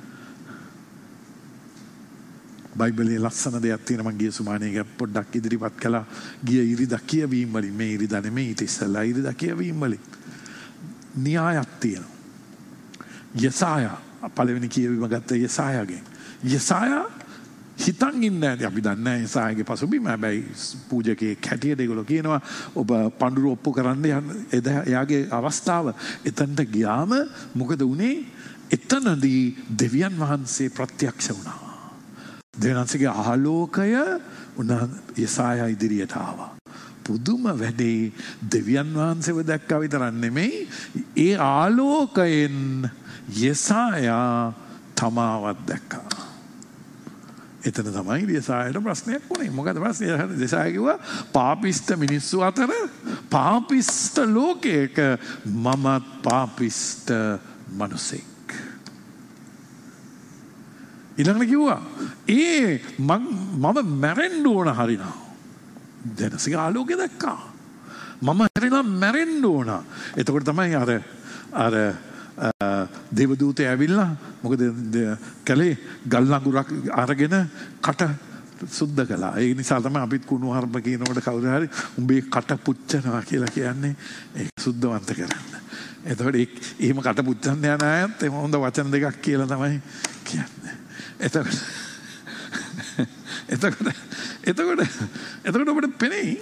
බයිබලයේ ලස්සන දෙයක් තියෙනවා. මම ගිය සුමානේක පොඩ්ඩක් ඉදිරිපත් කළා. ගිය ඉරිදා කියවීම වලින් මේ ඉරිදා නෙමෙයි ඊට ඉස්සෙල්ලා ඉරිදා කියවීම වලින් න්‍යායක් තියෙනවා. යසායා පළවෙනි කියවීම ගත්ත යසායාගෙන්. යසායා හිතන් ඉන්නේ නැහැ. අපි දන්නේ නැහැ යසායාගේ පසුබිම. හැබැයි පූජකයෙක් හැටියට ඒගොල්ලෝ කියනවා ඔබ පඳුරු ඔප්පු කරන්න යන්න එයාගේ අවස්ථාව. එතනට ගියාම මොකද උනේ? එතනදී දෙවියන් වහන්සේ ප්‍රත්‍යක්ෂ වුණා. දෙවියන් වහන්සේගේ ආලෝකය යසායා ඉදිරියට ආවා. පුදුම වැඩේ. දෙවියන් වහන්සේව දැක්කා විතරක් නෙමෙයි ඒ ආලෝකයෙන් යසායා තමාවත් දැක්කා. එතන තමයි යසායාට ප්‍රශ්නයක් වුණේ. මොකද ප්‍රශ්නේ? යසායා කිව්වා පාපිස්ත මිනිස්සු අතර පාපිස්ත ලෝකයක මමත් පාපිස්ත මිනිසෙක්. ඊළඟට කිව්වා මම මැරෙන්න ඕන හරිනා. දැනසික ආලෝකය දැක්කා. මම හරිනා මැරෙන්න ඕන. එතකොට තමයි අර දේවදූතය ඇවිල්ලා මොකද කලේ ගල් ලඟුරක් අරගෙන කට සුද්ධ කළා. ඒ නිසා තමයි අපිත් කුණු හර්ප කියනකොට කවුරු හරි උඹේ කට පුච්චනවා කියලා කියන්නේ ඒක සුද්ධවන්ත කරන්න. එතකොට එහෙම කට පුච්චන්න යන අයත් එහෙම හොඳ වචන දෙකක් කියලා තමයි කියන්නේ. එතකොට එතකොට ඔබට පෙනෙයි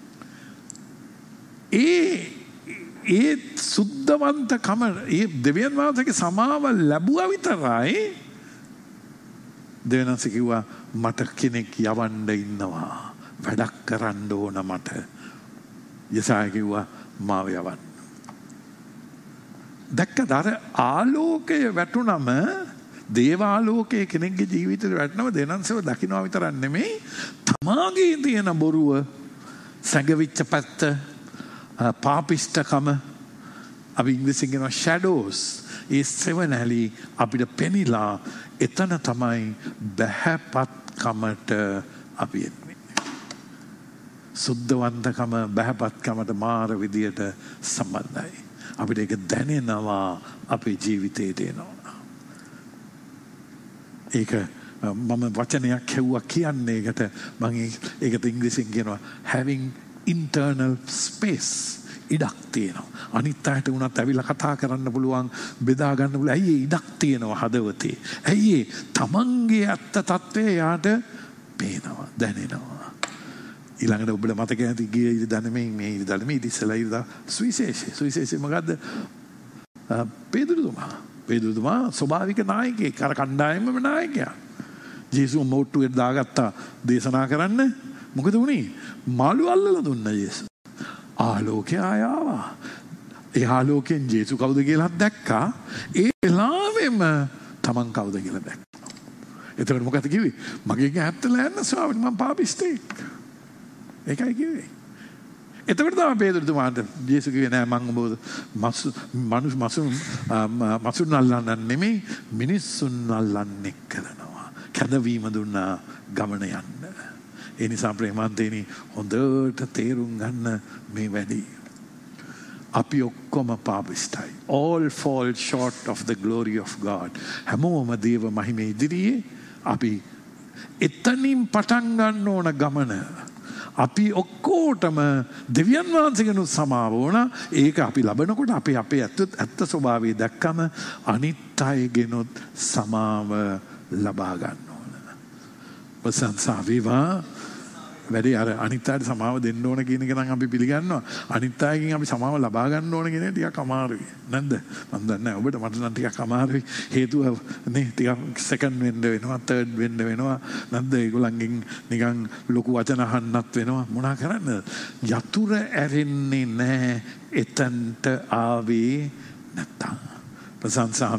ඒ සුද්ධවන්තකම ඒ දෙවියන් වහන්සේගේ සමාව ලැබුවා විතරයි දෙවියන් වහන්සේ කිව්වා මට කෙනෙක් යවන්න ඉන්නවා වැඩක් කරන්න ඕන මට යසාය කිව්වා මාව යවන්න දැක්කද අර ආලෝකය වැටුනම දේවාලෝකයේ කෙනෙක්ගේ ජීවිතේ වැටෙනව දෙනන්සව දකින්නවා විතරක් නෙමෙයි තමාගේ තියෙන බොරුව සැඟවිච්ච පැත්ත පාපිෂ්ඨකම අපි ඉංග්‍රීසියෙන් කියනවා shadows ඒ සෙවණැලි අපිට පෙනිලා එතන තමයි බහැපත්කමට අපි එන්නේ සුද්ධවන්තකම බහැපත්කමට මාර විදියට සම්බන්ධයි අපිට ඒක දැනෙනවා අපේ ජීවිතේට එනවා ඒක මම වචනයක් කියුවා කියන්නේ ඒකට මම ඒකට ඉංග්‍රීසියෙන් කියනවා having internal space ඉඩක් තියෙනවා අනිත් අයට උනත් ඇවිල්ලා කතා කරන්න පුළුවන් බෙදා ගන්න පුළුවන් ඇයි ඉඩක් තියෙනවා හදවතේ ඇයි තමන්ගේ අත්ත තත්ත්වය යාට පේනවා දැනෙනවා ඊළඟට ඔබට මතක ඇති ගිය ඉරිදා නෙමෙයි මේ ඉරිදා නෙමෙයි ඉතිසලා ඉරිදා සුවිශේෂය මොකද්ද පේදුරුතුමා ස්වභාවික නායකයෙක් අර කණ්ඩායමේම නායකයා ජේසුස් මොට්ටුවේ දාගත්තා දේශනා කරන්න මොකද වුනේ මාළු අල්ලලා දුන්නා ජේසුස් ආලෝකය ආවා ඒ ආලෝකයෙන් ජේසුස් කවුද කියලා දැක්කා ඒ වෙලාවෙම තමන් කවුද කියලා දැක්කා එතකොට මොකද කිව්වේ මගේ ගැත්තලා යන්න ස්වාමීනි මම පාපිස්තෙක් ඒකයි කිව්වේ එතකොට තමයි පේදුරුතුමාට ජේසුස් කිව්වේ නෑ මං ඔබ මසුන් අල්ලන්න නෙමෙයි මිනිස්සුන් අල්ලන්නේ කරනවා කැදවීම දුන්නා ගමන යන්න ඒ නිසා ප්‍රේමන්තේනි හොඳට තේරුම් ගන්න මේ වැඩි අපි ඔක්කොම පාපිෂ්ඨයි all fall short of the glory of God හැමෝම දේව මහිමේ ඉදිරියේ අපි එතනින් පටන් ගන්න ඕන ගමන අපි ඔක්කොටම දෙවියන් වහන්සේගෙනු සමාව වුණ ඒක අපි ලබනකොට අපි අපේ ඇත්ත ස්වභාවය දැක්කම අනිත් අයගෙනුත් සමාව ලබා ගන්න ඕන ප්‍රශංසා වේවා වැඩි අර අනිත් අයට සමාව දෙන්න ඕන කියන එක නම් අපි පිළිගන්නවා අනිත් අයගෙන් අපි සමාව ලබා ගන්න ඕන කියන එක ටිකක් අමාරුයි නැද්ද මම දන්නේ ඔබට මට නම් ටිකක් අමාරුයි හේතුව නේ ටිකක් සෙකන්ඩ් වෙන්න වෙනවා තර්ඩ් වෙන්න වෙනවා නැද්ද ඒගොල්ලන්ගෙන් නිකන් ලොකු වචන අහන්නත් වෙනවා මොනා කරන්නද යතුරු ඇරෙන්නේ නැහැ එතනට ආවේ නැත්තම් ප්‍රශංසා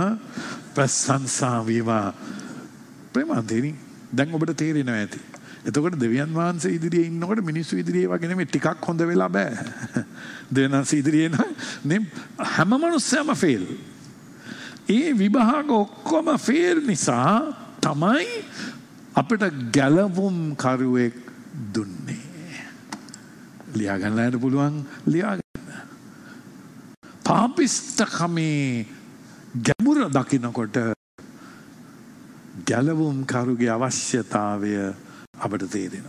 වේවා ප්‍රේමන්තේනි දැන් ඔබට තේරෙනවා ඇති එතකොට දෙවියන් වහන්සේ ඉදිරියේ ඉන්නකොට මිනිස්සු ඉදිරියේ වගේ නෙමෙයි ටිකක් හොඳ වෙලා බෑ. දෙවියන් වහන්සේ ඉදිරියේ නම් හැම මිනිස්සෙම ෆේල්. ඒ විභාග ඔක්කොම ෆේල් නිසා තමයි අපිට ගැලවුම් කරුවෙක් දුන්නේ. ලියා ගන්නට පුළුවන් ලියා ගන්න. පාපිෂ්ඨකමේ ගැඹුර දකින්නකොට ගැලවුම් කරුගේ අවශ්‍යතාවය අපට තේරෙනවා.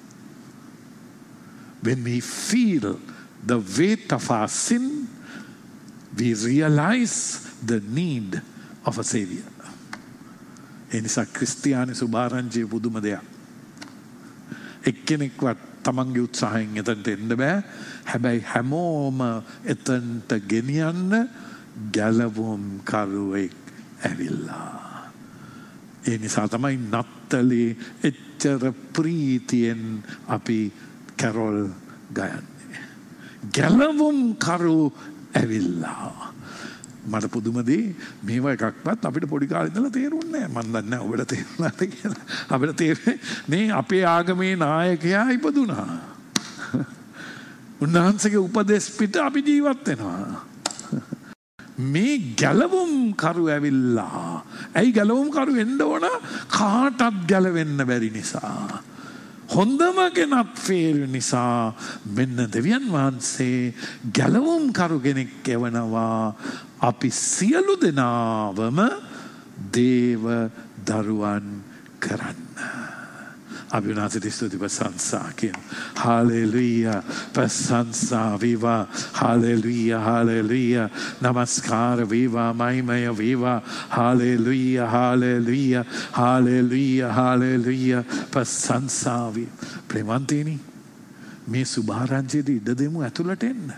When we feel the weight of our sin, we realize the need of a savior. ඒ නිසා ක්‍රිස්තියානි සුභාරංචිය පුදුම දෙයක්. එක්කෙනෙක්වත් තමන්ගේ උත්සාහයෙන් එතනට එන්න බෑ. හැබැයි හැමෝම එතනට ගෙනියන්න ගැලවුම් කරුවෙක් ඇවිල්ලා. ඒ නිසා තමයි නත්තලේ එච්චර ප්‍රීතියෙන් අපි කැරොල් ගයන්නේ. ගැලවුම් කරු ඇවිල්ලා. මට පුදුම දේ මේවා එකක්වත් අපිට පොඩි කාලේ ඉඳලා තේරුන්නේ නැහැ. මම දන්නේ නැහැ ඔබට තේරුණාද කියලා. අපිට තේරෙන්නේ මේ අපේ ආගමේ නායකයා ඉපදුනා. උන්වහන්සේගේ උපදේශ පිට අපි ජීවත් වෙනවා. මේ ගැලවුම් කරු ඇවිල්ලා. ඇයි ගැලවුම් කරු වෙන්න ඕන? කාටත් ගැලවෙන්න බැරි නිසා. හොඳම කෙනෙක් ෆේල් නිසා මෙන්න දෙවියන් වහන්සේ ගැලවුම් කරු කෙනෙක් එවනවා. අපි සියලු දෙනාවම දේව දරුවන් කරන්න. අපි උන්වහන්සේට ස්තුති ප්‍රශංසා කියනවා. හාලෙලූයා. ප්‍රශංසා වේවා. හාලෙලූයා. හාලෙලූයා. නමස්කාර වේවා. මහිමය වේවා. හාලෙලූයා. හාලෙලූයා. හාලෙලූයා. හාලෙලූයා. ප්‍රශංසා වේවා. ප්‍රේමන්තේනි මේ සුභාරංචියට ඉඩ දෙමු ඇතුළට එන්න.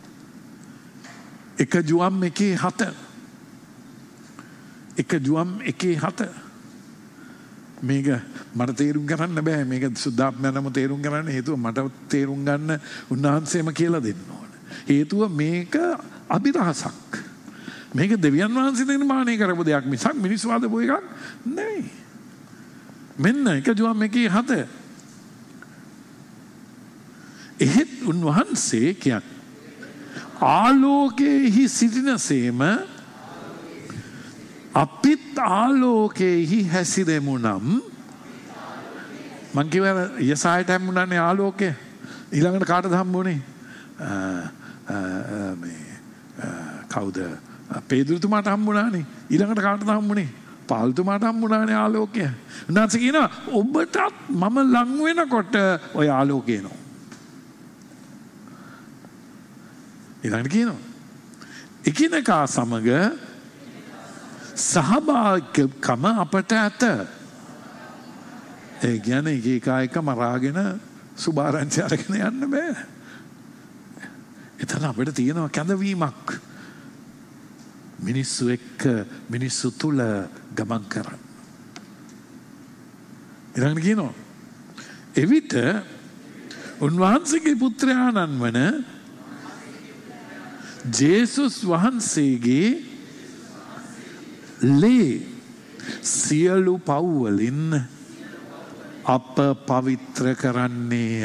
1 ජුවම් 1:7. 1 ජුවම් 1:7. මේක මට තේරුම් ගන්න බෑ. මේක සුද්ධාත්මයන්ම තේරුම් ගන්න හේතුව මට තේරුම් ගන්න උන්වහන්සේම කියලා දෙන්න ඕන. හේතුව මේක අභිරහසක්. මේක දෙවියන් වහන්සේ නිර්මාණය කරපු දෙයක් මිසක් මිනිස්සු හදපු එකක් නෙවෙයි. මෙන්න 1 ජුවම් 1:7. එහෙත් උන්වහන්සේ කියන්නේ ආලෝකයේහි සිටිනසේම අපිත් ආලෝකයේහි හැසිරෙමු නම් මං කියවන යසායට හම්බුණානේ ආලෝකය. ඊළඟට කාටද හම්බුනේ? මේ කවුද? පේදුරුතුමාට හම්බුණානේ. ඊළඟට කාටද හම්බුනේ? පාල්තුමාට හම්බුණානේ ආලෝකය. උන්වහන්සේ කියනවා ඔබටත් මම ලං වෙනකොට ඔය ආලෝකය එනවා. ඊළඟට කියනවා එකිනෙකා සමග සහභාගීකම අපට ඇත. ඒ කියන්නේ එක මරාගෙන සුභාරංචි අරගෙන යන්න බෑ. එතන අපිට තියෙනවා කැඳවීමක්. මිනිස්සු එක්ක මිනිස්සු තුල ගමන් කරන්න. ඊළඟට කියනවා එවිට උන්වහන්සේගේ පුත්‍රයාණන් වන ජේසුස් වහන්සේගේ ලේ සියලු පව් වලින් අප පවිත්‍ර කරන්නේය.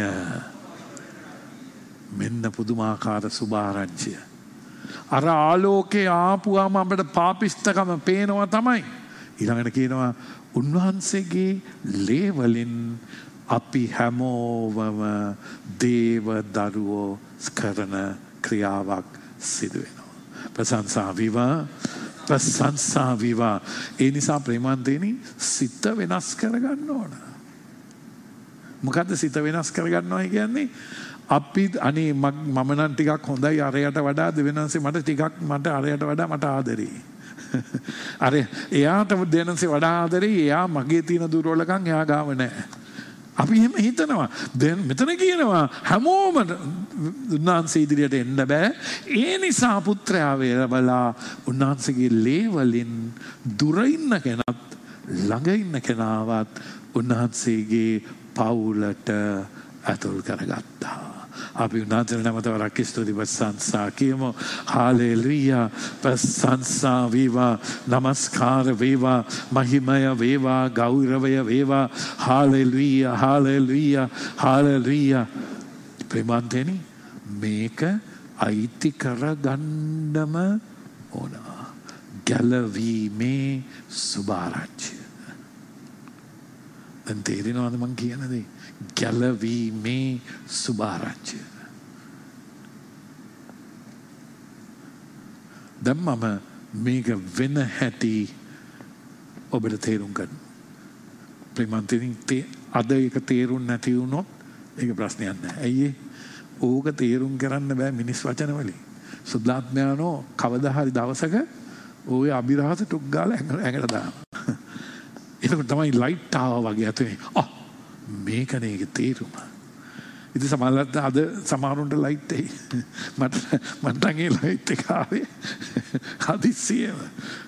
මෙන්න පුදුමාකාර සුභාරංචිය. අර ආලෝකේ ආපුවාම අපිට පාපිෂ්ඨකම පේනවා තමයි. ඊළඟට කියනවා උන්වහන්සේගේ ලේ වලින් අපි හැමෝවම දේව දරුවෝ කරන ක්‍රියාවක් සිදු වෙනවා. ප්‍රශංසා වේවා. ප්‍රශංසා වේවා. ඒ නිසා ප්‍රේමන්තේනි සිත වෙනස් කරගන්න ඕන. මොකද්ද සිත වෙනස් කරගන්නවා කියන්නේ? අපි අනේ මම නම් ටිකක් හොඳයි අරයට වඩා දෙවෙනන්සේ මට අරයට වඩා මට ආදරේ. අර එයාට දෙවෙනන්සේ වඩා ආදරේ. එයා මගේ තියෙන දුර්වලකම් එයා ගාව නැහැ. අපි එහෙම හිතනවා. දැන් මෙතන කියනවා හැමෝම උන්වහන්සේ ඉදිරියට එන්න බෑ. ඒ නිසා පුත්‍රයා වේරබලා උන්වහන්සේගේ ලේ වලින් දුර ඉන්න කෙනත් ළඟ ඉන්න කෙනාවත් උන්වහන්සේගේ පවුලට ඇතුල් කරගත්තා. අපි උන්වහන්සේට නැවත වරක් ස්තුති ප්‍රශංසා කියමු. හාලෙලූයා. ප්‍රශංසා වේවා. නමස්කාර වේවා. මහිමය වේවා. ගෞරවය වේවා. හාලෙලූයා. හාලෙලූයා. හාලෙලූයා. ප්‍රේමන්තේනි මේක අයිති කරගන්නම ඕන. ගැලවීමේ සුභාරංචිය. දැන් තේරෙනවද මං කියන දේ? ගැලවීමේ සුභාරංචිය. දැන් මම මේක වෙන හැටි ඔබට තේරුම් ගන්න. ප්‍රේමන්තෙනි අද ඒක තේරුම් නැති වුණොත් ඒක ප්‍රශ්නයක් නෑ. ඇයි ඕක තේරුම් කරන්න බෑ මිනිස් වචන වලින්. සුද්ධාත්මයන්ෝ කවදා හරි දවසක ඔය අභිරහස ටුක් ගාලා ඇඟට දානවා. එතකොට තමයි ලයිට් ආවා වගේ අතේ. මේකනේ ඒක තේරුම. ඉතින් සමහරවිට අද සමහරුන්ට ලයිට් එයි. මට ඒ ලයිට් එක ආවේ හදිස්සියෙම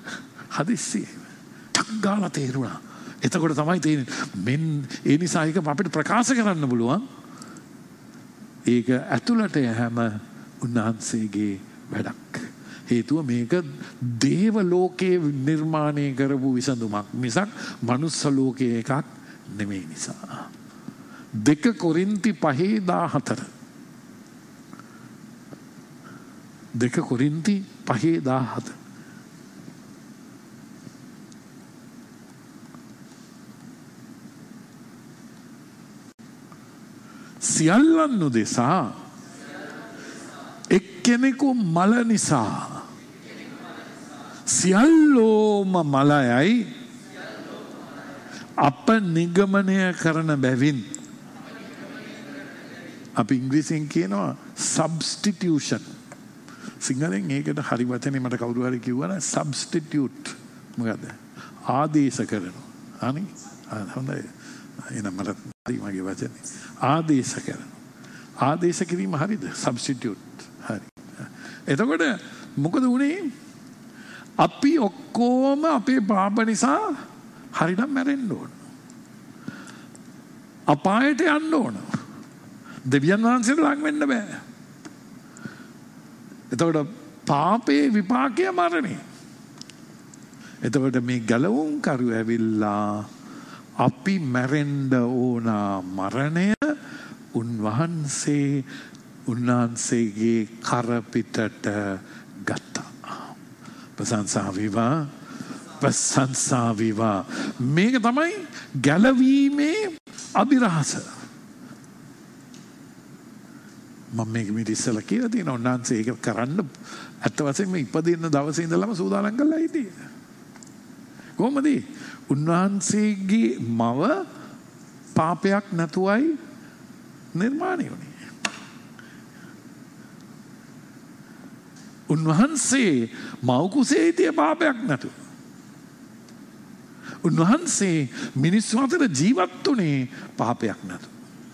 ටක් ගාලා තේරුණා. එතකොට තමයි තේරෙන්නේ ඒ නිසා ඒක අපිට ප්‍රකාශ කරන්න පුළුවන්. ඒක ඇතුළට යෑම උන්වහන්සේගේ වැඩක්. හේතුව මේක දේව ලෝකයේ නිර්මාණය කරපු විසඳුමක් මිසක් මනුස්ස ලෝකයේ එකක් නෙමෙයි නිසා. 2 කොරින්ති 5:14. 2 කොරින්ති 5:14. සියල්ලන් උදෙසා එක්කෙනෙකු මල නිසා සියල්ලෝම මලයයි අප නිගමනය කරන බැවින් අපි ඉංග්‍රීසියෙන් කියනවා substitution. සිංහලෙන් ඒකට හරි වචනේ මට කවුරු හරි කිව්වනම් substitute මොකද? ආදේශ කරනවා. අනේ හොඳයි. එනම් මට හරි මගේ වචනේ. ආදේශ කරනවා. ආදේශ කිරීම හරිද? substitute. හරි. එතකොට මොකද වුනේ? අපි ඔක්කොම අපේ පාප නිසා හරිනම් මැරෙන්න ඕන. අපායට යන්න ඕන. දෙවියන් වහන්සේට ලඟ වෙන්න බෑ. එතකොට පාපේ විපාකය මරණය. එතකොට මේ ගැලවුම් කරු ඇවිල්ලා අපි මැරෙන්න ඕන මරණය උන්වහන්සේගේ කරපිටට ගත්තා. ප්‍රශංසා වේවා. ප්‍රශංසා වේවා. මේක තමයි ගැලවීමේ අභිරහස. මම මේක මිට ඉස්සලා කියලා තියෙනවා. උන්වහන්සේ ඒක කරන්න ඇත්ත වශයෙන්ම ඉපදින්න දවසේ ඉඳලම සූදානම් කරලා හිටියේ. කොහොමද? උන්වහන්සේගේ මව පාපයක් නැතුවයි නිර්මාණය වුණේ. උන්වහන්සේ මව් කුසේ හිටිය පාපයක් නැතුව. උන්වහන්සේ මිනිස්සු අතර ජීවත් වුණේ පාපයක් නැතුව.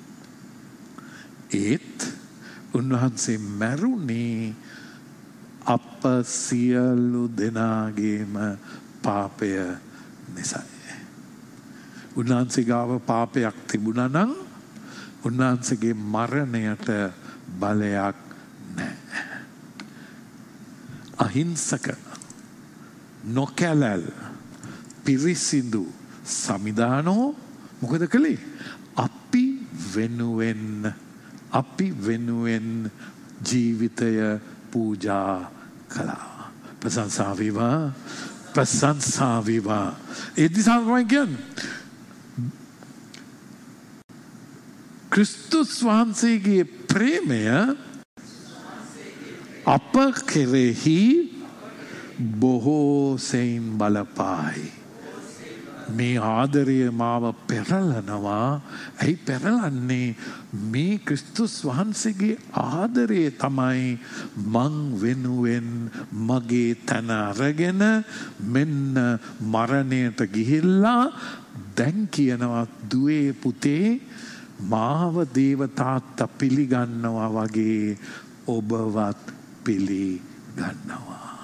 ඒත් උන්වහන්සේ මැරුණේ අප සියලු දෙනාගේම පාපය නිසායි. උන්වහන්සේ ගාව පාපයක් තිබුණා නම් උන්වහන්සේගේ මරණයට බලයක් නැහැ. අහිංසක නොකැලල් පිරිසිදු සමිදානෝ මොකද කළේ? අපි වෙනුවෙන් ජීවිතය පූජා කළා. ප්‍රශංසා වේවා. ප්‍රශංසා වේවා. ඒ නිසා තමයි කියන්නේ ක්‍රිස්තුස් වහන්සේගේ ප්‍රේමය අප කෙරෙහි බොහෝ සෙයින් බලපායි. මේ ආදරය මාව පෙරලනවා. ඇයි පෙරලන්නේ? මේ ක්‍රිස්තුස් වහන්සේගේ ආදරය තමයි මං වෙනුවෙන් මගේ තන අරගෙන මෙන්න මරණයට ගිහිල්ලා දැන් කියනවා දුවේ පුතේ මාව දේව තාත්තා පිළිගන්නවා වගේ ඔබවත් පිළිගන්නවා.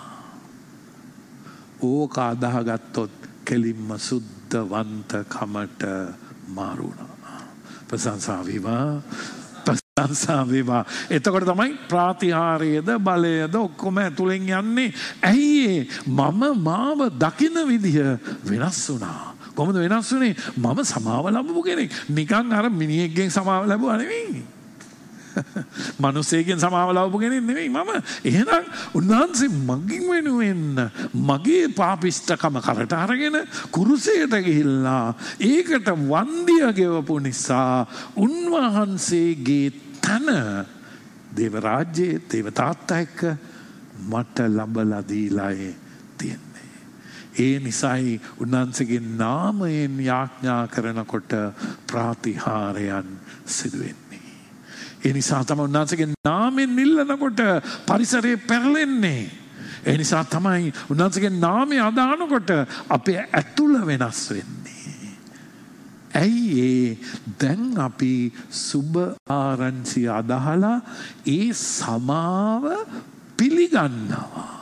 ඕක අදාහගත්තොත් කෙලින්ම සුද්ධවන්ත කමට මාරුණා. ප්‍රශංසා වේවා. ප්‍රශංසා වේවා. එතකොට තමයි ප්‍රාතිහාර්යද බලයද ඔක්කොම ඇතුලෙන් යන්නේ. ඇයි මම මාව දකින විදිය වෙනස් වුණා. කොහොමද වෙනස් වුනේ? මම සමාව ලැබුව කෙනෙක්. නිකන් අර මිනිහෙක්ගෙන් සමාව ලැබුවා නෙවෙයි. මිනිසෙක්ගෙන් සමාව ලැබුව කෙනෙක් නෙවෙයි මම. එහෙනම් උන්වහන්සේ මගින් වෙනුවෙන් මගේ පාපිෂ්ඨකම කරට අරගෙන කුරුසයට ගිහිල්ලා ඒකට වන්දිය ගෙවපු නිසා උන්වහන්සේගේ තන දේව රාජ්‍යයේ දේව තාත්තා එක්ක මට ලබලා දීලායි තියෙන්නේ. ඒ නිසායි උන්වහන්සේගේ නාමයෙන් යාඥා කරනකොට ප්‍රාතිහාරයන් සිදුවෙන්නේ. ඒ නිසා තමයි උන්වහන්සේගේ නාමයෙන් නිල්ලනකොට පරිසරය පෙරලෙන්නේ. ඒ නිසා තමයි උන්වහන්සේගේ නාමය අදහනකොට අපේ ඇතුළ වෙනස් වෙන්නේ. ඇයි දැන් අපි සුබ ආරංචි අදහලා ඒ සමාව පිළිගන්නවා.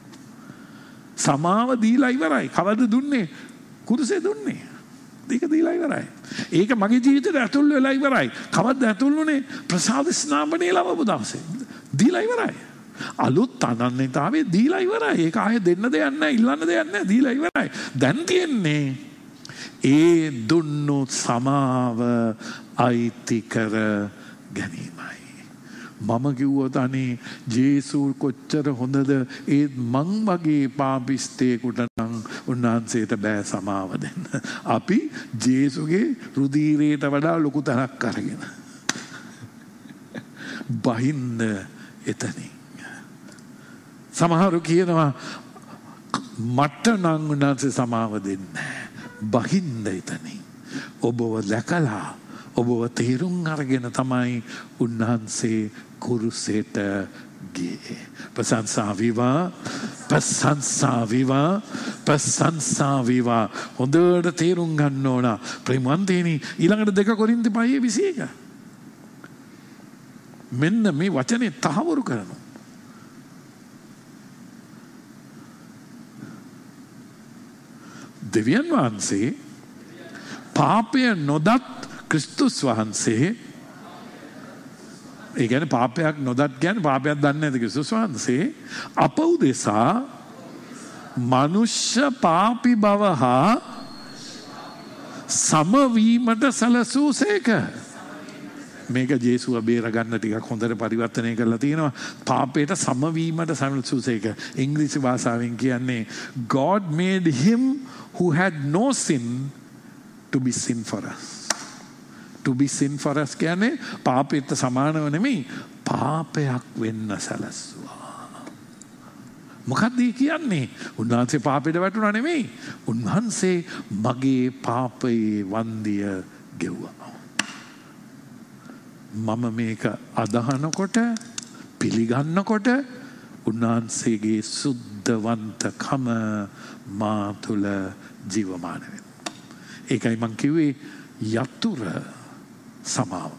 සමාව දීලා ඉවරයි. කවද දුන්නේ? කුරුසේ දුන්නේ. ඒක දීලා ඉවරයි. ඒක මගේ ජීවිතේට ඇතුල් වෙලා ඉවරයි. කවද්ද ඇතුල් වුනේ? ප්‍රසාද ස්නාපනේ ලැබපු දවසේ. දීලා ඉවරයි. අලුත් අනන්‍යතාවයේ දීලා ඉවරයි. ඒක ආයේ දෙන්න දෙයක් නැහැ, ඉල්ලන්න දෙයක් නැහැ. දීලා ඉවරයි. දැන් තියෙන්නේ ඒ දුන්නු සමාව අයිති කර ගැනීමයි. මම කිව්වොත් අනේ ජේසු කොච්චර හොඳද ඒත් මං වගේ පාපිස්තේකට නම් උන්වහන්සේට බෑ සමාව දෙන්න. අපි ජේසුගේ රුධීරයට වඩා ලොකු තැනක් අරගෙන බහින්න එතනින්. සමහරු කියනවා මට නම් උන්වහන්සේ සමාව දෙන්නේ බහින්ද එතනින්. ඔබව දැකලා ඔබව තේරුම් අරගෙන තමයි උන්වහන්සේ කුරුසයට ගියේ. ප්‍රශංසා වේවා, ප්‍රශංසා වේවා, ප්‍රශංසා වේවා. හොඳට තේරුම් ගන්න ඕන ප්‍රේමවන්තයනි. ඊළඟට 2 කොරින්ති 5:21. මෙන්න මේ වචනේ තහවුරු කරනවා. දෙවියන් වහන්සේ පාපය නොදත් ක්‍රිස්තුස් වහන්සේ, ඒ කියන්නේ පාපයක් නොදත් කියන්නේ පාපයක් දන්නේ නැති ක්‍රිස්තුස් වහන්සේ අප උදෙසා මනුෂ්‍ය පාපී බව හා සමවීමට සැලසූසේක. මේක ජේසුව බේරගන්න ටිකක් හොඳට පරිවර්තනය කරලා තියෙනවා. පාපයට සමවීමට සැලසූසේක. ඉංග්‍රීසි භාෂාවෙන් කියන්නේ God made him who had no sin to be sin for us. To be sin for us කියන්නේ පාපයට සමානව නෙමෙයි, පාපයක් වෙන්න සැලසුවා. මොකක්ද කියන්නේ? උන්වහන්සේ පාපයට වැටුණා නෙමෙයි. උන්වහන්සේ මගේ පාපයේ වන්දිය ගෙව්වා. මම මේක අදහනකොට, පිළිගන්නකොට උන්වහන්සේගේ සුද්ධවන්තකම මා තුළ ජීවමාන වෙනවා. ඒකයි මං කිව්වේ යතුර සමාව.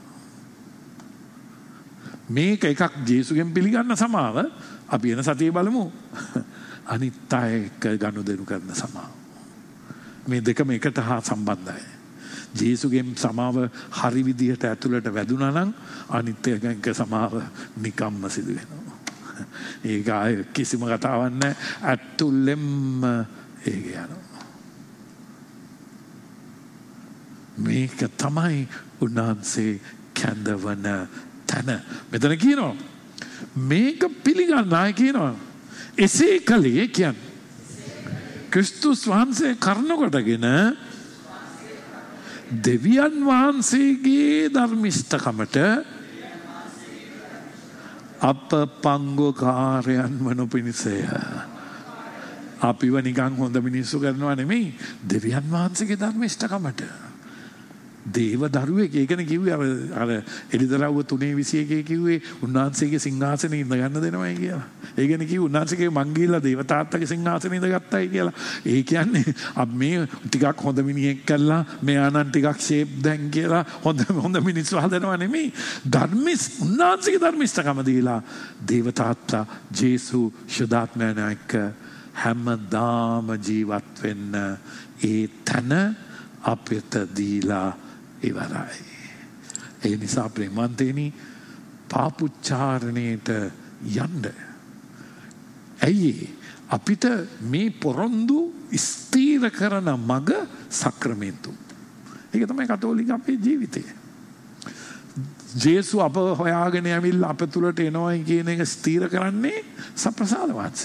මේක එකක් ජේසුගෙන් පිළිගන්න සමාව. අපි එන සතියේ බලමු. අනිත් අය එක්ක ගනුදෙනු කරන සමාව. මේ දෙකම එකට හා සම්බන්ධයි. ජේසුගෙන් සමාව හරි විදිහට ඇතුළට වැදුනා නම් අනිත් එක සමාව නිකම්ම සිදු වෙනවා. ඒක ආයේ කිසිම කතාවක් නැහැ. ඇතුළෙන්ම ඒක යනවා. මේක තමයි උන්වහන්සේ කැඳවන තැන. මෙතන කියනවා මේක පිළිගන්න අය කියනවා එසේ කලේ කියන්නේ ක්‍රිස්තුස් වහන්සේ කරන කොටගෙන දෙවියන් වහන්සේගේ ධර්මිෂ්ඨකමට අප පංගුකාරයන් වනු පිණිසය. අපිව නිකන් හොඳ මිනිස්සු කරනවා නෙමෙයි, දෙවියන් වහන්සේගේ ධර්මිෂ්ඨකමට. දේව දරුවෙක්. ඒකනේ කිව්වේ අර එලිදරව්ව 3:21 කිව්වේ උන්වහන්සේගේ සිංහාසනේ ඉඳ ගන්න දෙනවයි කියලා. ඒකනේ කිව්වේ උන්වහන්සේගේ මං ගිහිල්ලා දේවතාත්තගේ සිංහාසනේ ඉඳගත්තයි කියලා. ඒ කියන්නේ අපි මේ ටිකක් හොඳ මිනිහෙක් කරලා මෙයා නම් ටිකක් ෂේප් දැන් කියලා හොඳ මිනිස්සු හදනවා නෙමෙයි. උන්වහන්සේගේ ධර්මිෂ්ඨකම දීලා දේවතාත්තා ජේසු ශුද්ධාත්මයන් එක්ක හැමදාම ජීවත් වෙන්න ඒ තන අපිට දීලා ඉවරයි. ඒ නිසා ප්‍රේමවන්තයනි, පාපුච්චාරණයට යන්න. ඇයි අපිට මේ පොරොන්දු ස්ථීර කරන මග සක්‍රමෙන්තු. ඒක තමයි කතෝලික අපේ ජීවිතය. ජේසු අප හොයාගෙන ඇවිල්ලා අප තුළට එනවයි කියන එක ස්ථීර කරන්නේ සප්‍රසාද වහන්සේ.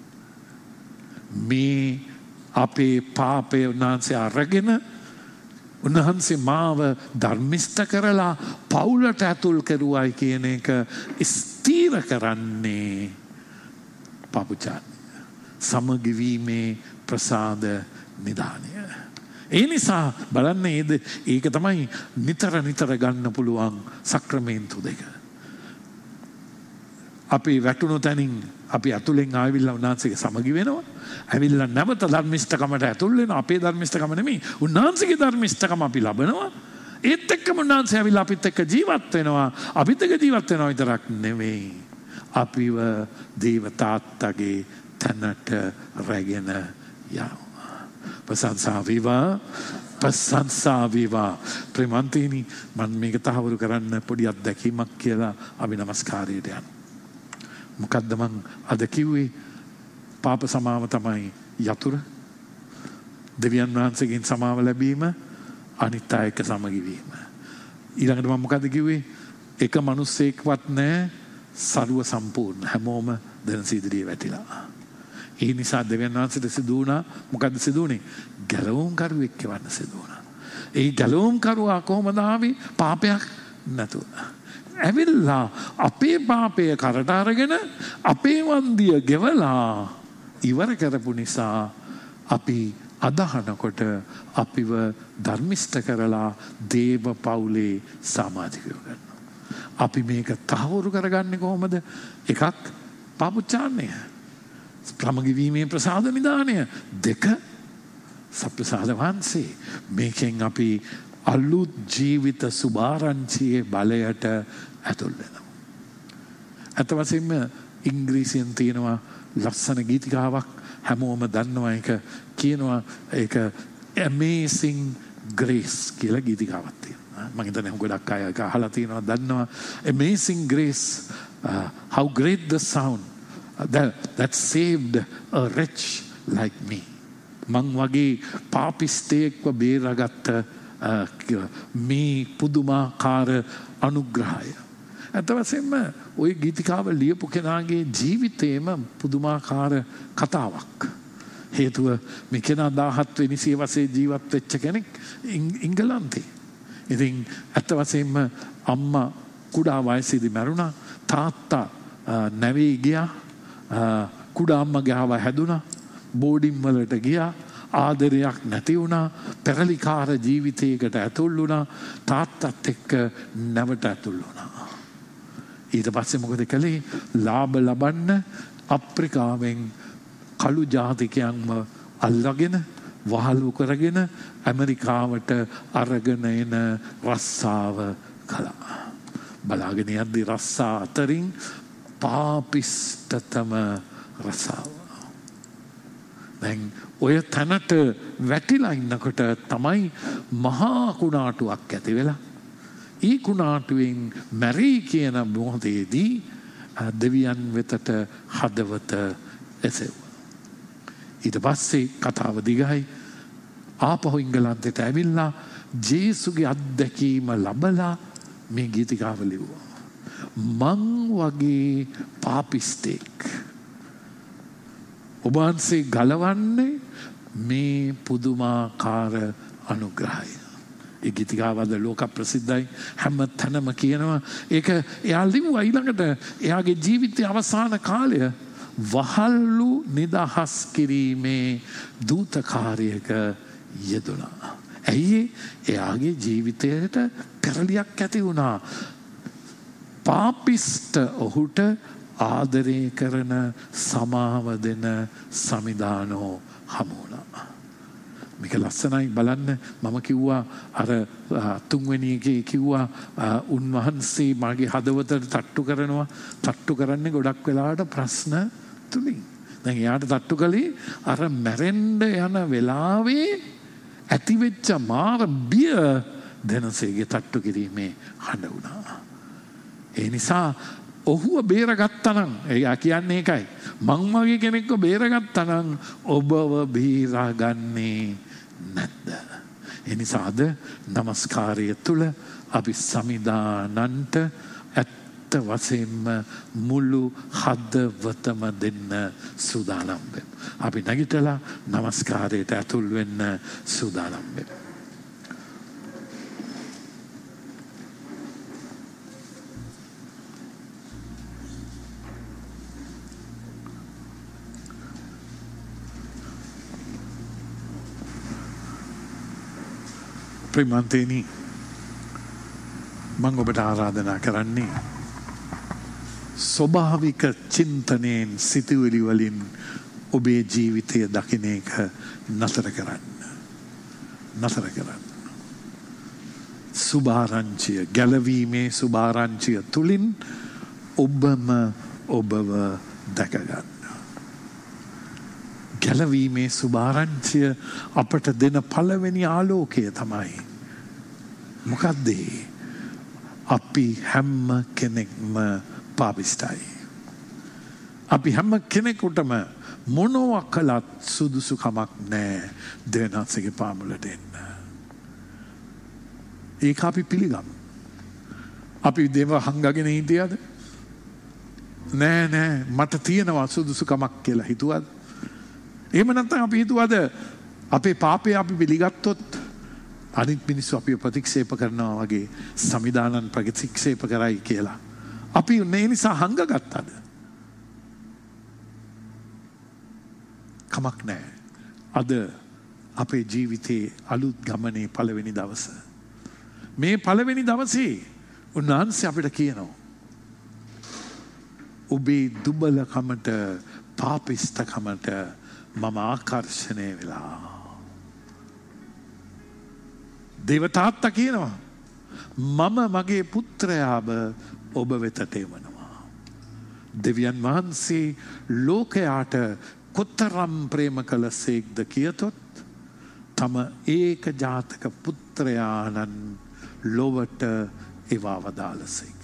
මේ අපේ පාපය උන්වහන්සේ අරගෙන උන්වහන්සේ මාව ධර්මිෂ්ඨ කරලා පවුලට ඇතුල් කරුවයි කියන එක ස්ථීර කරන්නේ පාපුචාරණය, සමගිවීමේ ප්‍රසාද නිදානය. ඒ නිසා බලන්න ඒක තමයි නිතර ගන්න පුළුවන් සක්‍රමේන්තු දෙක. අපි වැටුණු තැනින් අපි අතුලෙන් ආවිල්ලා උන්වහන්සේගේ සමගි වෙනවා. ඇවිල්ලා නැවත ධර්මිෂ්ඨකමට ඇතුල් වෙනවා. අපේ ධර්මිෂ්ඨකම නෙමෙයි, උන්වහන්සේගේ ධර්මිෂ්ඨකම අපි ලබනවා. ඒත් එක්කම උන්වහන්සේ ඇවිල්ලා අපිත් එක්ක ජීවත් වෙනවා. අපිත් එක්ක ජීවත් වෙනවා විතරක් නෙමෙයි, අපිව දේවතාත්තගේ තැනට රැගෙන යනවා. ප්‍රශංසා වේවා, ප්‍රශංසා වේවා. ප්‍රේමවන්තයනි, මම මේක තහවුරු කරන්න පොඩි අත්දැකීමක් කියලා අපි නමස්කාරයට යනවා. මොකද්ද මං අද කිව්වේ? පාප සමාව තමයි යතුර. දෙවියන් වහන්සේගෙන් සමාව ලැබීම, අනිත් අය එක්ක සමගි වීම. ඊළඟට මම මොකද්ද කිව්වේ? එක මිනිස්සෙක්වත් නැහැ සරුව සම්පූර්ණ. හැමෝම දැන් සීදලිය වැටිලා. ඒ නිසා දෙවියන් වහන්සේට සිදු වුණා. මොකද්ද සිදු වුණේ? ගැලවුම් කරුවෙක් එවන්න සිදු වුණා. ඒ ගැලවුම් කරුවා කොහොමද ආවේ? පාපයක් නැතුව. ඇවිල්ලා අපේ පාපය කරට අරගෙන අපේ වන්දිය ගෙවලා ඉවර කරපු නිසා අපි අදහනකොට අපිව ධර්මිෂ්ඨ කරලා දේව පවුලේ සමාජිකයෝ කරනවා. අපි මේක තහවුරු කරගන්නේ කොහොමද? එකක් පාපුච්චාරණය, ක්‍රමගිවීමේ ප්‍රසාද නිදානය, දෙක සප්‍රසාද වහන්සේ. මේකෙන් අපි අලුත් ජීවිත සුභාරංචියේ බලයට ඇතුල් වෙනවා. අත වශයෙන්ම ඉංග්‍රීසියෙන් තියෙනවා ලස්සන ගීතිකාවක්, හැමෝම දන්නවා ඒක, කියනවා ඒක Amazing Grace කියලා ගීතිකාවක් තියෙනවා. මම හිතන්නේ ගොඩක් අය ඒක අහලා තියෙනවා, දන්නවා. Amazing Grace, how great the sound that saved a wretch like me. මං වගේ පාපිස්තයෙක්ව බේරාගත්ත මේ පුදුමාකාර අනුග්‍රහය. ඇත්ත වශයෙන්ම ওই ගීතිකාව ලියපු කෙනාගේ ජීවිතේම පුදුමාකාර කතාවක්. හේතුව මේ කෙනා 17 වෙනි සියවසේ ජීවත් වෙච්ච කෙනෙක් ඉංගලන්තේ. ඉතින් ඇත්ත වශයෙන්ම අම්මා කුඩා වයසේදී මැරුණා. තාත්තා නැවේ ගියා. කුඩා අම්මා ගාව හැදුනා. බෝඩින් වලට ගියා. ආදරයක් නැති වුණා. පෙරලිකාර ජීවිතයකට ඇතුල් වුණා. තාත්තත් එක්ක නැවට ඇතුල් වුණා. ඊට පස්සේ මොකද කළේ? ලාභ ලබන්න අප්‍රිකාවෙන් කළු ජාතිකයන්ව අල්ලගෙන වහලු කරගෙන ඇමරිකාවට අරගෙන එන රස්සාව කළා. බලාගෙන යද්දී රස්සා අතරින් පාපිෂ්ඨතම රස්සාව. දැන් ඔය තැනට වැටිලා ඉන්නකොට තමයි මහා කුණාටුවක් ඇති වෙලා. ඒ කුණාටුවෙන් මැරී කියන මොහොතේදී දෙවියන් වෙතට හදවත එසෙව්වා. ඊට පස්සේ කතාව දිගයි. ආපහු ඉංගලන්තයට ඇවිල්ලා ජේසුගේ අත්දැකීම ලබලා මේ ගීතිකාව ලිව්වා. මං වගේ පාපිස්තෙක් ඔබ වහන්සේ ගලවන්නේ මේ පුදුමාකාර අනුග්‍රහය. ඒ ගීතිකාවද ලෝක ප්‍රසිද්ධයි. හැම තැනම කියනවා. ඒක එයා ලිව්වා. ඊළඟට එයාගේ ජීවිතයේ අවසාන කාලය වහල්ලු නිදහස් කිරීමේ දූතකාරයක යෙදුණා. ඇයි? එයාගේ ජීවිතයට පෙරලියක් ඇති වුණා. පාපිෂ්ඨ ඔහුට ආදරය කරන සමාව දෙන සමිදානෝ හමු වුණා. මේක ලස්සනයි බලන්න. මම කිව්වා අර තුන්වෙනි එකේ කිව්වා උන්වහන්සේ මගේ හදවතට තට්ටු කරනවා. තට්ටු කරන්නේ ගොඩක් වෙලාවට ප්‍රශ්න තුලින්. දැන් එයාට තට්ටු කළේ අර මැරෙන්න යන වෙලාවේ ඇතිවෙච්ච මාර බිය දෙනසේගේ තට්ටු කිරීමේ හඬ වුණා. ඒ නිසා ඔහුව බේරගත්තා නම්, එයා කියන්නේ ඒකයි, මං වගේ කෙනෙක්ව බේරගත්තා නම් ඔබව බේරාගන්නේ නැද්ද? ඒ නිසා අද නමස්කාරය තුළ අපි සමිදානන්ට ඇත්ත වශයෙන්ම මුළු හදවතම දෙන්න සූදානම් වෙමු. අපි නැගිටලා නමස්කාරයට ඇතුල් වෙන්න සූදානම් වෙමු. ප්‍රේමන්තේනි, මම ඔබට ආරාධනා කරන්නේ ස්වභාවික චින්තනයෙන් සිතුවිලි වලින් ඔබේ ජීවිතය දකින එක නතර කරන්න. නතර කරන්න. සුභාරංචිය, ගැලවීමේ සුභාරංචිය තුලින් ඔබම ඔබව දැකගන්න. ගැලවීමේ සුභාරංචිය අපට දෙන පළවෙනි ආලෝකය තමයි මොකද්ද? අපි හැම කෙනෙක්ම පාපිෂ්ඨයි. අපි හැම කෙනෙකුටම මොනවා කළත් සුදුසුකමක් නැහැ දෙවියන්සේගේ පාමුලට එන්න. ඒක අපි පිළිගමු. අපි දේව හංගගෙන හිටියද? නෑ මට තියෙනවා සුදුසුකමක් කියලා හිතුවද? එහෙම නැත්නම් අපි හිතුවද අපේ පාපය අපි පිළිගත්තොත් අනිත් මිනිස්සු අපිව ප්‍රතික්ෂේප කරනවා වගේ සමිදානන් ප්‍රතික්ෂේප කරයි කියලා අපි මේ නිසා හංගගත්තද? කමක් නැහැ. අපේ ජීවිතයේ අලුත් ගමනේ පළවෙනි දවස. මේ පළවෙනි දවසේ උන්වහන්සේ අපිට කියනවා ඔබේ දුබලකමට පාපිෂ්ඨකමට මම ආකර්ෂණය වෙලා. දේව තාත්තා කියනවා මම මගේ පුත්‍රයාව ඔබ වෙතට එවනවා. දෙවියන් වහන්සේ ලෝකයාට කොතරම් ප්‍රේම කළසේක්ද කියතොත් තම ඒක ජාතක පුත්‍රයාණන් ලොවට එවා වදාළසේක.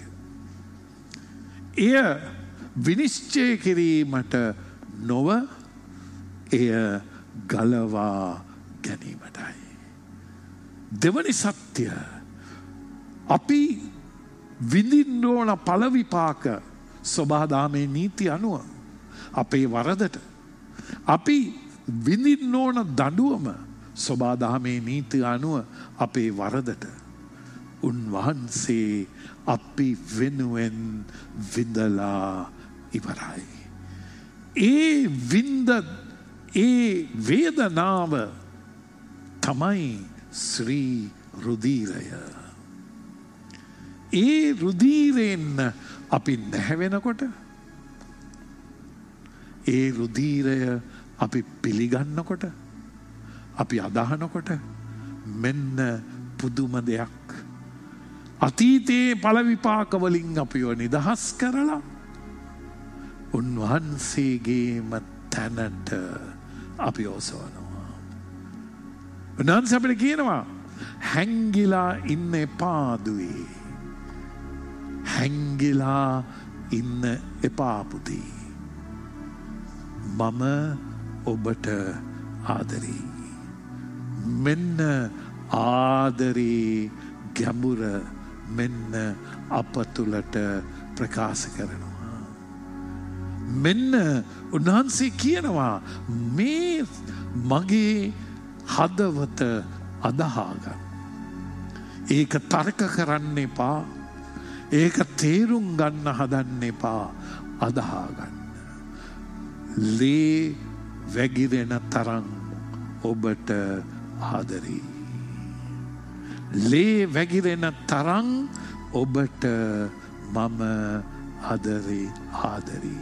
එය විනිශ්චය කිරීමට නොව එය ගලවා ගැනීමටයි. දෙවනි සත්‍ය අපි විඳින්න ඕන ඵල විපාක සබහාදාමේ නීති අනුව අපේ වරදට අපි විඳින්න ඕන දඬුවම සබහාදාමේ නීති අනුව අපේ වරදට උන්වහන්සේ අපි වෙනුවෙන් විඳලා ඉවරයි. ඒ වේදනාව තමයි ශ්‍රී රුධීරය. ඒ රුධීරයෙන් අපි නැහැවෙනකොට ඒ රුධීරය අපි පිළිගන්නකොට අපි අදහනකොට මෙන්න පුදුම දෙයක්. අතීතයේ ඵල විපාක වලින් අපිව නිදහස් කරලා උන්වහන්සේගේම තැනට අපි ඔසවනවා. උන්වහන්සේ අපිට කියනවා හැංගිලා ඉන්න එපා දුවේ. හැංගිලා ඉන්න එපා පුතේ. මම ඔබට ආදරේ. මෙන්න ආදරේ ගැඹුර මෙන්න අප තුළට ප්‍රකාශ කරනවා. මෙන්න උන්වහන්සේ කියනවා මේ මගේ හදවත අදහාගන්න. ඒක තර්ක කරන්න එපා. ඒක තේරුම් ගන්න හදන්න එපා. අදහාගන්න. ලේ වැగిරෙන තරම් ඔබට ආදරේ. ලේ වැగిරෙන තරම් ඔබට මම ආදරේ.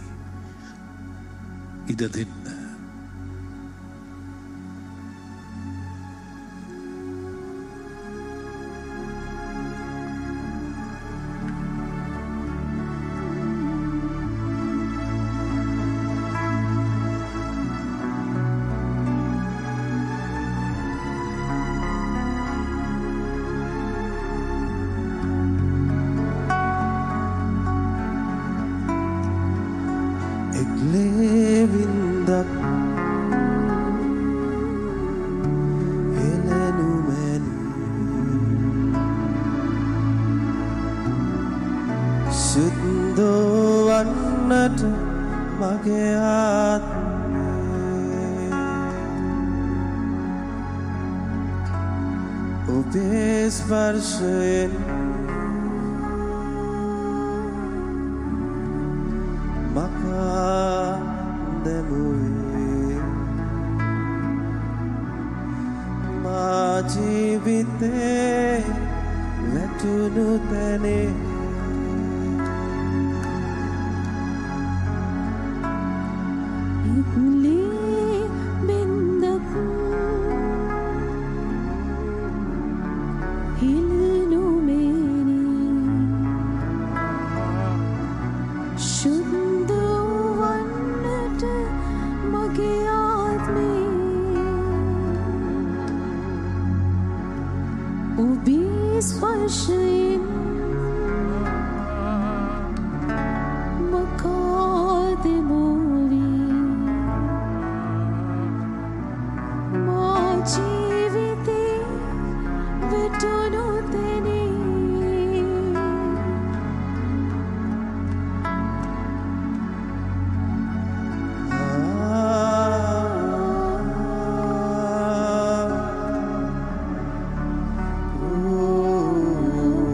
ඉඩ දෙන්න. ස්පර්ශයෙන් මකා දෙමුවේ මා ජීවිතේ වැටුණු තැනේ Oh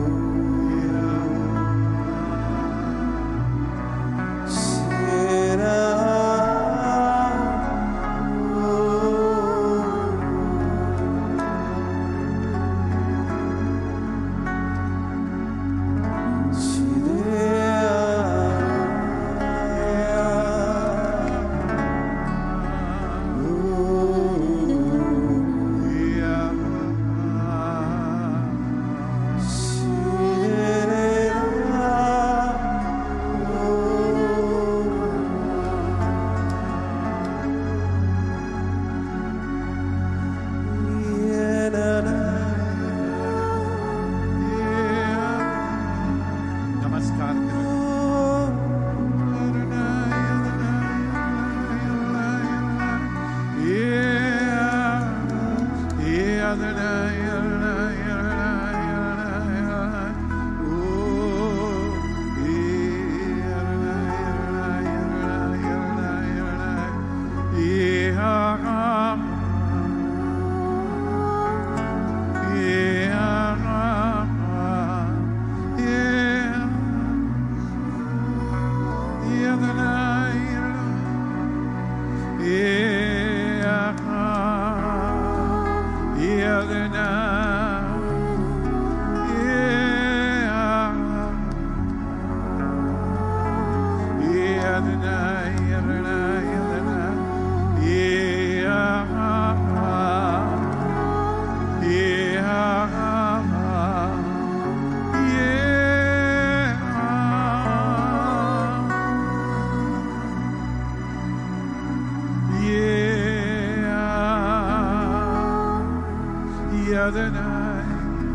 Adonai.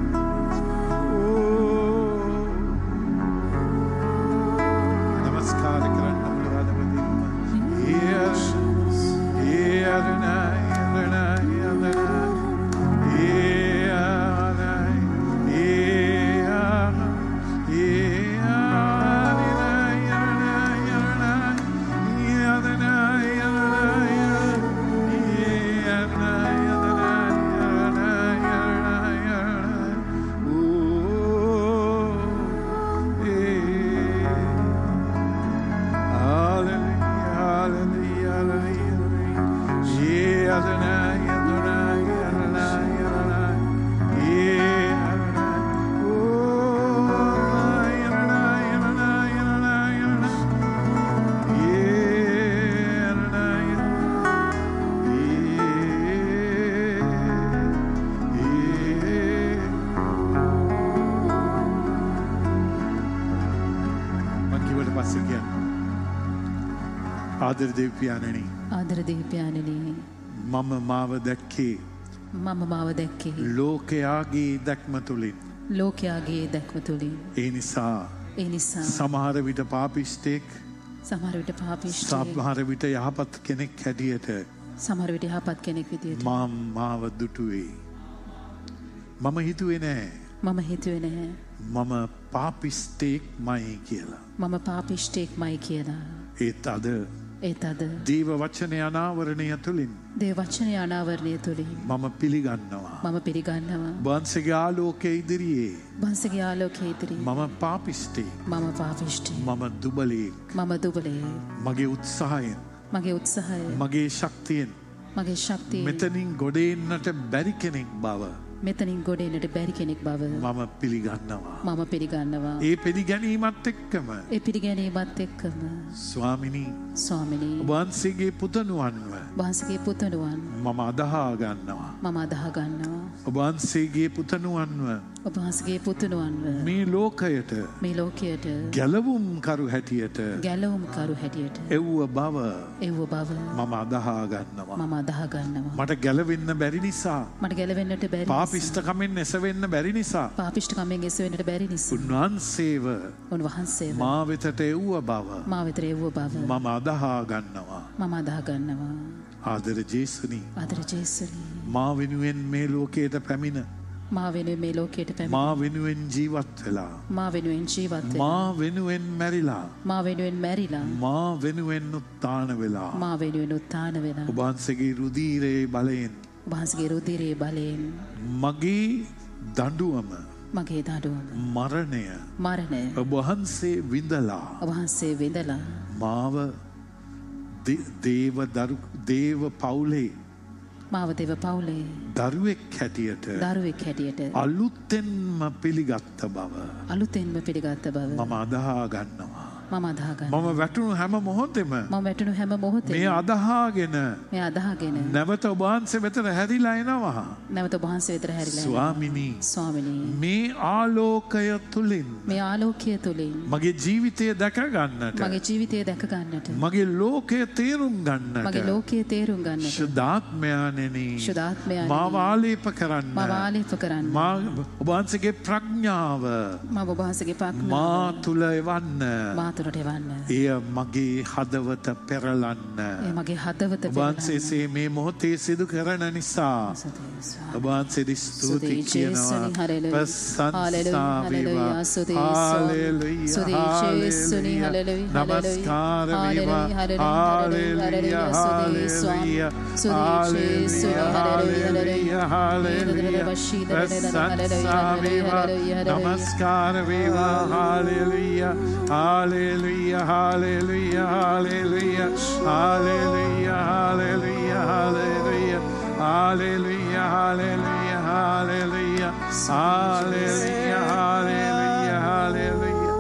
Namaskar karana mulwada madima. Adonai, Adonai, Adonai. ආදර දෙවියන්නි ආදර දෙවියන්නි මම මාව දැක්කේ ලෝකයාගේ දැක්ම තුලින් ඒ නිසා සමහර විට පාපිෂ්ඨෙක් සමහර විට යහපත් කෙනෙක් හැටියට විදියට මාව දුටුවේ මම හිතුවේ නෑ මම පාපිෂ්ඨෙක්මයි කියලා ඒත් අද දේව වචනය අනාවරණය තුලින් මම පිළිගන්නවා වහන්සේගේ ආලෝකයේ ඉදිරියේ මම පාපිෂ්ඨෙක් මම දුබලෙක් මගේ උත්සාහයෙන් මගේ ශක්තියෙන් මෙතනින් ගොඩ එන්නට බැරි කෙනෙක් බව මම පිළිගන්නවා ඒ පිළිගැනීමත් එක්කම ස්වාමිනී වහන්සේගේ පුතණුවන්ව මම අදහා ගන්නවා ඔබ වහන්සේගේ පුතණුවන්ව මේ ලෝකයට ගැලවුම් කරු හැටියට එව්ව බව මම අදහා ගන්නවා මට ගැලවෙන්න බැරි නිසා පාපිෂ්ඨකමෙන් එසවෙන්න බැරි නිසා උන්වහන්සේව මා වෙතට එව්ව බව මම අදහා ගන්නවා ආදර ජේසුනි මා වෙනුවෙන් මේ ලෝකයට පැමිණ මා වෙනුවෙන් ජීවත් වෙලා මා වෙනුවෙන් මැරිලා මා වෙනුවෙන් උත්ථාන වෙලා ඔබ වහන්සේගේ රුධිරයේ බලයෙන් මගේ දඬුවම මරණය ඔබ වහන්සේ විඳලා මාව දේව පවුලේ දරුවෙක් හැටියට අලුතෙන්ම පිළිගත්ත බව මම අදහා ගන්නවා මම වැටුණු හැම මොහොතෙම මේ අදහාගෙන නැවත ඔබ වහන්සේ වෙතට හැරිලා එනවා ස්වාමිනී මේ ආලෝකය තුලින් මගේ ජීවිතය දැක ගන්නට මගේ ලෝකය තේරුම් ගන්නට ශුද්ධාත්මයාණෙනි මාව ආලේප කරන්න ඔබ වහන්සේගේ ප්‍රඥාව මා තුල එවන්න එය මගේ හදවත පෙරලන්න ඔබ වහන්සේ මේ මොහොතේ සිදු කරන නිසා ඔබ වහන්සේට ස්තුති කියනවා ප්‍රශංසා වේවා හාලෙලූයා නමස්කාර වේවා හාලෙලූයා හාලෙලූයා හාලෙලූයා ප්‍රශංසා වේවා නමස්කාර වේවා හාලෙලූයා Hallelujah, hallelujah, hallelujah, hallelujah, hallelujah, hallelujah, hallelujah, hallelujah, hallelujah, hallelujah, hallelujah, hallelujah.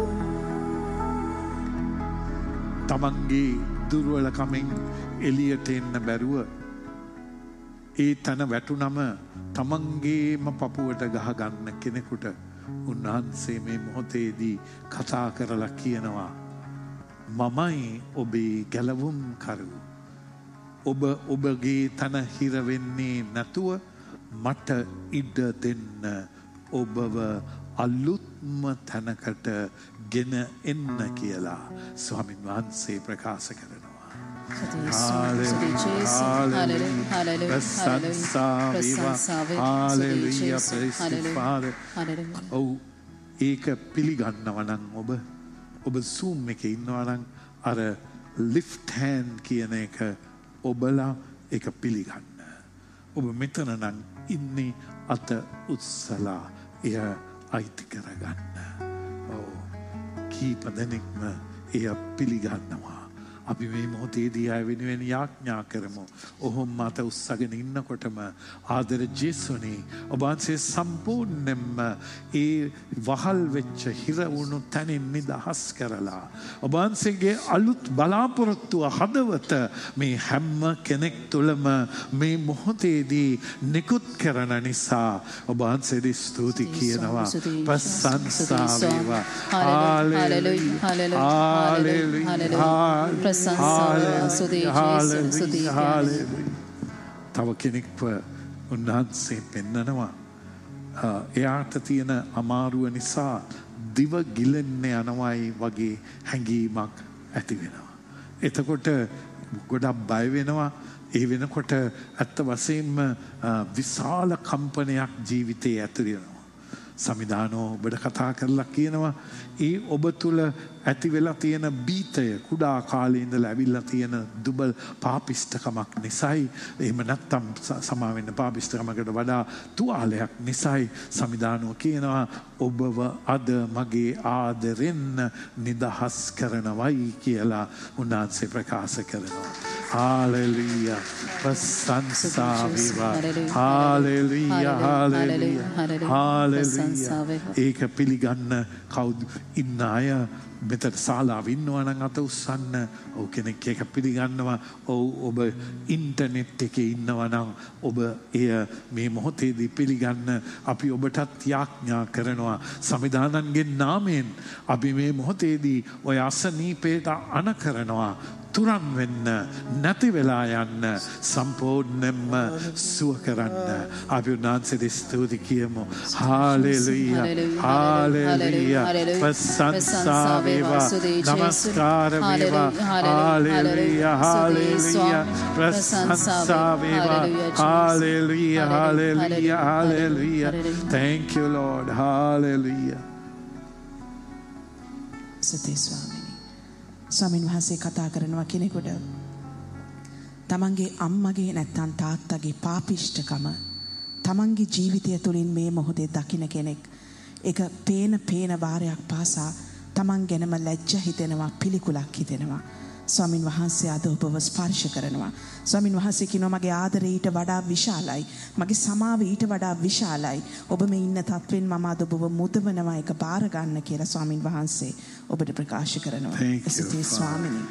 තමන්ගේ දුර්වලකමෙන් එළියට එන්න බැරුව ඒ තන වැටුනම තමන්ගේම පපුවට ගහ ගන්න කෙනෙකුට උන්වහන්සේ මේ මොහොතේදී කතා කරලා කියනවා මමයි ඔබේ ගැලවුම් කරු ඔබගේ තන හිර වෙන්නේ නැතුව මට ඉඩ දෙන්න ඔබව අලුත්ම තැනකට ගෙන එන්න කියලා ස්වාමීන් වහන්සේ ප්‍රකාශ කරනවා. ඒක පිළිගන්නව නම් ඔබ Zoom එකේ ඉන්නවා නම් අර lift hand කියන එක ඔබලා ඒක පිළිගන්න. ඔබ මෙතන නම් ඉන්නේ අත උත්සලා එය අයිති කරගන්න. කීප දෙනෙක්ම එය පිළිගන්නවා. අපි මේ මොහොතේදී ආය වෙනුවෙන් යාඥා කරමු. ඔහොම මත උස්සගෙන ඉන්නකොටම ආදර ජේසුනේ ඔබ වහන්සේ සම්පූර්ණයෙන්ම ඒ වහල් වෙච්ච හිර වුණු තැනින් නිදහස් කරලා ඔබ වහන්සේගේ අලුත් බලාපොරොත්තුව හදවත මේ හැම කෙනෙක් තුළම මේ මොහොතේදී නිකුත් කරන නිසා ඔබ වහන්සේට ස්තුති කියනවා. ප්‍රශංසා වේවා. හාලෙලූයා. තව කෙනෙක්ව උන්වහන්සේ පෙන්නනවා. එයාට තියෙන අමාරුව නිසා දිව ගිලෙන්න යනවායි වගේ හැඟීමක් ඇති වෙනවා. එතකොට ගොඩක් බය වෙනවා. ඒ වෙනකොට ඇත්ත වශයෙන්ම විශාල කම්පනයක් ජීවිතයේ ඇතුළේ වෙනවා. සමිදානෝ ඔබට කතා කරලා කියනවා ඒ ඔබ තුල ඇති වෙලා තියෙන බීතය කුඩා කාලේ ඉඳලා ඇවිල්ලා තියෙන දුබල් පාපිෂ්ඨකමක් නිසායි. එහෙම නැත්නම් සමා වෙන්න පාපිෂ්ඨකමකට වඩා තුවාලයක් නිසායි. සමිදානෝ කියනවා ඔබව අද මගේ ආදරෙන් නිදහස් කරනවයි කියලා උන්වහන්සේ ප්‍රකාශ කරනවා. හාලෙලූයා. ප්‍රශංසා වේවා. හාලෙලූයා. හාලෙලූයා. හාලෙලූයා. ඒක පිළිගන්න කවුද ඉන්න අය මෙතන ශාලාව ඉන්නවා නම් අත උස්සන්න. ඔව් කෙනෙක් ඒක පිළිගන්නවා. ඔබ ඉන්ටර්නෙට් එකේ ඉන්නවා නම් ඔබ එය මේ මොහොතේදී පිළිගන්න. අපි ඔබටත් යාඥා කරනවා සමිදානන්ගේ නාමයෙන් අපි මේ මොහොතේදී ඔය අසනීපේට අණ කරනවා. තුරන් වෙන්න නැති වෙලා යන්න සම්පූර්ණයෙන්ම සුව කරන්න අපි උන්වහන්සේට ස්තුති කියමු. හාලෙලූයා. හාලෙලූයා. ප්‍රශංසා වේවා. නමස්කාර වේවා. හාලෙලූයා. හාලෙලූයා. ප්‍රශංසා වේවා. හාලෙලූයා. හාලෙලූයා. හාලෙලූයා. Thank you Lord. හාලෙලූයා. සතේ ස්වාමීන් වහන්සේ කතා කරනවා කෙනෙකුට තමන්ගේ අම්මගේ නැත්තම් තාත්තගේ පාපිෂ්ඨකම තමන්ගේ ජීවිතය තුළින් මේ මොහොතේ දකින්න කෙනෙක් ඒක පේන වාරයක් පාසා තමන් ගැනම ලැජ්ජ හිතෙනවා පිළිකුලක් හිතෙනවා. ස්වාමින් වහන්සේ අද ඔබව ස්පර්ශ කරනවා. ස්වාමින් වහන්සේ කියනවා මගේ ආදරය ඊට වඩා විශාලයි. මගේ සමාව ඊට වඩා විශාලයි. ඔබ මේ ඉන්න තත්වෙන් මම අද ඔබව මුදවනවා ඒක බාර ගන්න කියලා ස්වාමින් වහන්සේ ඔබට ප්‍රකාශ කරනවා. එසේ ස්වාමිනී.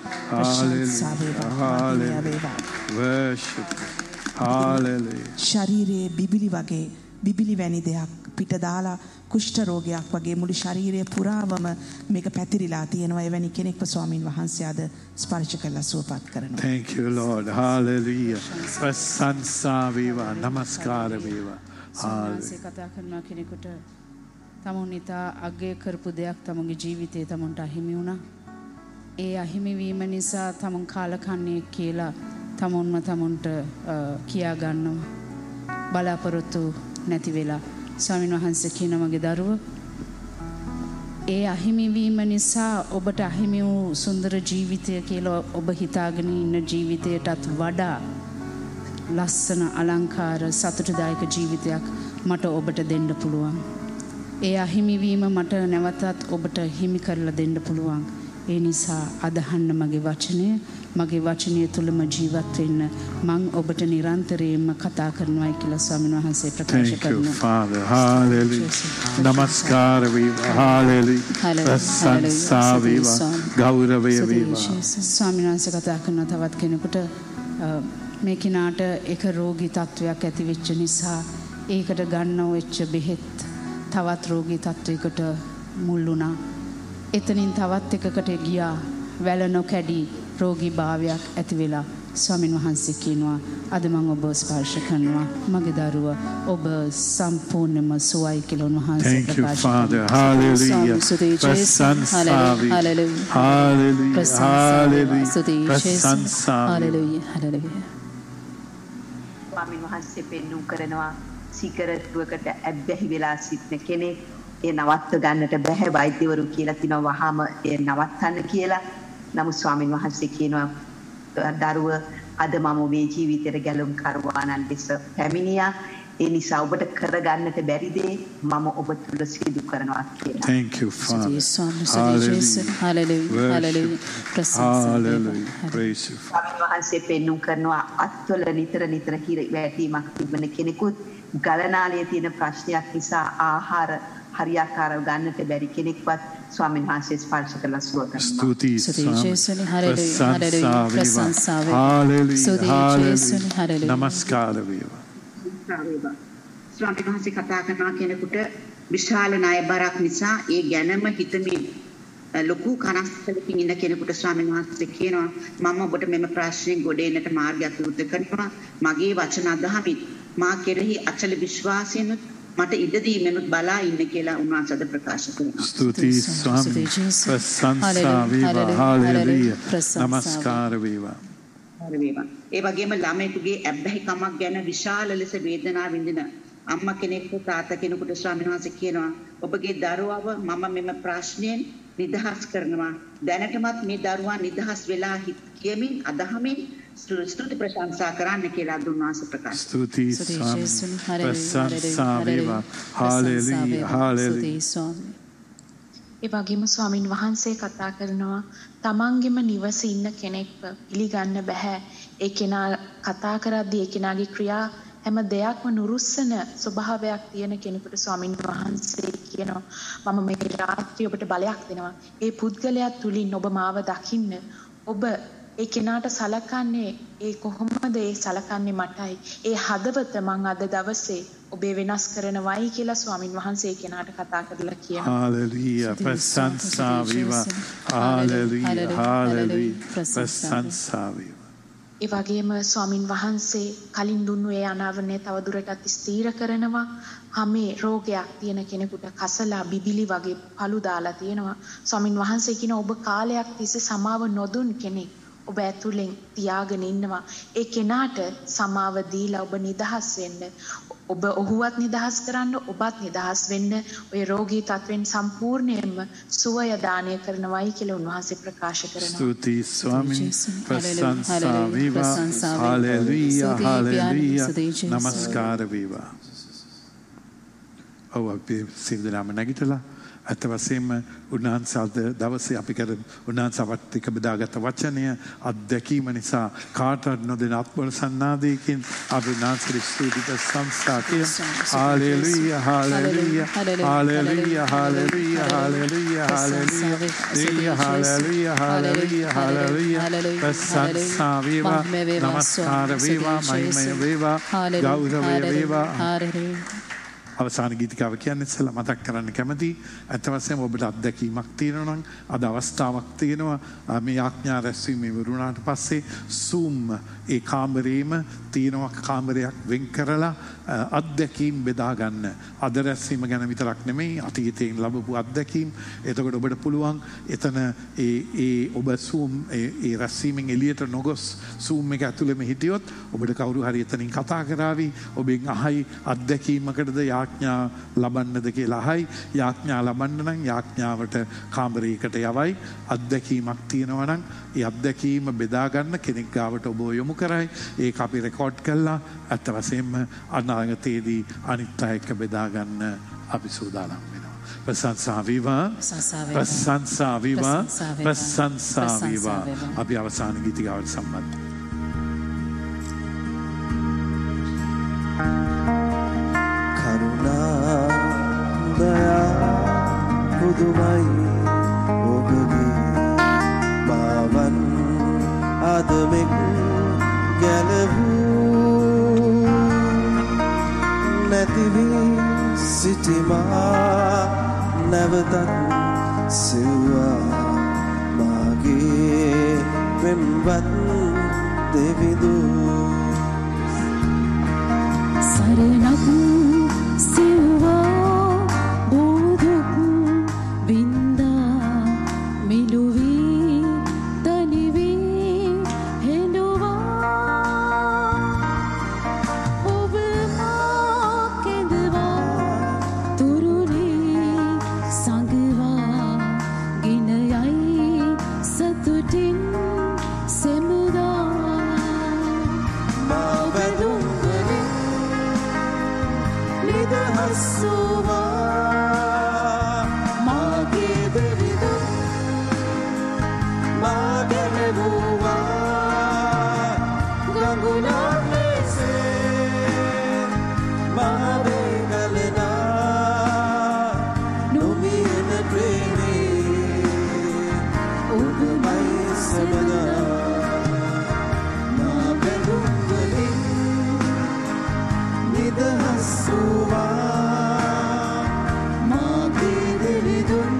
හාලෙලූයා. worship. හාලෙලූයා. ශරීරයේ බිබිලි වැනි දෙයක් පිට දාලා කුෂ්ඨ රෝගයක් වගේ මුළු ශරීරය පුරාවම මේක පැතිරිලා තියෙනවා. එවැනි කෙනෙක්ව ස්වාමින් වහන්සේ අද ස්පර්ශ කරලා සුවපත් කරනවා. Thank you Lord. Hallelujah. ප්‍රශංසා වේවා. නමස්කාර වේවා. ආසේ කතා කරනවා කෙනෙකුට තමුන් ඉතා අගය කරපු දෙයක් තමුන්ගේ ජීවිතේ තමුන්ට අහිමි වුණා. ඒ අහිමි වීම නිසා තමුන් කාලකන්ණිය කියලා තමුන්ට කියා ගන්නවා. බලාපොරොත්තු නැති වෙලා ස්වාමීන් වහන්සේ කියන මගේ දරුව ඒ අහිමිවීම නිසා ඔබට අහිමි වූ සුන්දර ජීවිතය කියලා ඔබ හිතාගෙන ඉන්න ජීවිතයටත් වඩා ලස්සන අලංකාර සතුටුදායක ජීවිතයක් මට ඔබට දෙන්න පුළුවන්. ඒ අහිමිවීම මට නැවතත් ඔබට හිමි කරලා දෙන්න පුළුවන්. ඒ නිසා අදහන්න මගේ වචනය තුලම ජීවත් වෙන්න මං ඔබට නිරන්තරයෙන්ම කතා කරනවායි කියලා ස්වාමීන් වහන්සේ ප්‍රකාශ කරනවා. Thank you Father. Hallelujah. නමස්කාර වේවා. Hallelujah. ප්‍රශංසා වේවා. ගෞරවය වේවා. ස්වාමීන් වහන්සේ කතා කරන තවත් කෙනෙකුට මේ කිනාට එක රෝගී තත්වයක් ඇති වෙච්ච නිසා ඒකට ගන්නව වෙච්ච බෙහෙත් තවත් රෝගී තත්වයකට මුල් වුණා. එතනින් තවත් එකකට ගියා. වැල නොකැඩි රෝගී භාවයක් ඇති වෙලා ස්වාමින් වහන්සේ කියනවා අද මම ඔබ ස්පර්ශ කරනවා මගේ දරුවා ඔබ සම්පූර්ණයෙන්ම සුවයි කියලා උන්වහන්සේ ප්‍රකාශ කරනවා. Thank you, Father. Hallelujah. Hallelujah. Hallelujah. Hallelujah. ස්වාමින් වහන්සේ පෙන්වු කරනවා සිගරට්ටුවකට ඇබ්බැහි වෙලා සිටින කෙනෙක් ඒ නවත්ව ගන්නට බැහැ වෛද්‍යවරු කියලා තිනවා වහාම ඒ නවත්තන්න කියලා. නමුත් ස්වාමින් වහන්සේ කියනවා දරුව අද මම මේ ජීවිතේට ගැලුම් කරවානන් ලෙස පැමිණියා. ඒ නිසා ඔබට කරගන්නට බැරි දේ මම ඔබ තුල සිදු කරනවා කියලා. Thank you, Father. Hallelujah. Hallelujah. Praise you. ස්වාමින් වහන්සේ පෙන්වු කරනවා අත්වල නිතර හිර වැටීමක් තිබෙන කෙනෙකුත් ගලනාලයේ තියෙන ප්‍රශ්නයක් නිසා ආහාර හරියාකාරව ගන්නට බැරි කෙනෙක්වත් ස්වාමීන් වහන්සේ ස්පර්ශ කරලා සුව කරනවා. ස්තුතියි ස්වාමී. හallelujah. නමස්කාර වේවා. ස්වාමීන් වහන්සේ කතා කරනවා කෙනෙකුට විශාල ණය බරක් නිසා ඒ ගැනම හිතමින් ලොකු කනස්සලකින් ඉන්න කෙනෙකුට ස්වාමීන් වහන්සේ කියනවා මම ඔබට මෙම ප්‍රශ්නෙන් ගොඩ එන්නට මාර්ගයක් විවෘත කරනවා මගේ වචන අදහමින් මා කෙරෙහි අචල විශ්වාසයෙන් මට ඉඩ දීමෙනුත් බලා ඉන්න කියලා උන්වහන්සේ අද ප්‍රකාශ කරනවා. ස්තුතියි ස්වාමී. ප්‍රශංසා වේවා. හallelujah. නමස්කාර වේවා. ඒ වගේම ළමයෙකුගේ ඇබ්බැහිකමක් ගැන විශාල ලෙස වේදනාව විඳින අම්මා කෙනෙක්ට තාත්තා කෙනෙකුට ස්වාමීන් වහන්සේ කියනවා ඔබගේ දරුවව මම මෙම ප්‍රශ්නයෙන් නිදහස් කරනවා දැනටමත් මේ දරුවා නිදහස් වෙලා කියමින් අදහමින් ස්තුති ප්‍රශංසා කරන්න කියලා දුන්නාස ප්‍රකාශ. ස්තුතියි ස්වාමී. ප්‍රශංසා වේවා. හallelujah. Hallelujah. ඒ වගේම ස්වාමින් වහන්සේ කතා කරනවා තමන්ගෙම නිවසේ ඉන්න කෙනෙක්ව පිළිගන්න බෑ. ඒ කෙනා කතා කරද්දී ඒ කෙනාගේ ක්‍රියා හැම දෙයක්ම නුරුස්සන ස්වභාවයක් තියෙන කෙනෙකුට ස්වාමින් වහන්සේ කියනවා මම මේ රාත්‍රියේ ඔබට බලයක් දෙනවා. ඒ පුද්ගලයා තුලින් ඔබ මාව දකින්න. ඔබ ඒ කෙනාට සලකන්නේ ඒ කොහොමද ඒ සලකන්නේ මටයි. ඒ හදවත මං අද දවසේ ඔබේ වෙනස් කරනවයි කියලා ස්වාමින් වහන්සේ කෙනාට කතා කරලා කියනවා. Hallelujah. ප්‍රශංසා වේවා. Hallelujah. Hallelujah. ප්‍රශංසා වේවා. ඒ වගේම ස්වාමින් වහන්සේ කලින් දුන්නු ඒ අනාවරණය තව දුරටත් ස්ථීර කරනවා. හැමේ රෝගයක් තියෙන කෙනෙකුට කසලා බිබිලි වගේ පළු දාලා තියෙනවා. ස්වාමින් වහන්සේ කියන ඔබ කාලයක් තිස්සේ සමාව නොදුන් කෙනෙක් ඔබ ඇතුලෙන් තියාගෙන ඉන්නවා. ඒ කෙනාට සමාව දීලා ඔබ නිදහස් වෙන්න. ඔබ ඔහුවත් නිදහස් කරන්න ඔබත් නිදහස් වෙන්න ඔය රෝගී තත්වෙන් සම්පූර්ණයෙන්ම සුවය දානය කරනවායි කියලා උන්වහන්සේ ප්‍රකාශ කරනවා. ස්තුතියි ස්වාමීන් ප්‍රශංසා වේවා. හallelujah. Hallelujah. නමස්කාර වේවා. ඔව් අපි සිල්දනාම නැගිටලා අත වශයෙන්ම උන්වහන්සේ දවසේ අපි කර උන්වහන්සේවත් එක්ක බෙදාගත් වචනය අත්දැකීම නිසා කාටවත් නොදෙන ආත්ම සන්නාදයකින් අපි උන්වහන්සේට ස්තුති ප්‍රශංසා කියන හallelujah. Hallelujah. Hallelujah. Hallelujah. Hallelujah. Hallelujah. Hallelujah. Hallelujah. Hallelujah. ප්‍රශංසා වේවා. නමස්කාර වේවා. මහිමය වේවා. ගෞරවය වේවා. අවසාන ගීතිකාව කියන්නේ ඉස්සෙල්ලා මතක් කරන්න කැමති අත වශයෙන්ම ඔබට අත්දැකීමක් තියෙනවා නම් අද අවස්ථාවක් තියෙනවා මේ ආඥා රැස්වීම ඉවරුණාට පස්සේ Zoom ඒ කාමරේම තියෙනවා කාමරයක් වෙන් කරලා අත්දැකීම් බෙදා ගන්න අද රැස්වීම ගැන විතරක් නෙමෙයි අතීතයෙන් ලැබපු අත්දැකීම් එතකොට ඔබට පුළුවන් එතන ඒ ඔබ Zoom ඒ රැස්වීමෙන් එළියට නොගොස් Zoom එක ඇතුළෙම හිටියොත් ඔබට කවුරු හරි එතනින් කතා කරાવી ඔබෙන් අහයි අත්දැකීමකටද යාඥා ලබන්නද කියලා අහයි යාඥා ලබන්න නම් යාඥාවට කාමරයකට යවයි අත්දැකීමක් තියෙනවා නම් ඒ අත්දැකීම බෙදා ගන්න කෙනෙක් ගාවට ඔබ යොමු කරයි ඒක අපි රෙකෝඩ් කළා අත් වශයෙන්ම අනාගතයේදී අනිත් අය එක්ක බෙදා ගන්න අපි සූදානම් වෙනවා ප්‍රශංසා වේවා ප්‍රශංසා වේවා ප්‍රශංසා වේවා අපි අවසාන ගීතිකාවට සම්බන්ධ පුදුමයි ඔබගේ බවන් අදමෙක් ගැලවූ නැතිවී සිටිමා නැවතත් සිව්වා මාගේ පෙම්වත් දෙවිදු සරණක් සිව්වා බෝධුක් වින්දා මිලුවී තනිවී හෙළුවා ඔබ මා කෙඳවා තුරුලී සංගවා ගිනයයි සතුටින් සෙමුදා මා වැදුම් වලින් නිදහස්සුවා මාගේ දෙවිදු මා ගැලවුවා ගඟුලක් ලෙසේ මා වේගලනා නොමියෙන ප්‍රේමී ඔබමයි සැමදා මා වැදුම් වලින් නිදහස්සුවා මාගේ දෙවිදුන්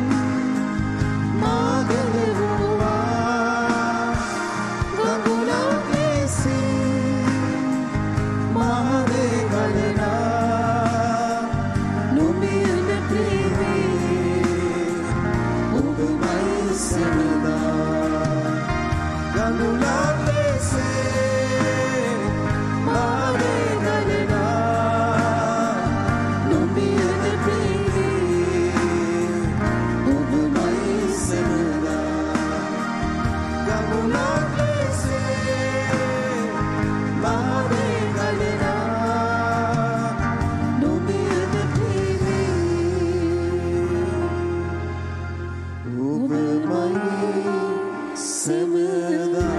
මා ගැලවුවා ගඟුලක් ලෙසේ මා වේගලනා නොමියෙන ප්‍රේමී ඔබමයි සැමදා ගඟුලක් ලෙසේ මා වේගලනා නොමියෙන ප්‍රේමී ඔබමයි සැමදා ගඟුලක් ලෙසේ මා වේගලනා නොමියෙන ප්‍රේමී ඔබමයි සැමදා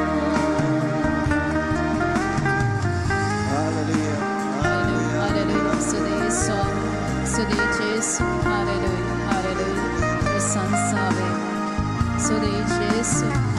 Hallelujah. Sudee Jesu. Hallelujah. Hallelujah. Sansa ve. Sudee Jesu.